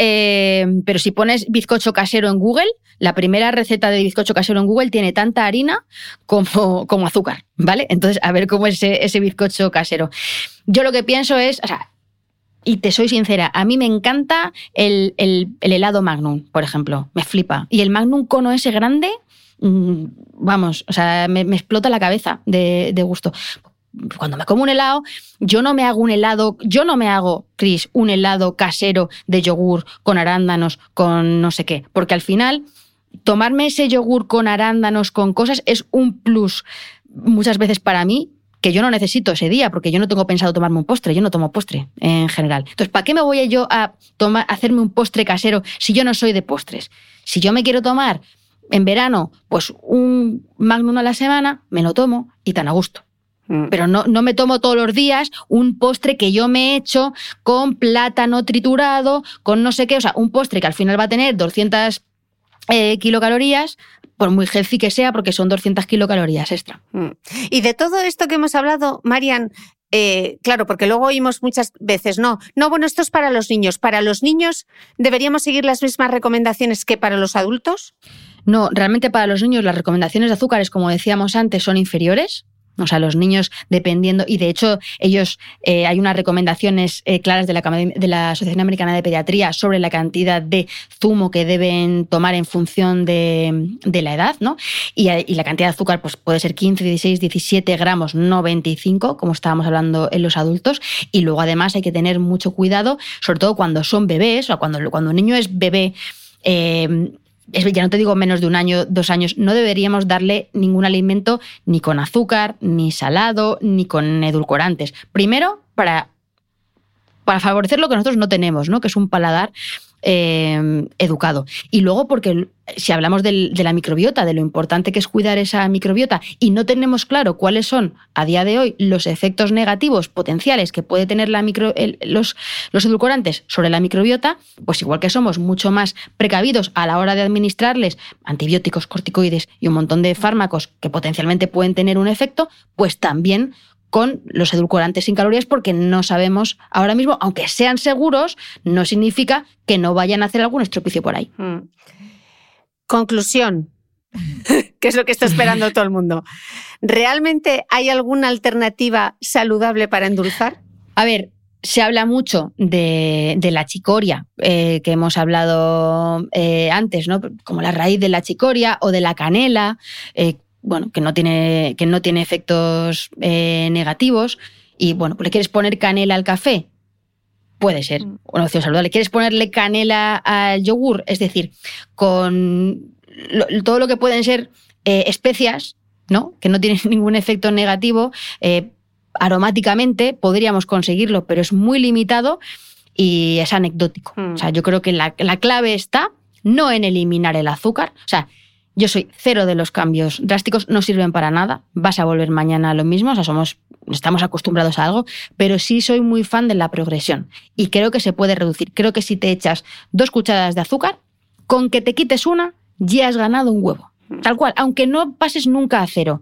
eh, pero si pones bizcocho casero en Google, la primera receta de bizcocho casero en Google tiene tanta harina como, como azúcar, ¿vale? Entonces, a ver cómo es ese, ese bizcocho casero. Yo lo que pienso es, o sea, y te soy sincera, a mí me encanta el, el, el helado Magnum, por ejemplo, me flipa. Y el Magnum cono ese grande... Vamos, o sea, me, me explota la cabeza de, de gusto. Cuando me como un helado, yo no me hago un helado, yo no me hago, Cris, un helado casero de yogur con arándanos, con no sé qué, porque al final tomarme ese yogur con arándanos, con cosas, es un plus muchas veces para mí que yo no necesito ese día, porque yo no tengo pensado tomarme un postre, yo no tomo postre en general. Entonces, ¿para qué me voy yo a tomar, a hacerme un postre casero si yo no soy de postres? Si yo me quiero tomar en verano, pues un Magnum a la semana, me lo tomo y tan a gusto. Mm. Pero no, no me tomo todos los días un postre que yo me he hecho con plátano triturado, con no sé qué, o sea, un postre que al final va a tener doscientas eh, kilocalorías, por muy healthy que sea, porque son doscientas kilocalorías extra. Mm. Y de todo esto que hemos hablado, Marian, Eh, claro, porque luego oímos muchas veces, no, no, bueno, esto es para los niños. ¿Para los niños deberíamos seguir las mismas recomendaciones que para los adultos? No, realmente para los niños las recomendaciones de azúcares, como decíamos antes, son inferiores. O sea, los niños, dependiendo, y de hecho ellos, eh, hay unas recomendaciones eh, claras de la, de la Asociación Americana de Pediatría sobre la cantidad de zumo que deben tomar en función de, de la edad, ¿no? Y, y la cantidad de azúcar pues, puede ser quince, dieciséis, diecisiete gramos, no veinticinco, como estábamos hablando en los adultos. Y luego además hay que tener mucho cuidado, sobre todo cuando son bebés, o cuando, cuando un niño es bebé, eh, Es, ya no te digo menos de un año, dos años, no deberíamos darle ningún alimento ni con azúcar, ni salado, ni con edulcorantes. Primero, para, para favorecer lo que nosotros no tenemos, ¿no? Que es un paladar eh, educado. Y luego porque si hablamos del, de la microbiota, de lo importante que es cuidar esa microbiota y no tenemos claro cuáles son a día de hoy los efectos negativos potenciales que puede tener la micro, el, los, los edulcorantes sobre la microbiota, pues igual que somos mucho más precavidos a la hora de administrarles antibióticos, corticoides y un montón de fármacos que potencialmente pueden tener un efecto, pues también con los edulcorantes sin calorías, porque no sabemos ahora mismo, aunque sean seguros, no significa que no vayan a hacer algún estropicio por ahí. Mm. Conclusión, que es lo que está esperando todo el mundo. ¿Realmente hay alguna alternativa saludable para endulzar? A ver, se habla mucho de, de la chicoria, eh, que hemos hablado eh, antes, ¿no? Como la raíz de la chicoria o de la canela, eh, bueno, que no tiene, que no tiene efectos eh, negativos. Y bueno, pues ¿le quieres poner canela al café? Puede ser una opción saludable. ¿Quieres ponerle canela al yogur? Es decir, con lo, todo lo que pueden ser eh, especias, ¿no? Que no tienen ningún efecto negativo, eh, aromáticamente podríamos conseguirlo, pero es muy limitado y es anecdótico. Mm. O sea, yo creo que la, la clave está no en eliminar el azúcar. O sea, yo soy cero de los cambios drásticos, no sirven para nada, vas a volver mañana a lo mismo, o sea, somos, estamos acostumbrados a algo, pero sí soy muy fan de la progresión y creo que se puede reducir. Creo que si te echas dos cucharadas de azúcar, con que te quites una, ya has ganado un huevo. Tal cual, aunque no pases nunca a cero.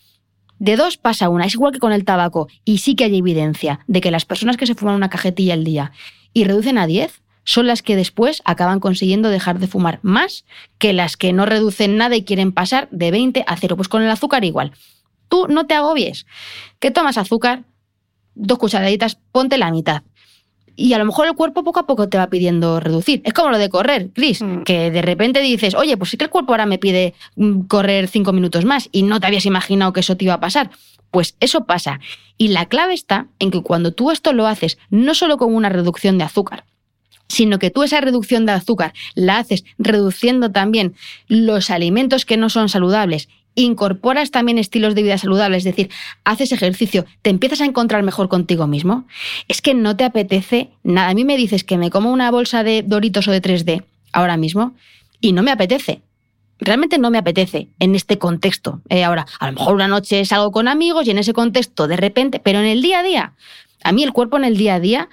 De dos pasa una, es igual que con el tabaco, y sí que hay evidencia de que las personas que se fuman una cajetilla al día y reducen a diez, son las que después acaban consiguiendo dejar de fumar más que las que no reducen nada y quieren pasar de veinte a cero. Pues con el azúcar igual. Tú no te agobies. Que tomas azúcar, dos cucharaditas, ponte la mitad. Y a lo mejor el cuerpo poco a poco te va pidiendo reducir. Es como lo de correr, Cris, mm. que de repente dices, oye, pues sí que el cuerpo ahora me pide correr cinco minutos más y no te habías imaginado que eso te iba a pasar. Pues eso pasa. Y la clave está en que cuando tú esto lo haces no solo con una reducción de azúcar, sino que tú esa reducción de azúcar la haces reduciendo también los alimentos que no son saludables, incorporas también estilos de vida saludables, es decir, haces ejercicio, te empiezas a encontrar mejor contigo mismo, es que no te apetece nada. A mí me dices que me como una bolsa de Doritos o de tres D ahora mismo y no me apetece. Realmente no me apetece en este contexto. Eh, ahora, a lo mejor una noche salgo con amigos y en ese contexto de repente, pero en el día a día, a mí el cuerpo en el día a día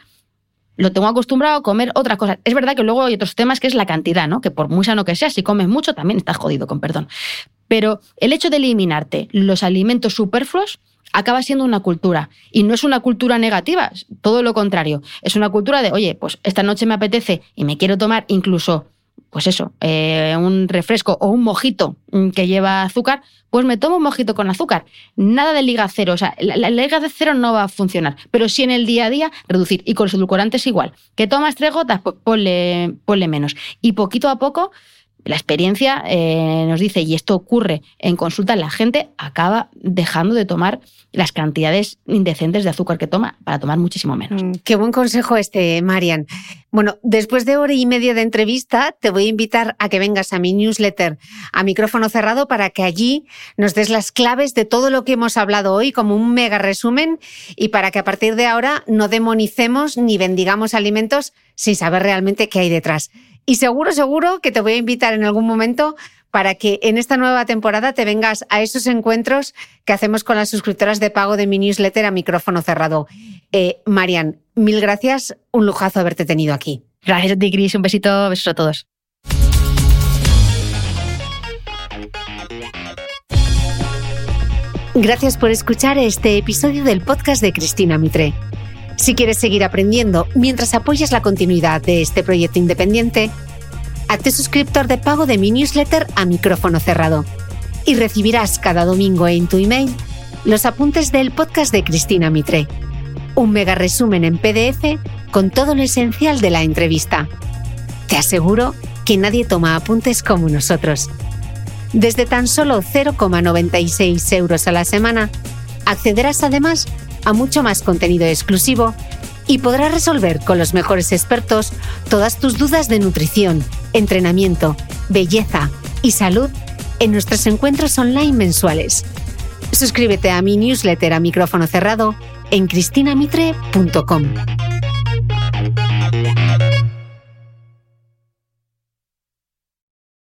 lo tengo acostumbrado a comer otras cosas. Es verdad que luego hay otros temas que es la cantidad, ¿no? Que por muy sano que sea, si comes mucho también estás jodido, con perdón. Pero el hecho de eliminarte los alimentos superfluos acaba siendo una cultura. Y no es una cultura negativa, todo lo contrario. Es una cultura de, oye, pues esta noche me apetece y me quiero tomar incluso, pues eso, eh, un refresco o un mojito que lleva azúcar, pues me tomo un mojito con azúcar. Nada de liga cero. O sea, la, la liga de cero no va a funcionar. Pero sí en el día a día reducir. Y con los edulcorantes igual. Que tomas tres gotas, pues ponle, ponle menos. Y poquito a poco, la experiencia eh, nos dice, y esto ocurre en consulta, la gente acaba dejando de tomar las cantidades indecentes de azúcar que toma para tomar muchísimo menos. Mm, qué buen consejo este, Marian. Bueno, después de hora y media de entrevista, te voy a invitar a que vengas a mi newsletter a micrófono cerrado para que allí nos des las claves de todo lo que hemos hablado hoy como un mega resumen y para que a partir de ahora no demonicemos ni bendigamos alimentos sin saber realmente qué hay detrás. Y seguro, seguro que te voy a invitar en algún momento para que en esta nueva temporada te vengas a esos encuentros que hacemos con las suscriptoras de pago de mi newsletter a micrófono cerrado. Eh, Marian, mil gracias, un lujazo haberte tenido aquí. Gracias a ti, Cris, un besito, besos a todos. Gracias por escuchar este episodio del podcast de Cristina Mitre. Si quieres seguir aprendiendo mientras apoyas la continuidad de este proyecto independiente, hazte suscriptor de pago de mi newsletter a micrófono cerrado y recibirás cada domingo en tu email los apuntes del podcast de Cristina Mitre, un mega resumen en P D F con todo lo esencial de la entrevista. Te aseguro que nadie toma apuntes como nosotros. Desde tan solo cero coma noventa y seis euros a la semana, accederás además a mucho más contenido exclusivo y podrás resolver con los mejores expertos todas tus dudas de nutrición, entrenamiento, belleza y salud en nuestros encuentros online mensuales. Suscríbete a mi newsletter a micrófono cerrado en cristina mitre punto com.